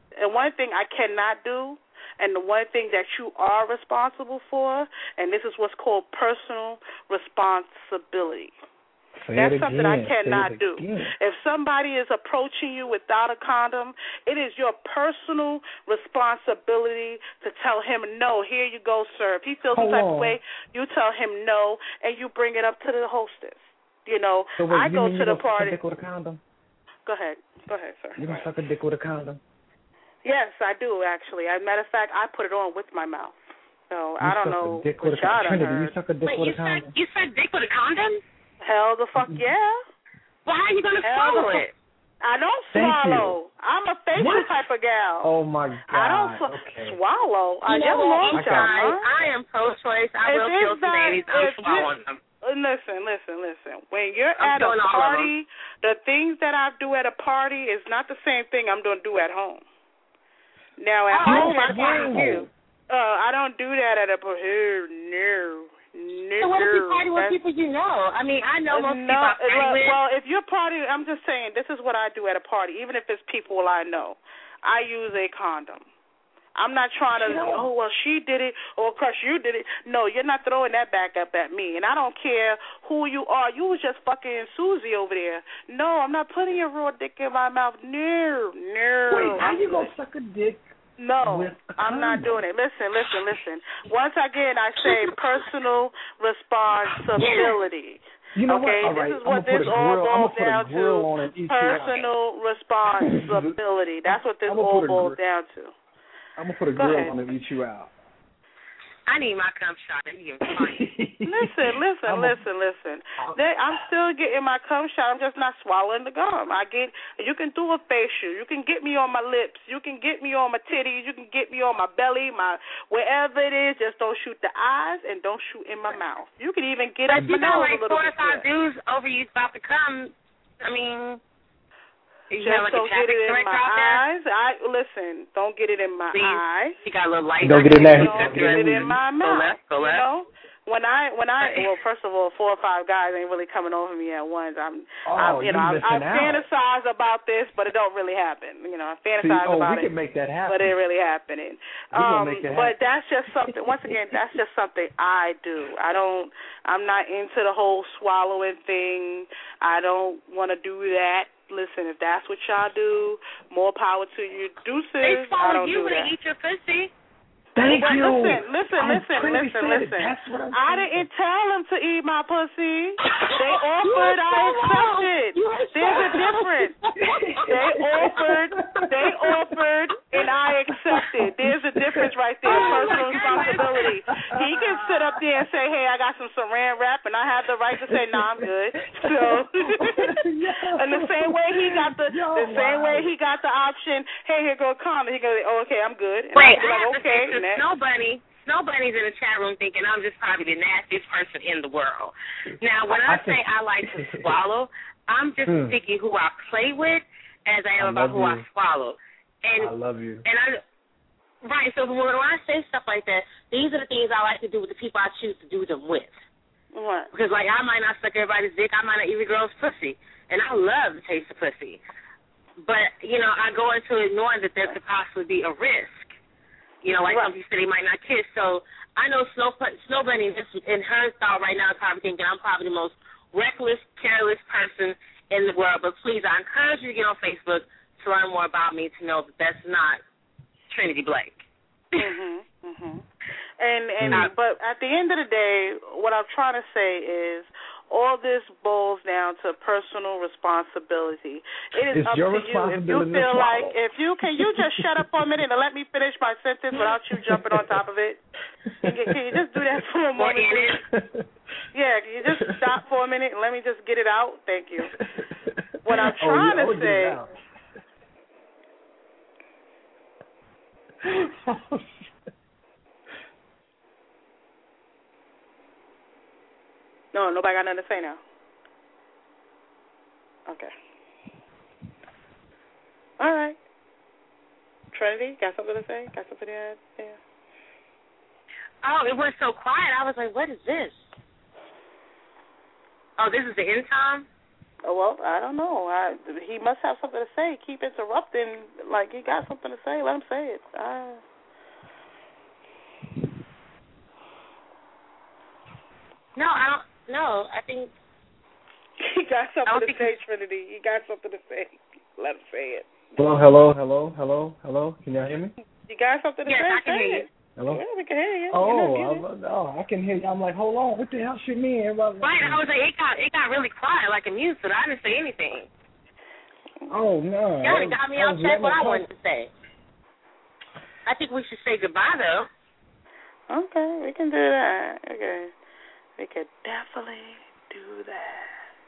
S3: do, and the one thing that you are responsible for, and this is what's called personal responsibility. That's something I cannot do. If somebody is approaching you without a condom, it is your personal responsibility to tell him no. Here you go, sir. If he feels some type of way, you tell him no, and you bring it up to the hostess. You know,
S1: so wait,
S3: I go to the party.
S1: Suck a dick with a condom?
S3: Go ahead, sir.
S1: You gonna suck a dick with a condom?
S3: Yes, I do actually. As a matter of fact, I put it on with my mouth. So I don't know what y'all done heard.
S1: You suck a dick with a condom?
S2: You suck dick with a condom?
S3: Hell the fuck yeah.
S2: Well, how are you gonna swallow it?
S3: I don't swallow. I'm a facial type of gal.
S1: Oh my God.
S3: I don't swallow. I
S2: am pro-choice. I will kill some babies. I'm swallowing them.
S3: Listen. When you're at a party, the things that I do at a party is not the same thing I'm going to do at home. Now, at home, I don't do that at a party. No.
S2: So what if you party with people you know? I mean, I know most people I party with.
S3: Well, if you're partying, I'm just saying, this is what I do at a party, even if it's people I know. I use a condom. I'm not trying to, she did it, or crush, you did it. No, you're not throwing that back up at me. And I don't care who you are. You was just fucking Susie over there. No, I'm not putting your raw dick in my mouth. No.
S1: Wait, how you gonna suck a dick?
S3: No, I'm not doing it. Listen. Once again, I say personal responsibility.
S1: You know
S3: okay,
S1: what?
S3: This is what this all boils down to. Personal responsibility. That's what this all boils down to.
S1: I'm going to put a grill on and eat you out.
S2: I need my cum shot.
S3: Listen. I'm still getting my cum shot. I'm just not swallowing the gum. You can do a facial. You can get me on my lips. You can get me on my titties. You can get me on my belly, wherever it is. Just don't shoot the eyes and don't shoot in my mouth. You can even get up my nose a little bit.
S2: But 4 or 5 dudes over you about to come. I mean...
S3: Just don't get it in my eyes. Listen, don't get it in my eyes.
S2: You got a little light.
S1: Don't get it in there.
S3: Don't get it in my mouth.
S2: Go left.
S3: You know? When I well, first of all, 4 or 5 guys ain't really coming over me at once. I fantasize about this, but it don't really happen. You know, I fantasize about
S1: we can make that happen.
S3: But it really happening. But that's just something. Once again, that's just something I do. I'm not into the whole swallowing thing. I don't want to do that. Listen, if that's what y'all do, more power to you. Deuces.
S2: They
S3: follow
S2: you
S3: when
S2: they eat your pussy.
S1: Thank you.
S3: Listen. I didn't tell them to eat my pussy. They offered, I accepted. There's a difference. They offered, and I accepted. There's a difference right there. Personal responsibility. He can sit up there and say, "Hey, I got some Saran wrap," and I have the right to say, "Nah, I'm good." So, and the same way he got he got the option, "Hey, here go a condom." He goes, "Oh, okay, I'm good." And
S2: wait,
S3: I'll be like, "Okay."
S2: Snow Bunny's in the chat room thinking I'm just probably the nastiest person in the world. Now, when I say I like to swallow, I'm just thinking who I play with as I am about who I swallow. And
S1: I love you.
S2: And right, so when I say stuff like that, these are the things I like to do with the people I choose to do them with.
S3: What?
S2: Because, like, I might not suck everybody's dick. I might not eat a girl's pussy. And I love the taste of pussy. But, you know, I go into it knowing that there could possibly be a risk. You know, like some people say they might not kiss. So I know Snow Bunny in her thought right now is probably thinking I'm probably the most reckless, careless person in the world. But please, I encourage you to get on Facebook to learn more about me, to know that that's not Trinity Blake.
S3: But at the end of the day, what I'm trying to say is all this boils down to personal responsibility. It is up to you. If you feel like, can you just shut up for a minute and let me finish my sentence without you jumping on top of it? Can you just do that for a moment, please? Yeah, can you just stop for a minute and let me just get it out? Thank you. What I'm trying to say. No, nobody got nothing to say now. Okay. All right. Trinity, got something to say? Got something to add? Yeah.
S2: Oh, it went so quiet. I was like, what is this? Oh, this is the end time?
S3: Oh, well, I don't know. He must have something to say. Keep interrupting. Like, he got something to say. Let him say it.
S2: No, I don't. No, I think
S3: he got something to say, Trinity. He got something to say. Let him say it.
S1: Hello. Can y'all hear me?
S3: You got something to say?
S2: Yes, I can hear you.
S1: Hello?
S3: Yeah, we can hear you.
S1: I can hear you. I'm like, hold on. What the hell should mean? Everybody
S2: right, I was like, it got really quiet, like a mute, so I didn't say anything.
S1: Oh, no.
S2: Y'all got me off track what I wanted to say. I think we should say goodbye, though.
S3: Okay, we can do that. Okay. We could definitely do that.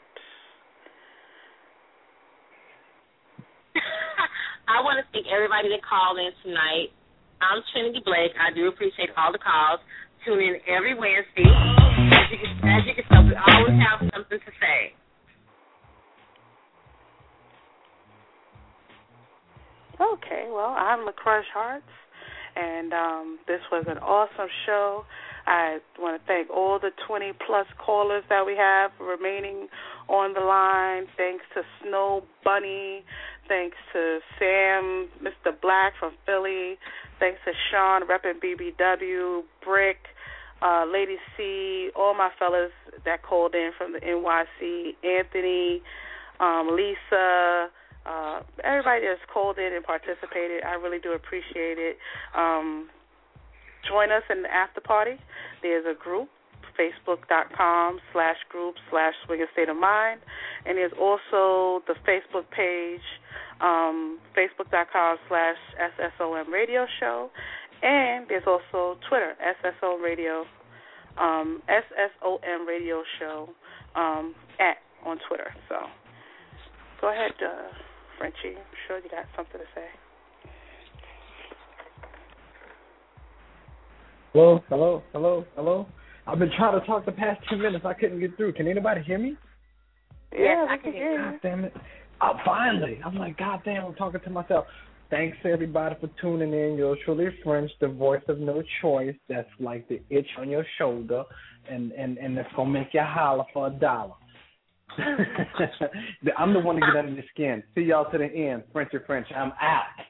S2: I want to thank everybody that called in tonight. I'm Trinity Blake. I do appreciate all the calls. Tune in every Wednesday. As you can tell, we always have something to say.
S3: Okay, well, I'm LaCrush Hearts, and this was an awesome show. I want to thank all the 20-plus callers that we have remaining on the line. Thanks to Snow Bunny. Thanks to Sam, Mr. Black from Philly. Thanks to Sean, repping BBW, Brick, Lady C, all my fellas that called in from the NYC, Anthony, Lisa, everybody that's called in and participated. I really do appreciate it. Join us in the after party. There's a group, facebook.com/group/swingerstate-of-mind. And there's also the Facebook page, facebook.com/SSOM Radio Show. And there's also Twitter, SSOM Radio, SSOM Radio Show on Twitter. So go ahead, Frenchie. I'm sure you got something to say.
S1: Hello. I've been trying to talk the past 2 minutes. I couldn't get through. Can anybody hear me?
S3: Yeah, I can hear you.
S1: God damn it. Oh, finally. I'm like, God damn, I'm talking to myself. Thanks, everybody, for tuning in. Yours truly, French, the voice of no choice. That's like the itch on your shoulder, and that's going to make you holler for $1. I'm the one to get under the skin. See y'all to the end. French, I'm out.